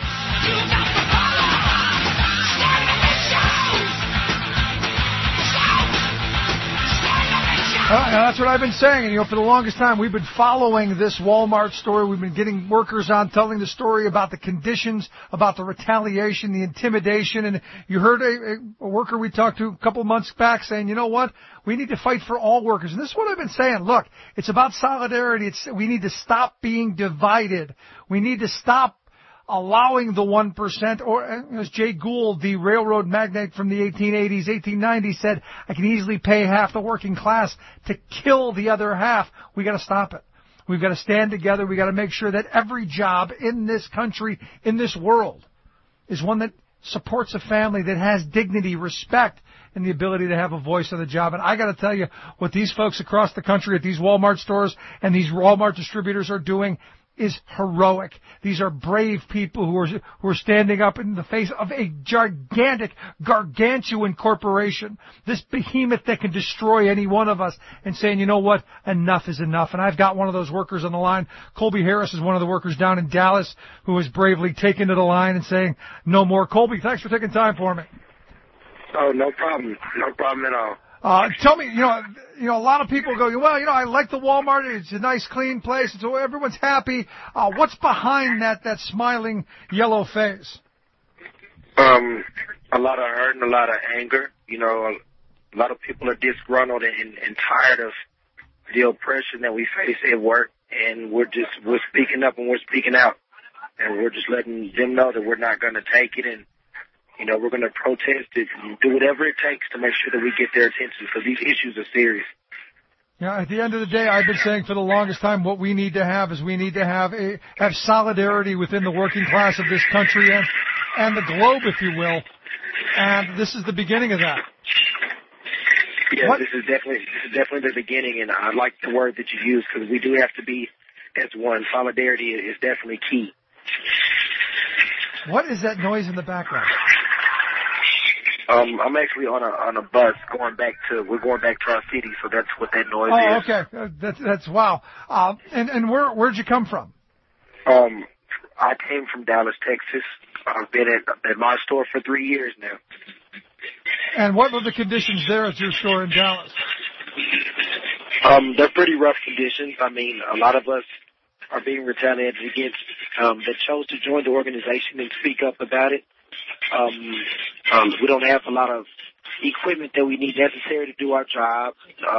That's what I've been saying. And, for the longest time, we've been following this Walmart story. We've been getting workers on telling the story about the conditions, about the retaliation, the intimidation. And you heard a worker we talked to a couple of months back saying, you know what? We need to fight for all workers. And this is what I've been saying. Look, it's about solidarity. We need to stop being divided. We need to stop allowing the 1%, or as Jay Gould, the railroad magnate from the 1880s, 1890s, said, I can easily pay half the working class to kill the other half. We got to stop it. We've got to stand together. We've got to make sure that every job in this country, in this world, is one that supports a family, that has dignity, respect, and the ability to have a voice on the job. And I got to tell you, what these folks across the country at these Walmart stores and these Walmart distributors are doing is heroic. These are brave people who are standing up in the face of a gigantic, gargantuan corporation, this behemoth that can destroy any one of us, and saying, you know what, enough is enough. And I've got one of those workers on the line. Colby Harris is one of the workers down in Dallas who has bravely taken to the line and saying, no more. Colby, thanks for taking time for me. Oh, no problem. No problem at all. Tell me, a lot of people go, well, I like the Walmart. It's a nice, clean place. So everyone's happy. What's behind that smiling yellow face? A lot of hurt and a lot of anger. A lot of people are disgruntled and tired of the oppression that we face at work, and we're speaking up and we're speaking out, and we're just letting them know that we're not going to take it, and we're going to protest it and do whatever it takes to make sure that we get their attention, because these issues are serious. At the end of the day, I've been saying for the longest time what we need to have is we need to have solidarity within the working class of this country and the globe, if you will. And this is the beginning of that. Yeah, this is definitely the beginning, and I like the word that you use, because we do have to be as one. Solidarity is definitely key. What is that noise in the background? I'm actually on a bus we're going back to our city, so that's what that noise is. Oh, okay. That's wow. And where'd you come from? I came from Dallas, Texas. I've been at my store for 3 years now. And what were the conditions there at your store in Dallas? They're pretty rough conditions. I mean, a lot of us are being retaliated against that chose to join the organization and speak up about it. We don't have a lot of equipment that we need necessary to do our job.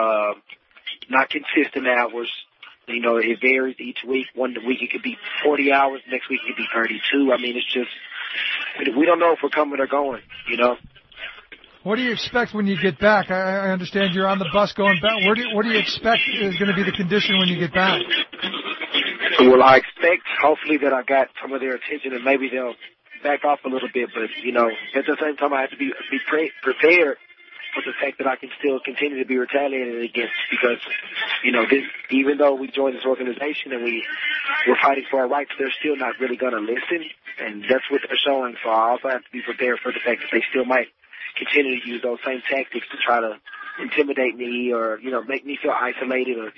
Not consistent hours. It varies each week. One week it could be 40 hours. Next week it could be 32. I mean, it's just, we don't know if we're coming or going, What do you expect when you get back? I understand you're on the bus going back. What do you expect is going to be the condition when you get back? Well, I expect, hopefully, that I got some of their attention and maybe they'll back off a little bit. But, at the same time, I have to be prepared for the fact that I can still continue to be retaliated against, because, even though we joined this organization and we're fighting for our rights, they're still not really going to listen, and that's what they're showing. So I also have to be prepared for the fact that they still might continue to use those same tactics to try to intimidate me or, make me feel isolated or,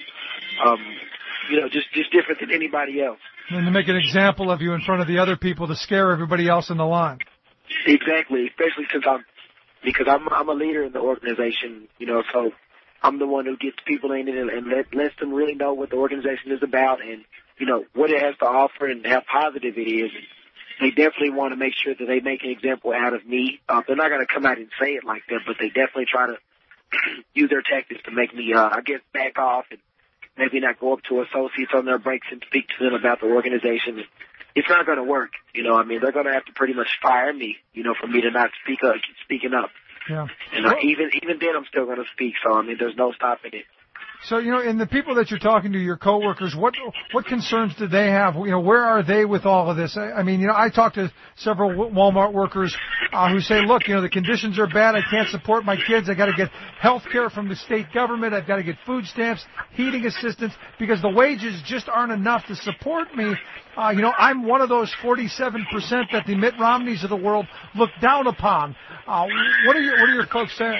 just different than anybody else. And to make an example of you in front of the other people to scare everybody else in the line. Exactly, especially because I'm a leader in the organization, so I'm the one who gets people in it and lets them really know what the organization is about and, what it has to offer and how positive it is. And they definitely want to make sure that they make an example out of me. They're not going to come out and say it like that, but they definitely try to use their tactics to make me, back off and maybe not go up to associates on their breaks and speak to them about the organization. It's not going to work. They're going to have to pretty much fire me, for me to not speaking up. Yeah. And even then I'm still going to speak, so, there's no stopping it. So, in the people that you're talking to, your coworkers, what concerns do they have? Where are they with all of this? I talk to several Walmart workers who say, look, the conditions are bad. I can't support my kids. I got to get health care from the state government. I've got to get food stamps, heating assistance, because the wages just aren't enough to support me. I'm one of those 47% that the Mitt Romneys of the world look down upon. What are your folks saying?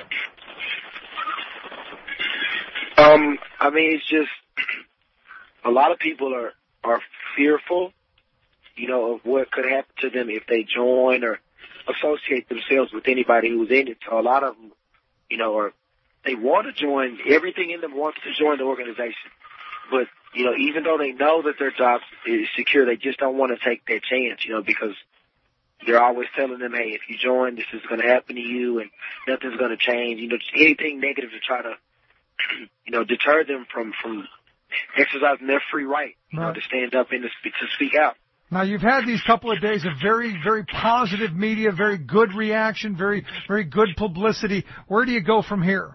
It's just a lot of people are fearful, of what could happen to them if they join or associate themselves with anybody who's in it. So a lot of them, they want to join. Everything in them wants to join the organization. But, even though they know that their job is secure, they just don't want to take that chance, because they're always telling them, hey, if you join, this is going to happen to you and nothing's going to change. Just anything negative to try to deter them from exercising their free right, to stand up and to speak out. Now, you've had these couple of days of very, very positive media, very good reaction, very, very good publicity. Where do you go from here?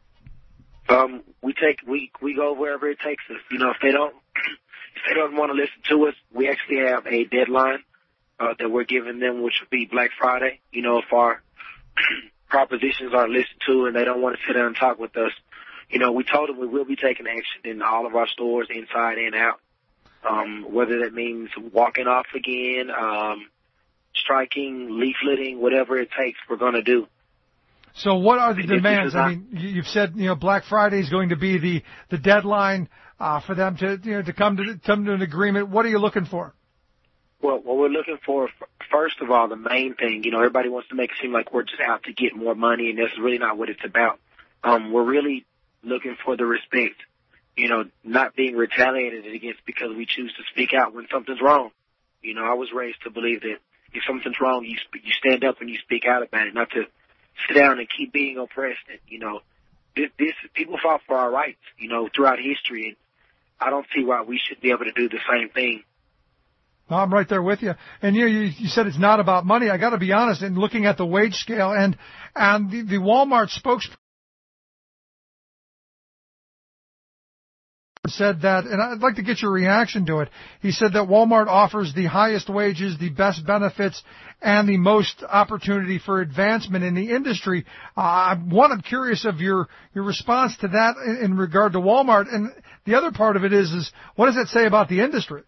We go wherever it takes us. If they don't want to listen to us, we actually have a deadline that we're giving them, which would be Black Friday. If our propositions aren't listened to and they don't want to sit down and talk with us, we told them we will be taking action in all of our stores, inside and out. Whether that means walking off again, striking, leafleting, whatever it takes, we're going to do. So what are the demands? You've said, Black Friday is going to be the deadline for them to come to an agreement. What are you looking for? Well, what we're looking for, first of all, the main thing, everybody wants to make it seem like we're just out to get more money, and that's really not what it's about. we're really looking for the respect, you know, not being retaliated against because we choose to speak out when something's wrong. You know, I was raised to believe that if something's wrong, you stand up and you speak out about it, not to sit down and keep being oppressed. And, you know, this people fought for our rights, you know, throughout history, and I don't see why we should be able to do the same thing. No, I'm right there with you. And you said it's not about money. I got to be honest, in looking at the wage scale and the Walmart spokesperson said that, and I'd like to get your reaction to it. He said that Walmart offers the highest wages, the best benefits, and the most opportunity for advancement in the industry. I'm curious of your response to that in regard to Walmart. And the other part of it is what does that say about the industry?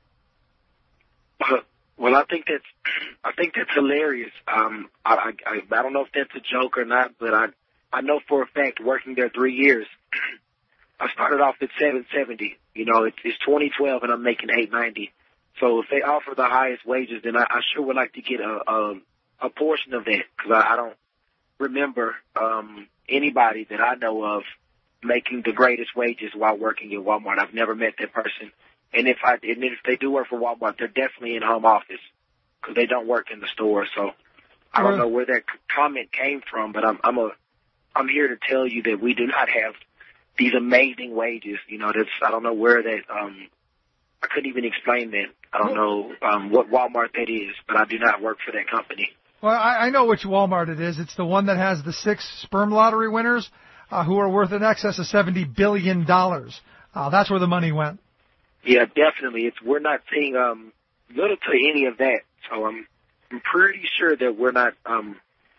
Well, I think that's hilarious. I don't know if that's a joke or not, but I know for a fact working there 3 years, I started off at $7.70. You know, it's 2012 and I'm making $8.90. So if they offer the highest wages, then I sure would like to get a portion of that, because I don't remember anybody that I know of making the greatest wages while working at Walmart. I've never met that person. And if they do work for Walmart, they're definitely in home office because they don't work in the store. So I don't know where that comment came from, but I'm here to tell you that we do not have these amazing wages. You know, I don't know where that. I couldn't even explain that. I don't know what Walmart that is, but I do not work for that company. Well, I know which Walmart it is. It's the one that has the 6 sperm lottery winners who are worth in excess of $70 billion. That's where the money went. Yeah, definitely. We're not seeing little to any of that. So I'm pretty sure that we're not the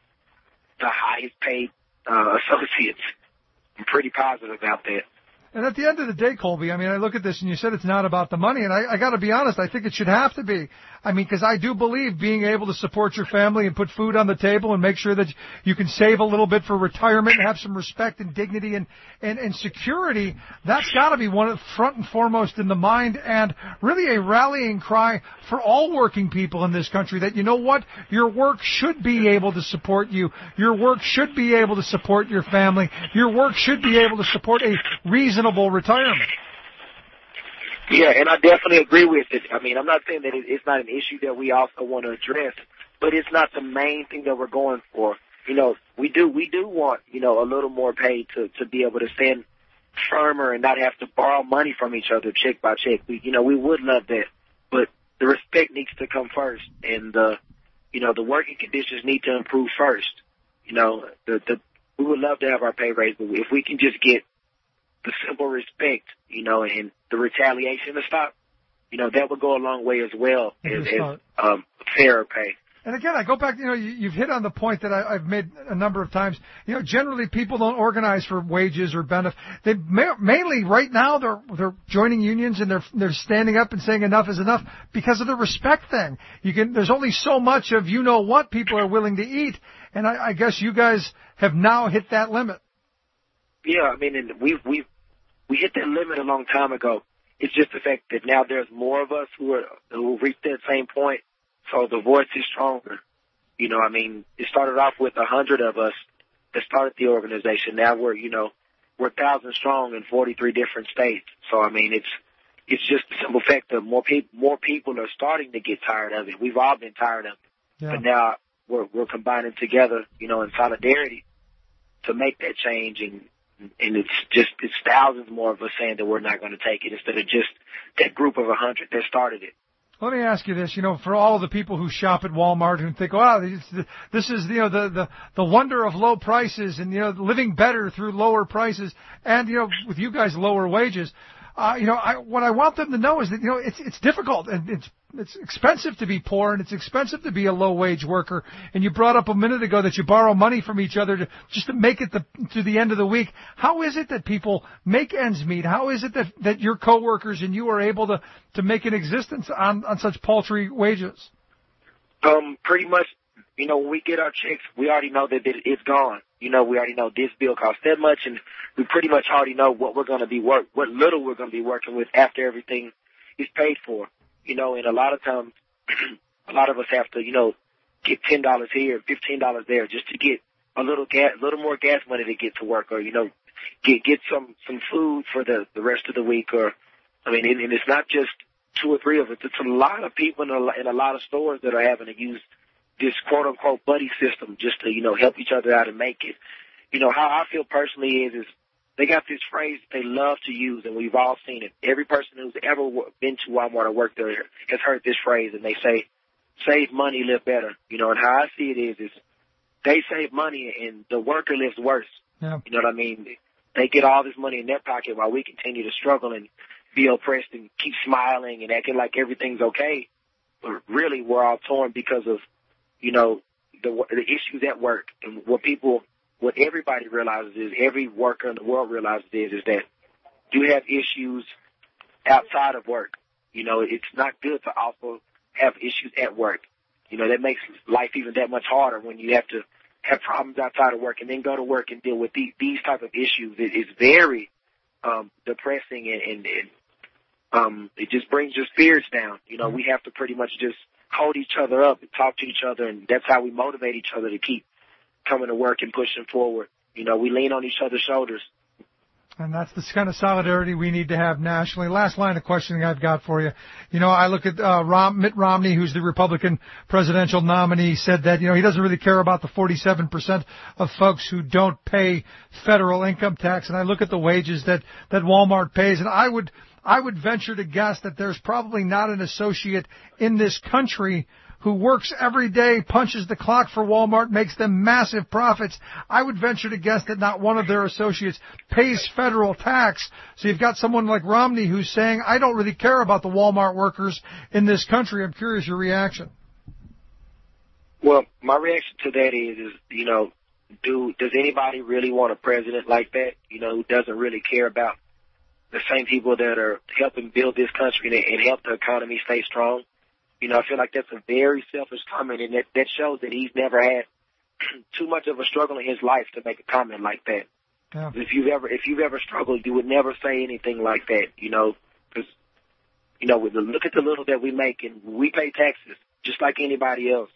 highest paid associates. I'm pretty positive about that. And at the end of the day, Colby, I mean, I look at this and you said it's not about the money, and I got to be honest, I think it should have to be. I mean, because I do believe being able to support your family and put food on the table and make sure that you can save a little bit for retirement and have some respect and dignity and security, that's got to be one of front and foremost in the mind, and really a rallying cry for all working people in this country that, you know what, your work should be able to support you. Your work should be able to support your family. Your work should be able to support a reasonable retirement. Yeah, and I definitely agree with it. I mean, I'm not saying that it's not an issue that we also want to address, but it's not the main thing that we're going for. You know, we do want, you know, a little more pay to be able to stand firmer and not have to borrow money from each other check by check. We would love that, but the respect needs to come first, and the working conditions need to improve first. You know, we would love to have our pay raise, but if we can just get the simple respect, you know, and the retaliation to stop, you know, that would go a long way as well as fairer pay. And again, I go back, you know, you've hit on the point that I've made a number of times. You know, generally people don't organize for wages or benefits. They mainly right now they're joining unions and they're standing up and saying enough is enough because of the respect thing. There's only so much of you know what people are willing to eat, and I guess you guys have now hit that limit. Yeah, I mean, and we hit that limit a long time ago. It's just the fact that now there's more of us who reached that same point, so the voice is stronger. You know, I mean, it started off with 100 of us that started the organization. Now we're 1,000 strong in 43 different states. So I mean, it's just the simple fact that more people are starting to get tired of it. We've all been tired of it, but now we're combining together, you know, in solidarity to make that change. And it's thousands more of us saying that we're not going to take it instead of just that group of 100 that started it. Let me ask you this, you know, for all the people who shop at Walmart and think, wow, this is, you know, the wonder of low prices and, you know, living better through lower prices and, you know, with you guys, lower wages. What I want them to know is that, you know, it's difficult and it's expensive to be poor and it's expensive to be a low wage worker. And you brought up a minute ago that you borrow money from each other just to make it to the end of the week. How is it that people make ends meet? How is it that your coworkers and you are able to make an existence on such paltry wages? Pretty much, you know, when we get our checks, we already know that it's gone. You know, we already know this bill costs that much, and we pretty much already know what we're going to be what little we're going to be working with after everything is paid for. You know, and a lot of times, a lot of us have to, you know, get $10 here, $15 there, just to get a little more gas money to get to work, or, you know, get some food for the rest of the week. Or, I mean, and it's not just 2 or 3 of us. It's a lot of people in a lot of stores that are having to use this quote-unquote buddy system just to, help each other out and make it. How I feel personally is they got this phrase they love to use, and we've all seen it. Every person who's ever been to Walmart or worked there has heard this phrase, and they say, save money, live better. And how I see it is they save money and the worker lives worse. Yeah. You know what I mean? They get all this money in their pocket while we continue to struggle and be oppressed and keep smiling and acting like everything's okay. But really, we're all torn because of, the issues at work. And what everybody realizes is, every worker in the world realizes is that you have issues outside of work. It's not good to also have issues at work. That makes life even that much harder when you have to have problems outside of work and then go to work and deal with these type of issues. It's very depressing and it just brings your spirits down. We have to pretty much just hold each other up and talk to each other, and that's how we motivate each other to keep coming to work and pushing forward. We lean on each other's shoulders. And that's the kind of solidarity we need to have nationally. Last line of questioning I've got for you. I look at Mitt Romney, who's the Republican presidential nominee, said that, he doesn't really care about the 47% of folks who don't pay federal income tax. And I look at the wages that Walmart pays, and I would venture to guess that there's probably not an associate in this country who works every day, punches the clock for Walmart, makes them massive profits. I would venture to guess that not one of their associates pays federal tax. So you've got someone like Romney who's saying, I don't really care about the Walmart workers in this country. I'm curious your reaction. Well, my reaction to that is does anybody really want a president like that, who doesn't really care about the same people that are helping build this country and help the economy stay strong? I feel like that's a very selfish comment, and that shows that he's never had too much of a struggle in his life to make a comment like that. Yeah. If you've ever struggled, you would never say anything like that, because, look at the little that we make, and we pay taxes just like anybody else,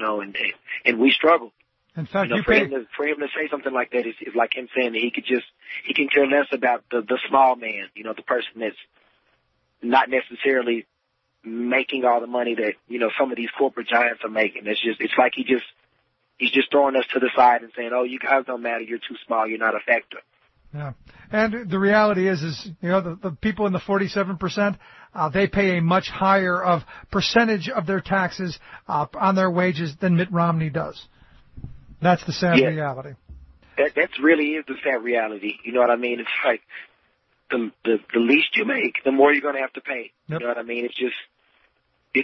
and we struggle. In fact, for him to say something like that is like him saying that he can care less about the small man, the person that's not necessarily making all the money that, some of these corporate giants are making. It's like he's just throwing us to the side and saying, oh, you guys don't matter. You're too small. You're not a factor. Yeah. And the reality is the people in the 47%, they pay a much higher of percentage of their taxes on their wages than Mitt Romney does. That's the sad reality. That really is the sad reality. You know what I mean? It's like the least you make, the more you're going to have to pay. Yep. You know what I mean? It's just, if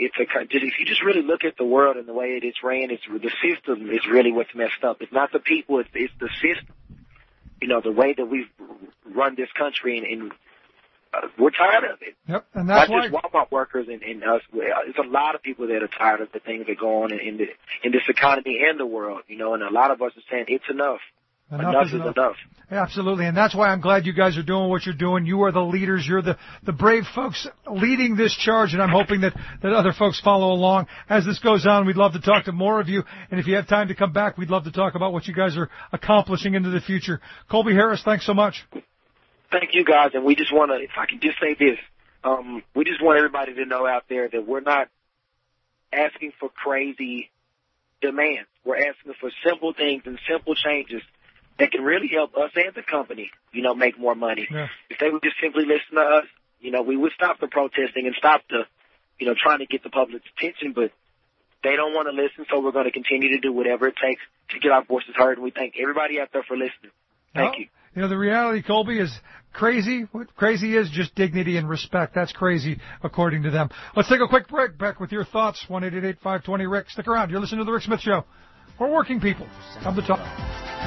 you just really look at the world and the way it's ran, the system is really what's messed up. It's not the people, it's the system. The way that we've run this country, and we're tired of it. Yep, and that's not just Walmart workers and us. It's a lot of people that are tired of the things that go on in this economy and the world. And a lot of us are saying it's enough. Enough is enough. Absolutely, and that's why I'm glad you guys are doing what you're doing. You are the leaders. You're the brave folks leading this charge, and I'm hoping that other folks follow along. As this goes on, we'd love to talk to more of you, and if you have time to come back, we'd love to talk about what you guys are accomplishing into the future. Colby Harris, thanks so much. Thank you, guys, and we just want to, if I can just say this, we just want everybody to know out there that we're not asking for crazy demands. We're asking for simple things and simple changes that can really help us and the company, make more money. Yeah. If they would just simply listen to us, we would stop the protesting and stop the, trying to get the public's attention, but they don't want to listen, so we're going to continue to do whatever it takes to get our voices heard, and we thank everybody out there for listening. Thank you. The reality, Colby, is crazy. What crazy is just dignity and respect. That's crazy, according to them. Let's take a quick break. Back with your thoughts. 1-888-520-RICK. Stick around. You're listening to The Rick Smith Show. For working people. Come to talk. 10%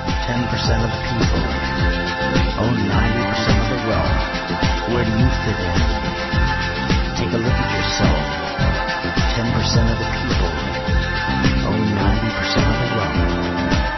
of the people own 90% of the wealth. Where do you fit in? Take a look at yourself. 10% of the people own 90% of the wealth.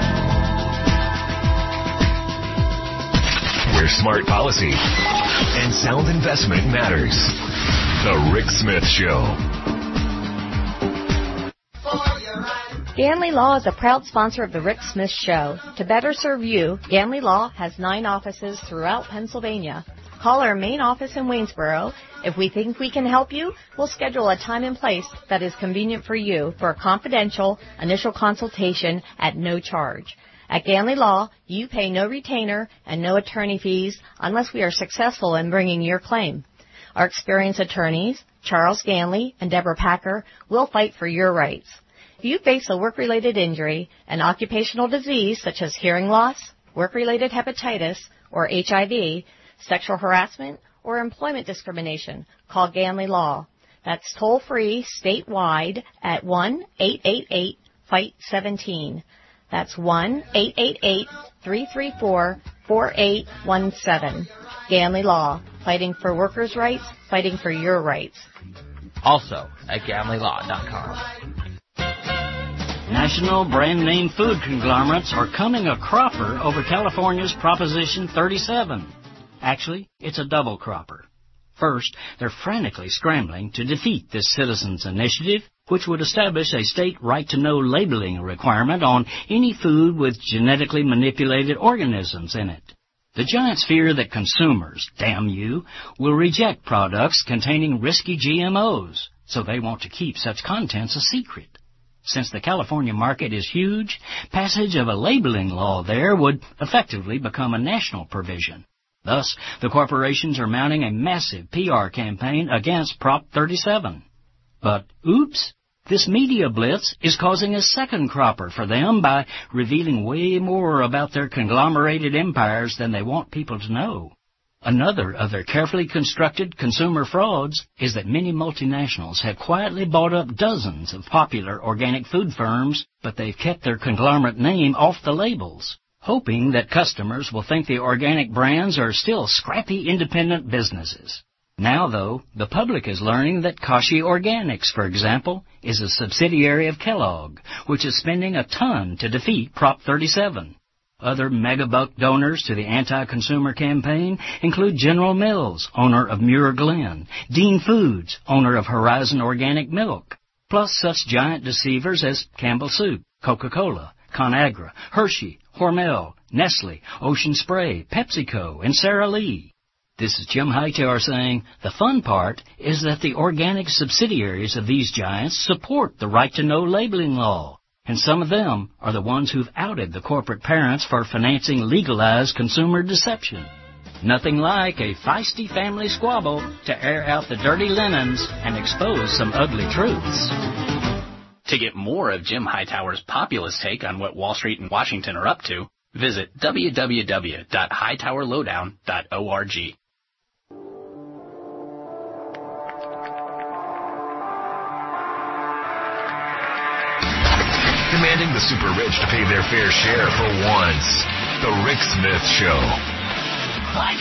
Where smart policy and sound investment matters. The Rick Smith Show. Ganley Law is a proud sponsor of the Rick Smith Show. To better serve you, Ganley Law has 9 offices throughout Pennsylvania. Call our main office in Waynesboro. If we think we can help you, we'll schedule a time and place that is convenient for you for a confidential initial consultation at no charge. At Ganley Law, you pay no retainer and no attorney fees unless we are successful in bringing your claim. Our experienced attorneys, Charles Ganley and Deborah Packer, will fight for your rights. If you face a work-related injury, an occupational disease such as hearing loss, work-related hepatitis, or HIV, sexual harassment, or employment discrimination, call Ganley Law. That's toll-free statewide at 1-888-FIGHT-17. That's 1-888-334-4817. Ganley Law, fighting for workers' rights, fighting for your rights. Also at GanleyLaw.com. National brand name food conglomerates are coming a cropper over California's Proposition 37. Actually, it's a double cropper. First, they're frantically scrambling to defeat this citizens' initiative, which would establish a state right-to-know labeling requirement on any food with genetically manipulated organisms in it. The giants fear that consumers, damn you, will reject products containing risky GMOs, so they want to keep such contents a secret. Since the California market is huge, passage of a labeling law there would effectively become a national provision. Thus, the corporations are mounting a massive PR campaign against Prop 37. But, oops, this media blitz is causing a second cropper for them by revealing way more about their conglomerated empires than they want people to know. Another of their carefully constructed consumer frauds is that many multinationals have quietly bought up dozens of popular organic food firms, but they've kept their conglomerate name off the labels, hoping that customers will think the organic brands are still scrappy independent businesses. Now, though, the public is learning that Kashi Organics, for example, is a subsidiary of Kellogg, which is spending a ton to defeat Prop 37. Other megabuck donors to the anti-consumer campaign include General Mills, owner of Muir Glen, Dean Foods, owner of Horizon Organic Milk, plus such giant deceivers as Campbell Soup, Coca-Cola, ConAgra, Hershey, Hormel, Nestle, Ocean Spray, PepsiCo, and Sara Lee. This is Jim Hightower saying the fun part is that the organic subsidiaries of these giants support the right-to-know labeling law, and some of them are the ones who've outed the corporate parents for financing legalized consumer deception. Nothing like a feisty family squabble to air out the dirty linens and expose some ugly truths. To get more of Jim Hightower's populist take on what Wall Street and Washington are up to, visit www.hightowerlowdown.org. Demanding the super rich to pay their fair share for once. The Rick Smith Show. I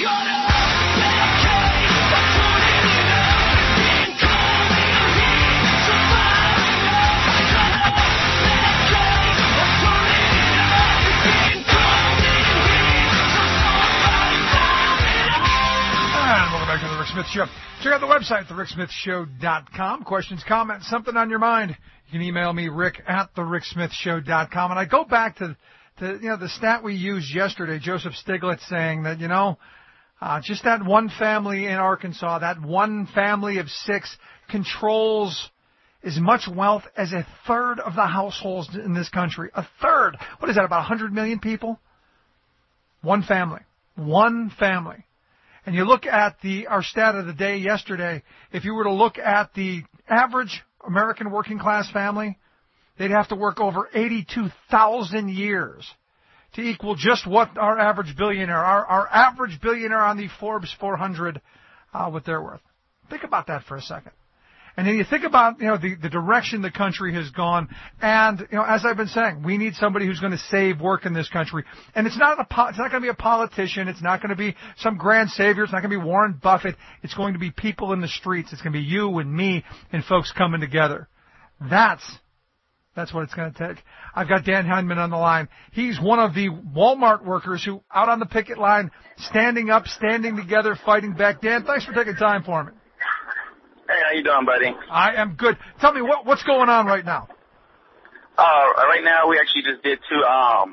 welcome back to the Rick Smith Show. Check out the website, thericksmithshow.com. Questions, comments, something on your mind. You can email me, rick@thericksmithshow.com. And I go back to the stat we used yesterday, Joseph Stiglitz saying that, just that one family in Arkansas, that one family of 6 controls as much wealth as a third of the households in this country. A third. What is that, about 100 million people? One family. One family. And you look at our stat of the day yesterday, if you were to look at the average American working class family, they'd have to work over 82,000 years to equal just what our average billionaire, our average billionaire on the Forbes 400, what they're worth. Think about that for a second. And then you think about, the direction the country has gone. And, as I've been saying, we need somebody who's going to save work in this country. And it's not going to be a politician. It's not going to be some grand savior. It's not going to be Warren Buffett. It's going to be people in the streets. It's going to be you and me and folks coming together. That's what it's going to take. I've got Dan Henman on the line. He's one of the Walmart workers who out on the picket line, standing up, standing together, fighting back. Dan, thanks for taking time for me. Hey, how you doing, buddy? I am good. Tell me, what's going on right now? Right now we actually just did two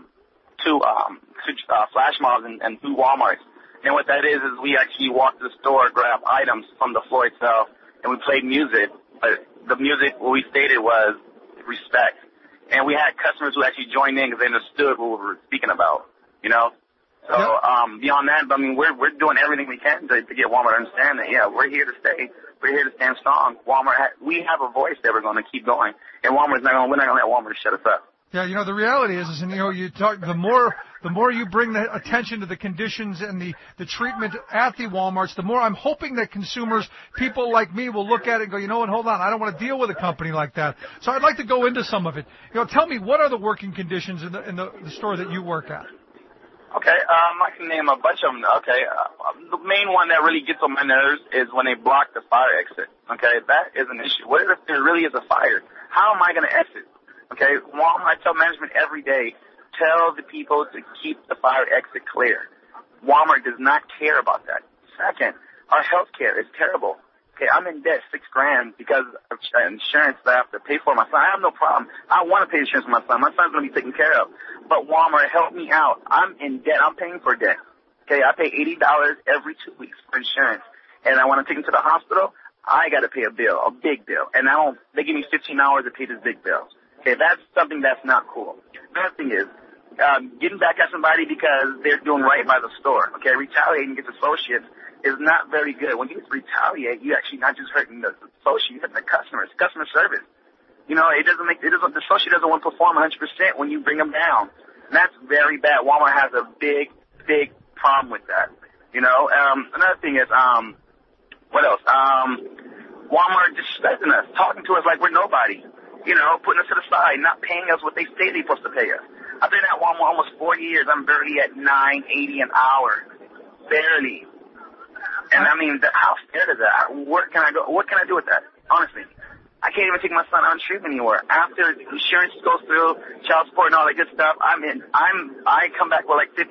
flash mobs and 2 Walmarts. And what that is we actually walked to the store, grab items from the floor itself, and we played music. But the music, what we stated was respect. And we had customers who actually joined in because they understood what we were speaking about, you know? So, beyond that, I mean, we're doing everything we can to get Walmart to understand that, yeah, we're here to stay. We're here to stand strong. We have a voice that we're going to keep going. And we're not going to let Walmart shut us up. Yeah, you know, the reality is, you know, you talk, the more you bring the attention to the conditions and the treatment at the Walmarts, the more I'm hoping that consumers, people like me, will look at it and go, you know what, hold on, I don't want to deal with a company like that. So I'd like to go into some of it. You know, tell me, what are the working conditions in the store that you work at? Okay, I can name a bunch of them. Okay, the main one that really gets on my nerves is when they block the fire exit. Okay, that is an issue. What if there really is a fire? How am I going to exit? Okay, Walmart, I tell management every day, tell the people to keep the fire exit clear. Walmart does not care about that. Second, our health care is terrible. Okay, I'm in debt $6,000 because of insurance that I have to pay for my son. I have no problem. I want to pay insurance for my son. My son's going to be taken care of. But Walmart, help me out. I'm in debt. I'm paying for debt. Okay, I pay $80 every 2 weeks for insurance. And I want to take him to the hospital. I got to pay a bill, a big bill. And they give me 15 hours to pay this big bill. Okay, that's something that's not cool. Another thing is, getting back at somebody because they're doing right by the store. Okay, retaliating against associates is not very good. When you retaliate, you actually not just hurting the associate, you're hurting the customers, customer service. You know, the associate doesn't want to perform 100% when you bring them down. And that's very bad. Walmart has a big, big problem with that. You know, another thing is, what else? Walmart disrespecting us, talking to us like we're nobody. You know, putting us to the side, not paying us what they say they're supposed to pay us. I've been at Walmart almost 4 years. I'm barely at $9.80 an hour. Barely. And I mean, how fair is that? What can I do with that? Honestly. I can't even take my son on treatment anymore. After insurance goes through, child support and all that good stuff, I come back with like $50.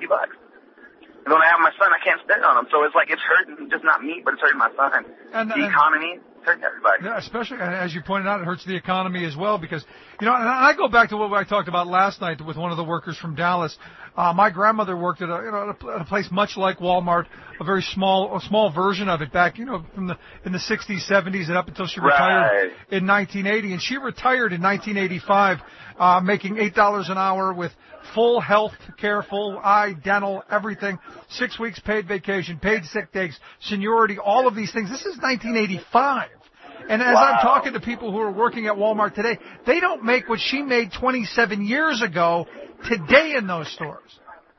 And when I have my son, I can't spend on him. So it's like, it's hurting just not me, but it's hurting my son. And the economy, it's hurting everybody. Yeah, especially, as you pointed out, it hurts the economy as well because, you know, and I go back to what I talked about last night with one of the workers from Dallas. My grandmother worked at a place much like Walmart, a very small version of it back, you know, in the 60s, 70s, and up until she retired in 1980. And she retired in 1985, making $8 an hour with full health care, full eye, dental, everything, 6 weeks paid vacation, paid sick days, seniority, all of these things. This is 1985. And as I'm talking to people who are working at Walmart today, they don't make what she made 27 years ago today in those stores.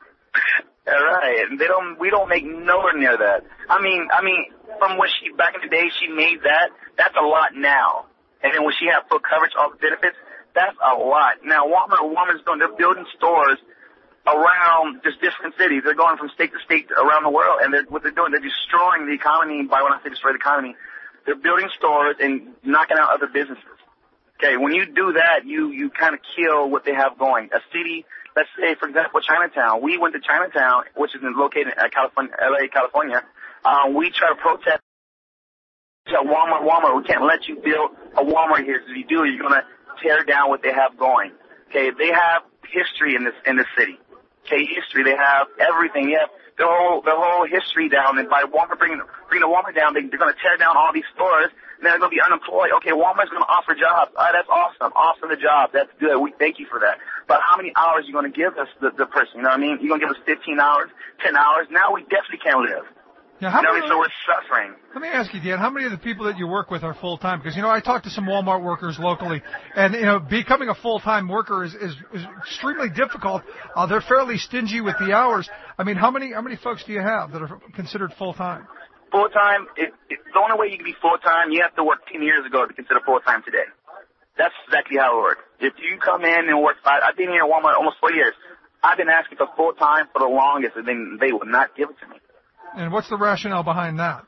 All right. And we don't make nowhere near that. I mean, from what back in the day she made that's a lot now. And then when she had full coverage, all the benefits, that's a lot. Now Walmart's they're building stores around just different cities. They're going from state to state around the world, and what they're doing, they're destroying the economy. By when I say destroy the economy, they're building stores and knocking out other businesses. Okay, when you do that, you kind of kill what they have going. A city, let's say, for example, Chinatown. We went to Chinatown, which is located in California, LA, California. We try to protest. Tell Walmart, we can't let you build a Walmart here. Because if you do, you're going to tear down what they have going. Okay, they have history in this city. Okay, history. They have everything. They have their whole history down. And by Walmart bringing the Walmart down, they're going to tear down all these stores. And they're going to be unemployed. Okay, Walmart's going to offer jobs. All right, that's awesome. Awesome, the job. That's good. We thank you for that. But how many hours are you going to give us, the person? You know what I mean? You're going to give us 15 hours, 10 hours? Now we definitely can't live. Yeah, so we're suffering. Let me ask you, Dan, how many of the people that you work with are full-time? Because, you know, I talk to some Walmart workers locally, and, you know, becoming a full-time worker is extremely difficult. They're fairly stingy with the hours. I mean, how many folks do you have that are considered full-time? Full-time, the only way you can be full-time, you have to work 10 years ago to consider full-time today. That's exactly how it works. If you come in and work I've been here at Walmart almost 4 years. I've been asking for full-time for the longest, and then they will not give it to me. And what's the rationale behind that?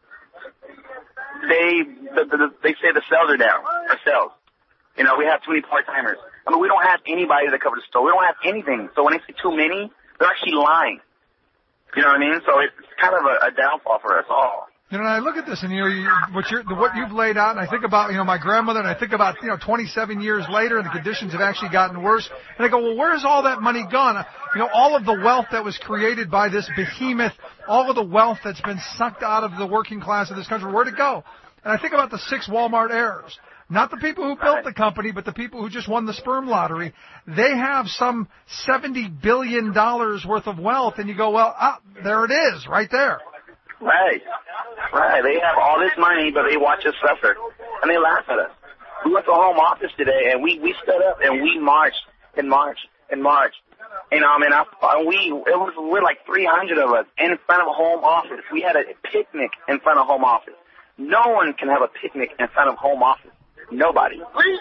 They say the sales are down, our sales. You know, we have too many part-timers. I mean, we don't have anybody to cover the store. We don't have anything. So when they say too many, they're actually lying. You know what I mean? So it's kind of a downfall for us all. You know, and I look at this, and what you've laid out, and I think about, my grandmother, and I think about, 27 years later, and the conditions have actually gotten worse. And I go, well, where's all that money gone? All of the wealth that was created by this behemoth, all of the wealth that's been sucked out of the working class of this country, where'd it go? And I think about the 6 Walmart heirs. Not the people who built the company, but the people who just won the sperm lottery. They have some $70 billion worth of wealth, and you go, well, there it is, right there. Right. They have all this money, but they watch us suffer, and they laugh at us. We went to home office today, and we stood up and we marched and marched and marched. We're like 300 of us in front of home office. We had a picnic in front of home office. No one can have a picnic in front of home office. Nobody.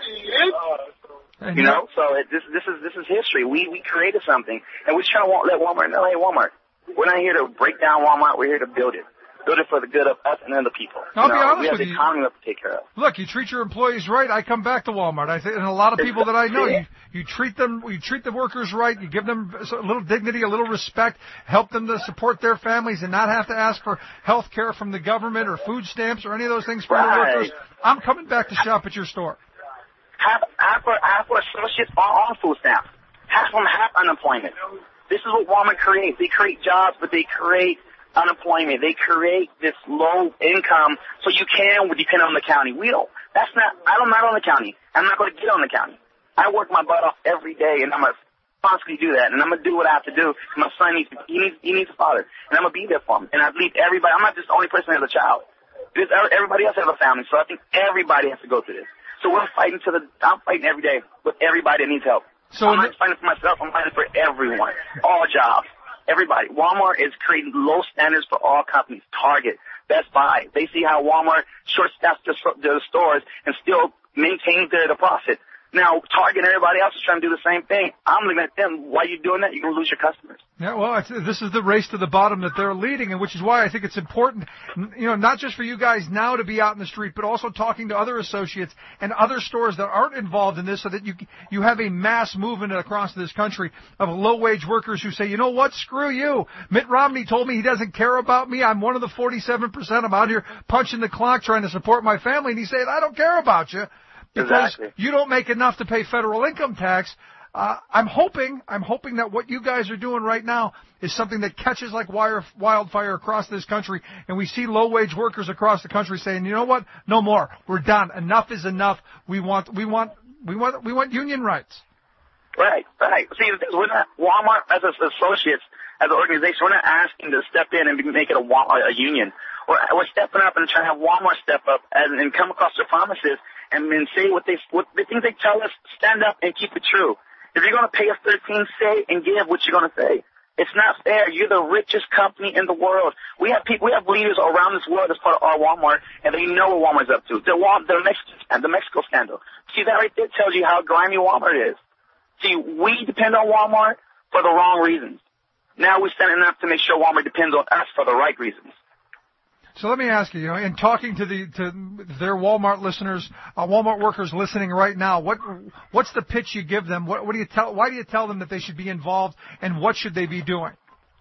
So this is history. We created something, and we're trying to let Walmart know, hey, Walmart, we're not here to break down Walmart. We're here to build it. Build it for the good of us and other people. I'll be honest we have with the economy to take care of. Look, you treat your employees right. I come back to Walmart. I think, and a lot of people that I know, you treat the workers right. You give them a little dignity, a little respect, help them to support their families and not have to ask for health care from the government or food stamps or any of those things for the workers. I'm coming back to shop at your store. Half our associates are on food stamps. Half of them have unemployment. This is what Walmart creates. They create jobs, but they create unemployment. They create this low income so you can depend on the county. I'm not on the county. I'm not going to get on the county. I work my butt off every day, and I'm going to constantly do that, and I'm going to do what I have to do. My son needs a father, and I'm going to be there for him. And I believe everybody, I'm not just the only person who has a child. Everybody else has a family, so I think everybody has to go through this. So I'm fighting every day with everybody that needs help. So I'm not fighting for myself, I'm fighting for everyone. All jobs. Everybody. Walmart is creating low standards for all companies. Target, Best Buy. They see how Walmart short-staffs the stores and still maintains the profit. Now, Target and everybody else is trying to do the same thing. I'm looking at them. Why are you doing that? You're going to lose your customers. Yeah, well, this is the race to the bottom that they're leading, and which is why I think it's important, not just for you guys now to be out in the street, but also talking to other associates and other stores that aren't involved in this, so that you have a mass movement across this country of low-wage workers who say, you know what, screw you. Mitt Romney told me he doesn't care about me. I'm one of the 47%. I'm out here punching the clock trying to support my family, and he said, I don't care about you. Because you don't make enough to pay federal income tax. I'm hoping that what you guys are doing right now is something that catches like wildfire across this country, and we see low-wage workers across the country saying, you know what, no more, we're done, enough is enough. We want union rights. Right. See, we're not Walmart as associates, as an organization. We're not asking to step in and make it a union. We're stepping up and trying to have Walmart step up and come across their promises. And then say what the things they tell us, stand up and keep it true. If you're going to pay us 13, say and give what you're going to say. It's not fair. You're the richest company in the world. We have leaders around this world as part of our Walmart, and they know what Walmart's up to. The Mexico scandal. See, that right there tells you how grimy Walmart is. See, we depend on Walmart for the wrong reasons. Now we're standing up to make sure Walmart depends on us for the right reasons. So let me ask you, in talking to their Walmart listeners, Walmart workers listening right now, what's the pitch you give them? Why do you tell them that they should be involved, and what should they be doing?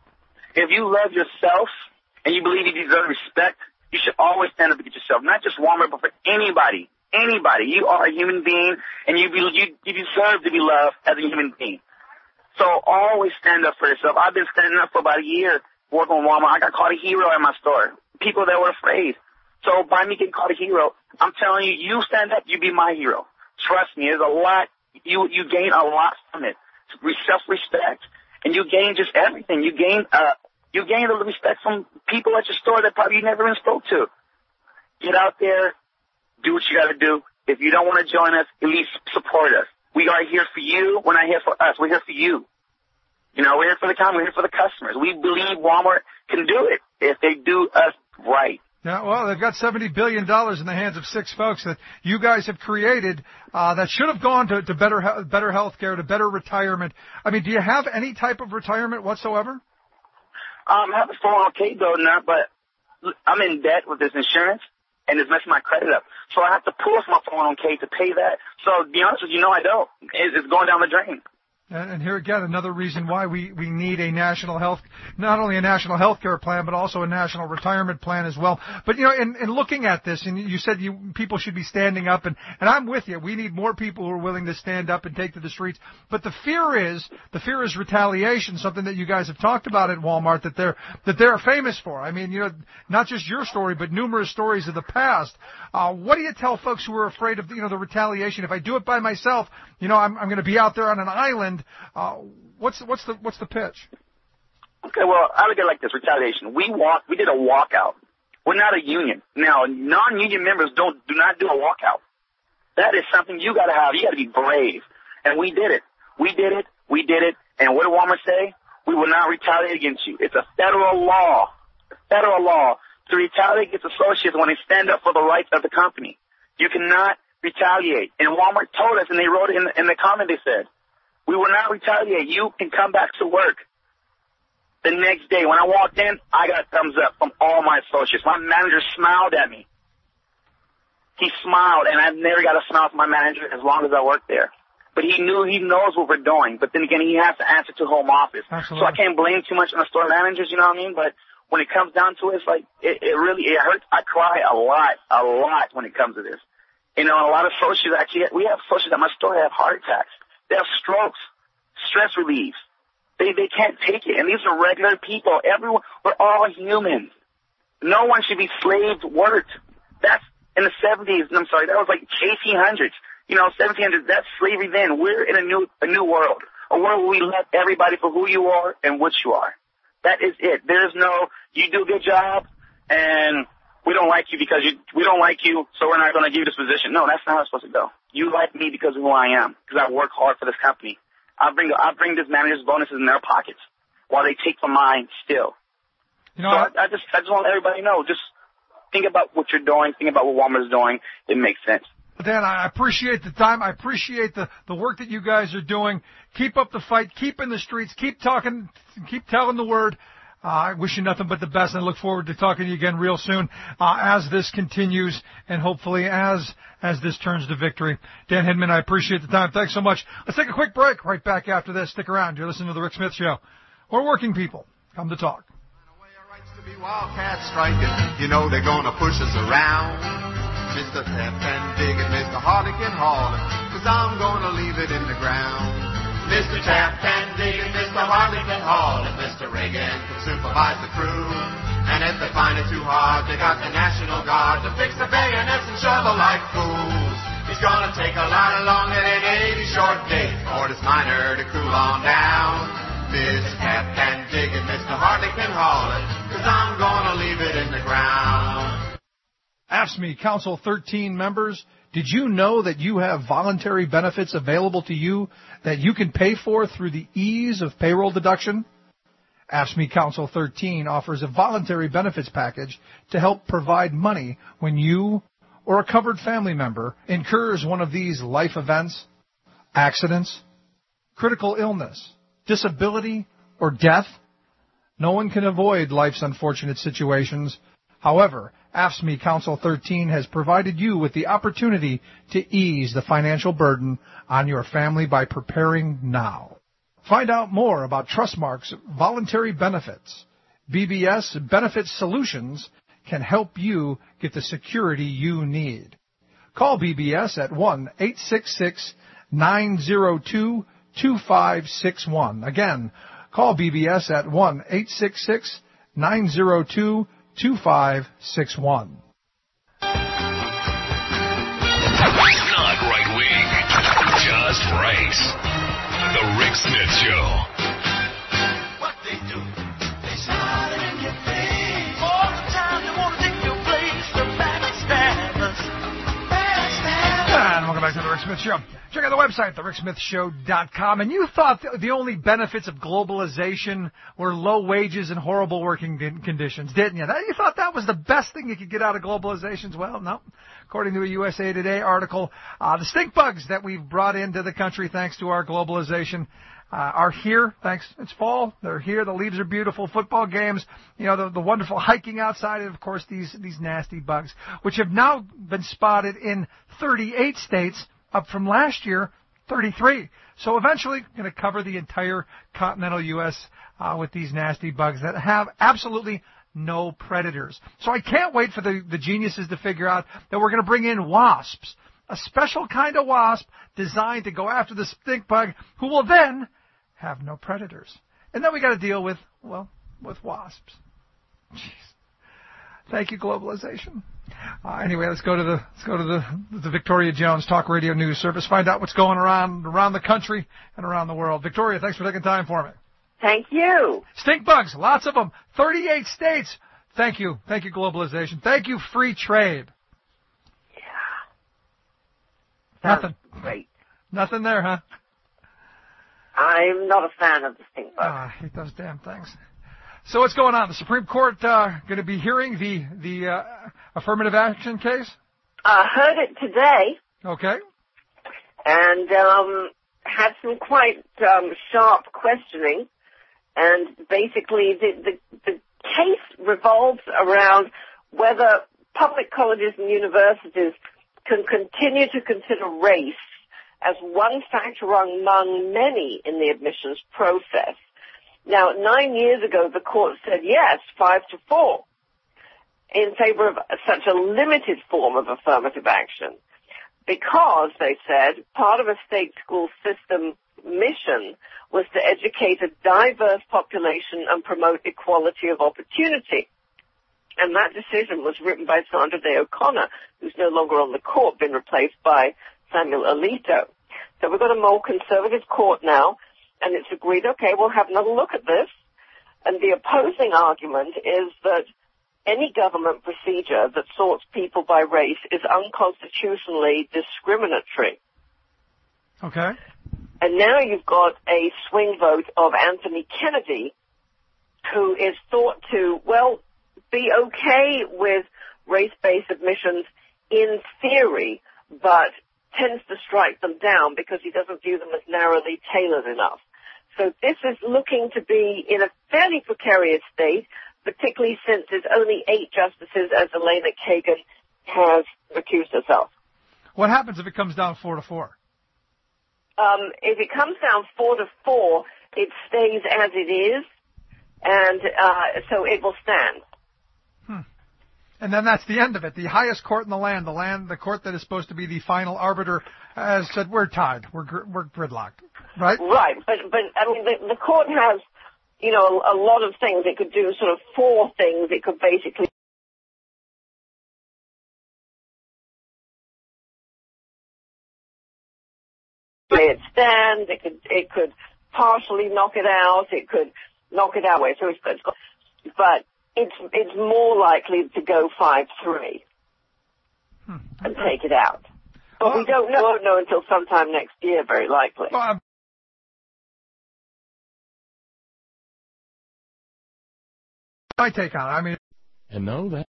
If you love yourself and you believe you deserve respect, you should always stand up against yourself. Not just Walmart, but for anybody. Anybody. You are a human being, and you deserve to be loved as a human being. So always stand up for yourself. I've been standing up for about a year working with Walmart. I got called a hero at my store. People that were afraid. So by me getting called a hero, I'm telling you, you stand up, you be my hero. Trust me, there's a lot, you gain a lot from it. Self-respect. And you gain just everything. You gain the respect from people at your store that probably you never even spoke to. Get out there, do what you gotta do. If you don't want to join us, at least support us. We are here for you. We're not here for us. We're here for you. We're here for the county. We're here for the customers. We believe Walmart can do it if they do us right. Yeah, well, they've got $70 billion in the hands of 6 folks that you guys have created that should have gone to better health care, to better retirement. I mean, do you have any type of retirement whatsoever? I have a 401k though now, but I'm in debt with this insurance, and it's messing my credit up. So I have to pull from my 401k to pay that. So to be honest with you, no, I don't. It's going down the drain. And here again, another reason why we need not only a national health care plan, but also a national retirement plan as well. But, in looking at this, and you said people should be standing up, and I'm with you. We need more people who are willing to stand up and take to the streets. But the fear is retaliation, something that you guys have talked about at Walmart that they're famous for. I mean, not just your story, but numerous stories of the past. What do you tell folks who are afraid of, the retaliation? If I do it by myself, I'm going to be out there on an island. What's the pitch? Okay, well, I look at it like this: retaliation. We did a walkout. We're not a union. Now, non-union members do not do a walkout. That is something you got to have. You got to be brave, and we did it. We did it. And what did Walmart say? We will not retaliate against you. It's a federal law. To retaliate against associates when they stand up for the rights of the company. You cannot retaliate. And Walmart told us, and they wrote it in the comment. They said, we will not retaliate. You can come back to work. The next day, when I walked in, I got a thumbs up from all my associates. My manager smiled at me. He smiled, and I've never got a smile from my manager as long as I worked there. But he knows what we're doing. But then again, he has to answer to home office. Absolutely. So I can't blame too much on the store managers, you know what I mean? But when it comes down to it, it's like, it really hurts. I cry a lot when it comes to this. A lot of associates, actually, we have associates at my store that have heart attacks. They have strokes, stress relief. They can't take it. And these are regular people. Everyone, we're all human. No one should be slave worked. That's in the 70s. I'm sorry, that was like 1800s. 1700s, that's slavery then. We're in a new world. A world where we love everybody for who you are and what you are. That is it. There's no, you do a good job and we don't like you because we don't like you, so we're not going to give you this position. No, that's not how it's supposed to go. You like me because of who I am, because I work hard for this company. I bring this manager's bonuses in their pockets while they take from mine still. I just want everybody to know, just think about what you're doing, think about what Walmart's doing. It makes sense. Dan, I appreciate the time. I appreciate the work that you guys are doing. Keep up the fight. Keep in the streets. Keep talking. Keep telling the word. I wish you nothing but the best, and I look forward to talking to you again real soon as this continues and hopefully as this turns to victory. Dan Hinman, I appreciate the time. Thanks so much. Let's take a quick break. Right back after this. Stick around. You're listening to The Rick Smith Show. We're working people. Come to talk. Wildcats striking, they're gonna push us around. Mr. Taft and Dig and Mr. Hardigan hauling, 'cause I'm gonna leave it in the ground. Mr. Taft and Dig and Mr. Hardigan hauling, Mr. Reagan can supervise the crew. And if they find it too hard, they got the National Guard to fix the bayonets and shovel like fools. It's gonna take a lot longer than 80 short days for this miner to cool on down. Mr. Taft and Dig and Mr. Hardigan hauling, 'cause I'm gonna leave it in the ground. AFSCME Council 13 members, did you know that you have voluntary benefits available to you that you can pay for through the ease of payroll deduction? AFSCME Council 13 offers a voluntary benefits package to help provide money when you or a covered family member incurs one of these life events, accidents, critical illness, disability, or death. No one can avoid life's unfortunate situations. However, AFSCME Council 13 has provided you with the opportunity to ease the financial burden on your family by preparing now. Find out more about Trustmark's voluntary benefits. BBS Benefit Solutions can help you get the security you need. Call BBS at 1-866-902-2561. Again, call BBS at 1-866-902-2561. Not right wing, just right. The Rick Smith Show. What they do, they smile in your face. All the time they want to take your place. The backstabbers. And welcome back to the Rick Smith Show. Check out the website, thericksmithshow.com. And you thought the only benefits of globalization were low wages and horrible working conditions, didn't you? You thought that was the best thing you could get out of globalization? Well, no. According to a USA Today article, the stink bugs that we've brought into the country thanks to our globalization are here. Thanks. It's fall. They're here. The leaves are beautiful. Football games, the wonderful hiking outside, and of course these nasty bugs, which have now been spotted in 38 states, up from last year 33. So eventually going to cover the entire continental U.S. With these nasty bugs that have absolutely no predators. So I can't wait for the geniuses to figure out that we're going to bring in wasps, a special kind of wasp designed to go after the stink bug, who will then have no predators. And then we got to deal with wasps. Jeez. Thank you, globalization. Anyway, let's go to the Victoria Jones Talk Radio News Service. Find out what's going around the country and around the world. Victoria, thanks for taking time for me. Thank you. Stink bugs, lots of them. 38 states. Thank you. Thank you, globalization. Thank you, free trade. Yeah. Nothing. Great. Nothing there, huh? I'm not a fan of the stink bug. I hate those damn things. So what's going on? The Supreme Court going to be hearing the affirmative action case? Heard it today. Okay. And had some quite sharp questioning. And basically, the case revolves around whether public colleges and universities can continue to consider race as one factor among many in the admissions process. Now, 9 years ago, the court said yes, 5-4, in favor of such a limited form of affirmative action, because, they said, part of a state school system mission was to educate a diverse population and promote equality of opportunity. And that decision was written by Sandra Day O'Connor, who's no longer on the court, been replaced by Samuel Alito. So we've got a more conservative court now, and it's agreed, okay, we'll have another look at this. And the opposing argument is that any government procedure that sorts people by race is unconstitutionally discriminatory. Okay. And now you've got a swing vote of Anthony Kennedy, who is thought to, well, be okay with race-based admissions in theory, but tends to strike them down because he doesn't view them as narrowly tailored enough. So this is looking to be in a fairly precarious state, particularly since there's only 8 justices, as Elena Kagan has recused herself. What happens if it comes down 4-4? If it comes down 4-4, it stays as it is, and so it will stand. And then that's the end of it. The highest court in the land, the court that is supposed to be the final arbiter, has said we're tied, we're gridlocked, right? Right, but I mean the court has, you know, a lot of things. It could do sort of 4 things. It could basically it stand. It could partially knock it out. It could knock it out. So it's got, but it's more likely to go 5-3 and take it out. But we won't know until sometime next year, very likely. My take on it. I mean, and know that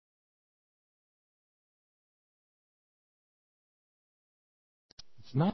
it's not.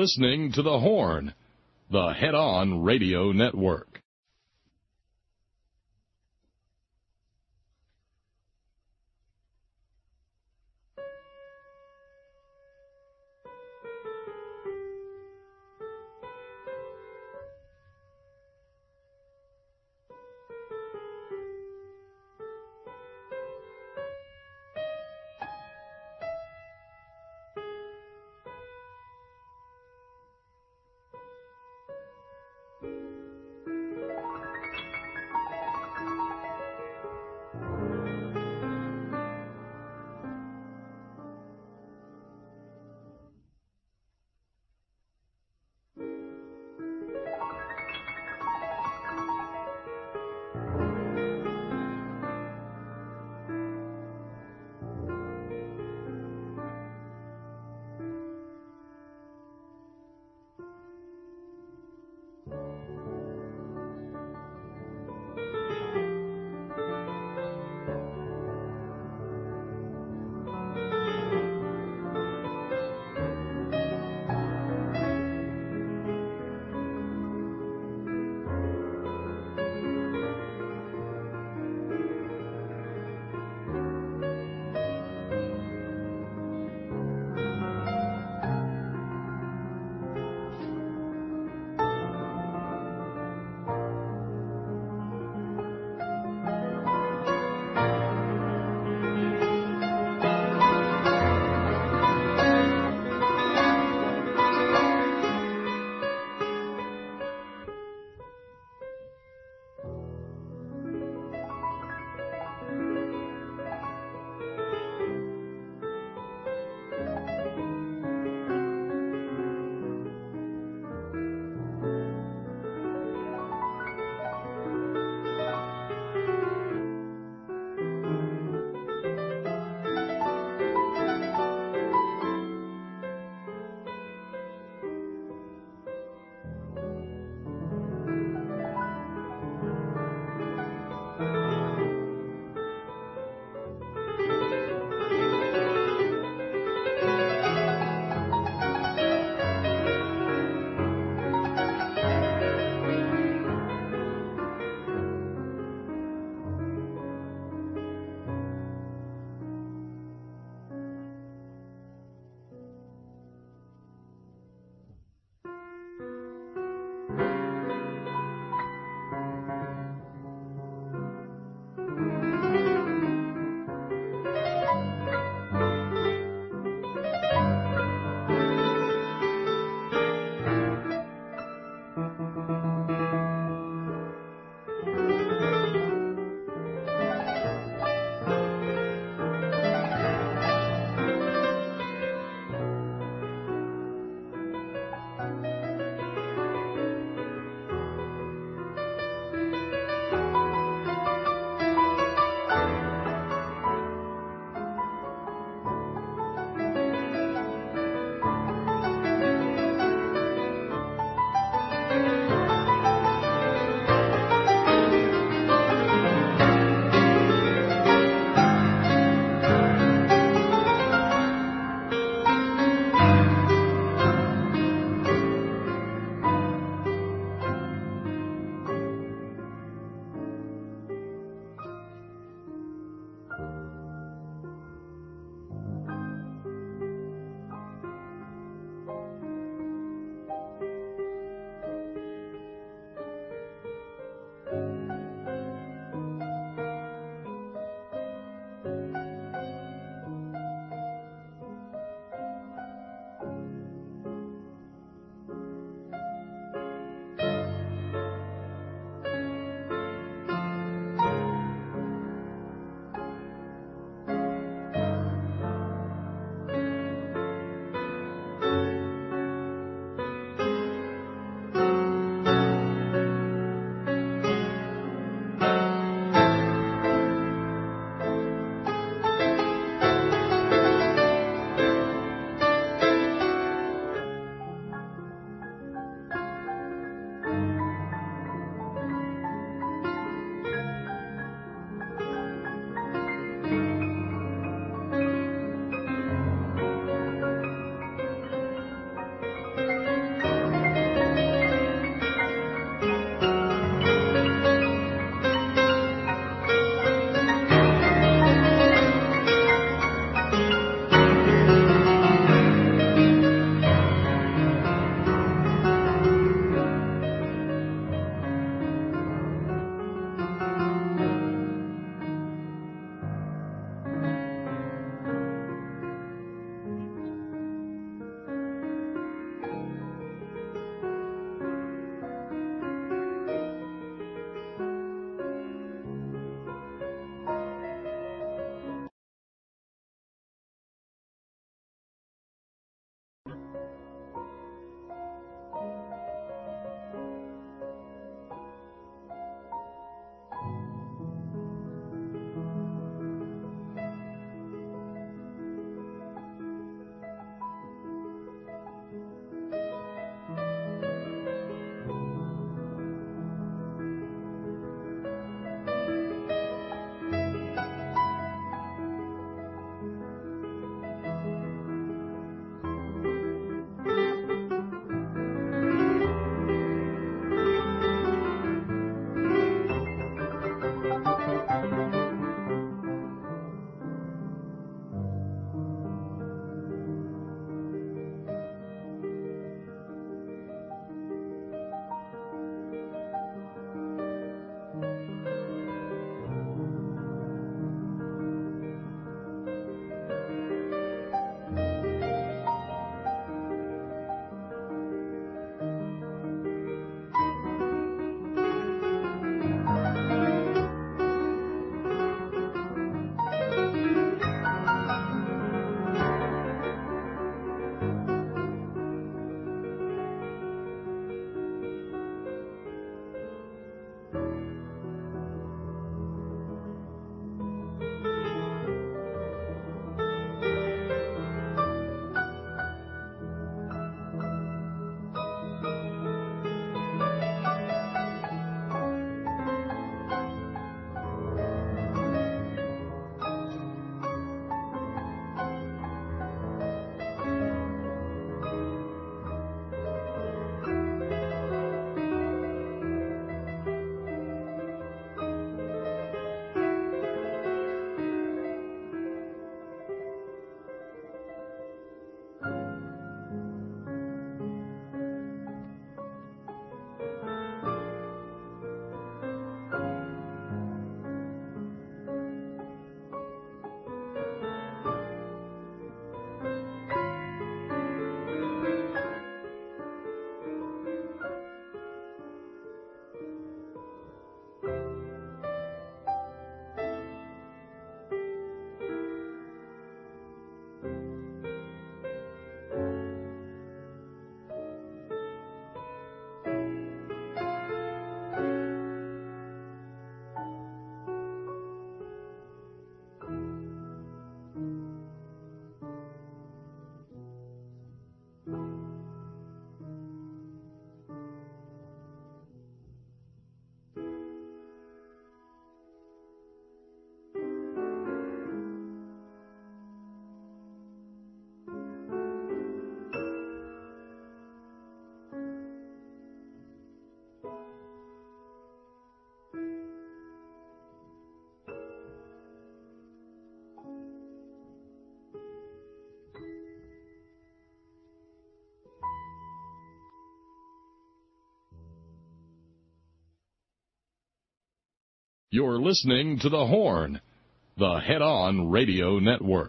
listening to The Horn, the head-on radio network. You're listening to The Horn, the head-on radio network.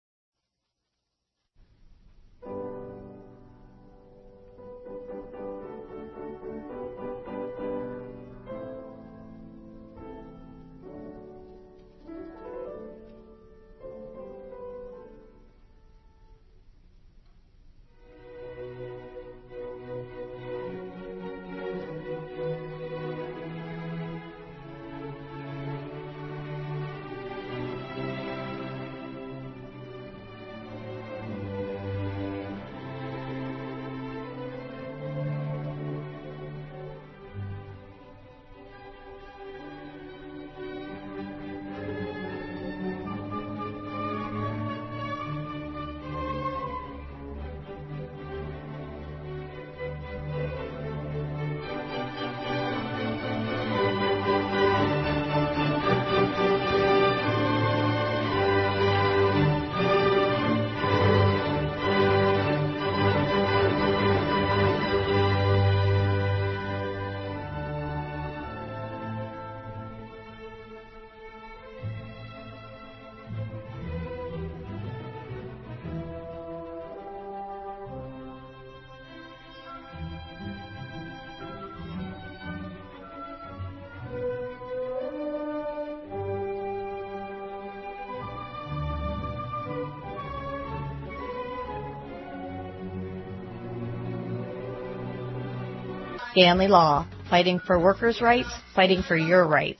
Ganley Law, fighting for workers' rights, fighting for your rights.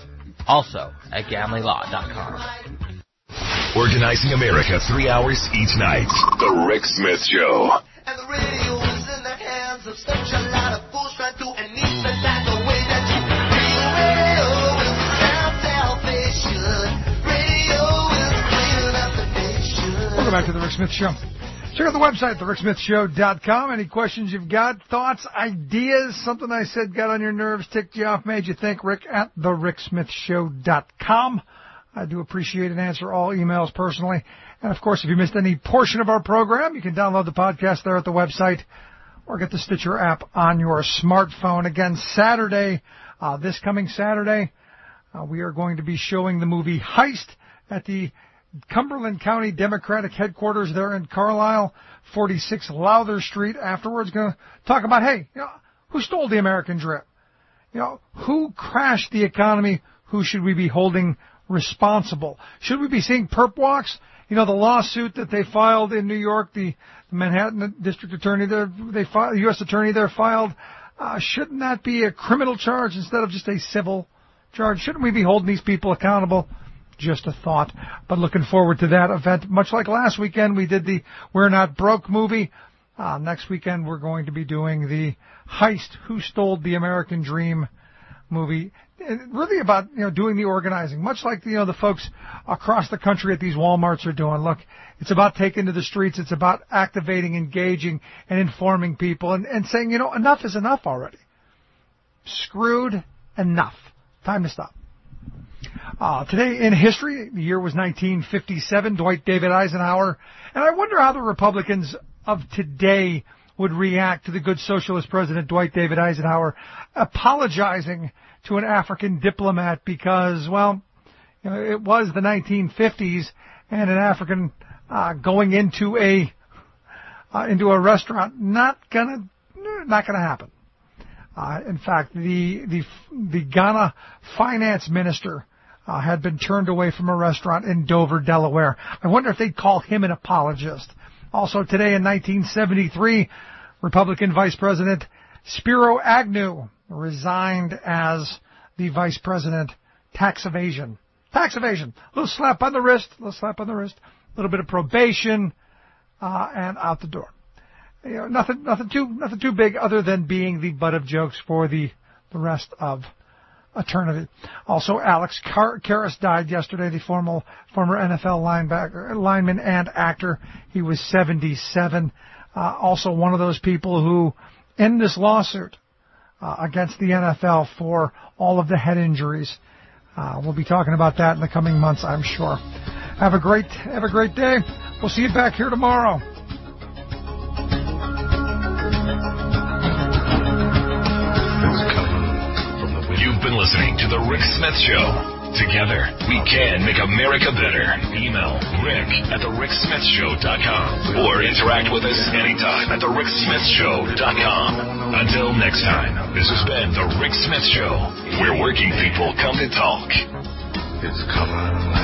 Also at GanleyLaw.com. Organizing America 3 hours each night. The Rick Smith Show. And the radio is in the hands of such a lot of fools trying to anesthetize the way that you radio is self-salvation. Radio is cleaning up the nation. Welcome back to the Rick Smith Show. Check out the website, thericksmithshow.com. Any questions you've got, thoughts, ideas, something I said got on your nerves, ticked you off, made you think, Rick at thericksmithshow.com. I do appreciate and answer all emails personally. And, of course, if you missed any portion of our program, you can download the podcast there at the website or get the Stitcher app on your smartphone. Again, Saturday, this coming Saturday, we are going to be showing the movie Heist at the Cumberland County Democratic headquarters there in Carlisle, 46 Lowther Street. Afterwards, going to talk about, hey, who stole the American dream? Who crashed the economy? Who should we be holding responsible? Should we be seeing perp walks? The lawsuit that they filed in New York, the Manhattan District Attorney there, the U.S. Attorney there filed. Shouldn't that be a criminal charge instead of just a civil charge? Shouldn't we be holding these people accountable? Just a thought. But looking forward to that event. Much like last weekend, we did the We're Not Broke movie. Next weekend, we're going to be doing the Heist, Who Stole the American Dream movie. Really about, doing the organizing, much like, the folks across the country at these Walmarts are doing. Look, it's about taking to the streets. It's about activating, engaging, and informing people and saying, enough is enough already. Screwed, enough. Time to stop. Today in history, the year was 1957, Dwight David Eisenhower. And I wonder how the Republicans of today would react to the good socialist president Dwight David Eisenhower apologizing to an African diplomat because, it was the 1950s and an African going into a restaurant, not gonna happen. In fact, the Ghana finance minister had been turned away from a restaurant in Dover, Delaware. I wonder if they'd call him an apologist. Also today in 1973, Republican Vice President Spiro Agnew resigned as the Vice President. Tax evasion. A little slap on the wrist, a little bit of probation, and out the door. Nothing too big other than being the butt of jokes for the rest of eternity. Also, Alex Karras died yesterday, the former NFL lineman and actor. He was 77. Also one of those people who, in this lawsuit against the NFL for all of the head injuries. We'll be talking about that in the coming months, I'm sure. Have a great day. We'll see you back here tomorrow. You've been listening to The Rick Smith Show. Together, we can make America better. Email rick@thericksmithshow.com or interact with us anytime at thericksmithshow.com. Until next time, this has been The Rick Smith Show, where working people come to talk. It's color.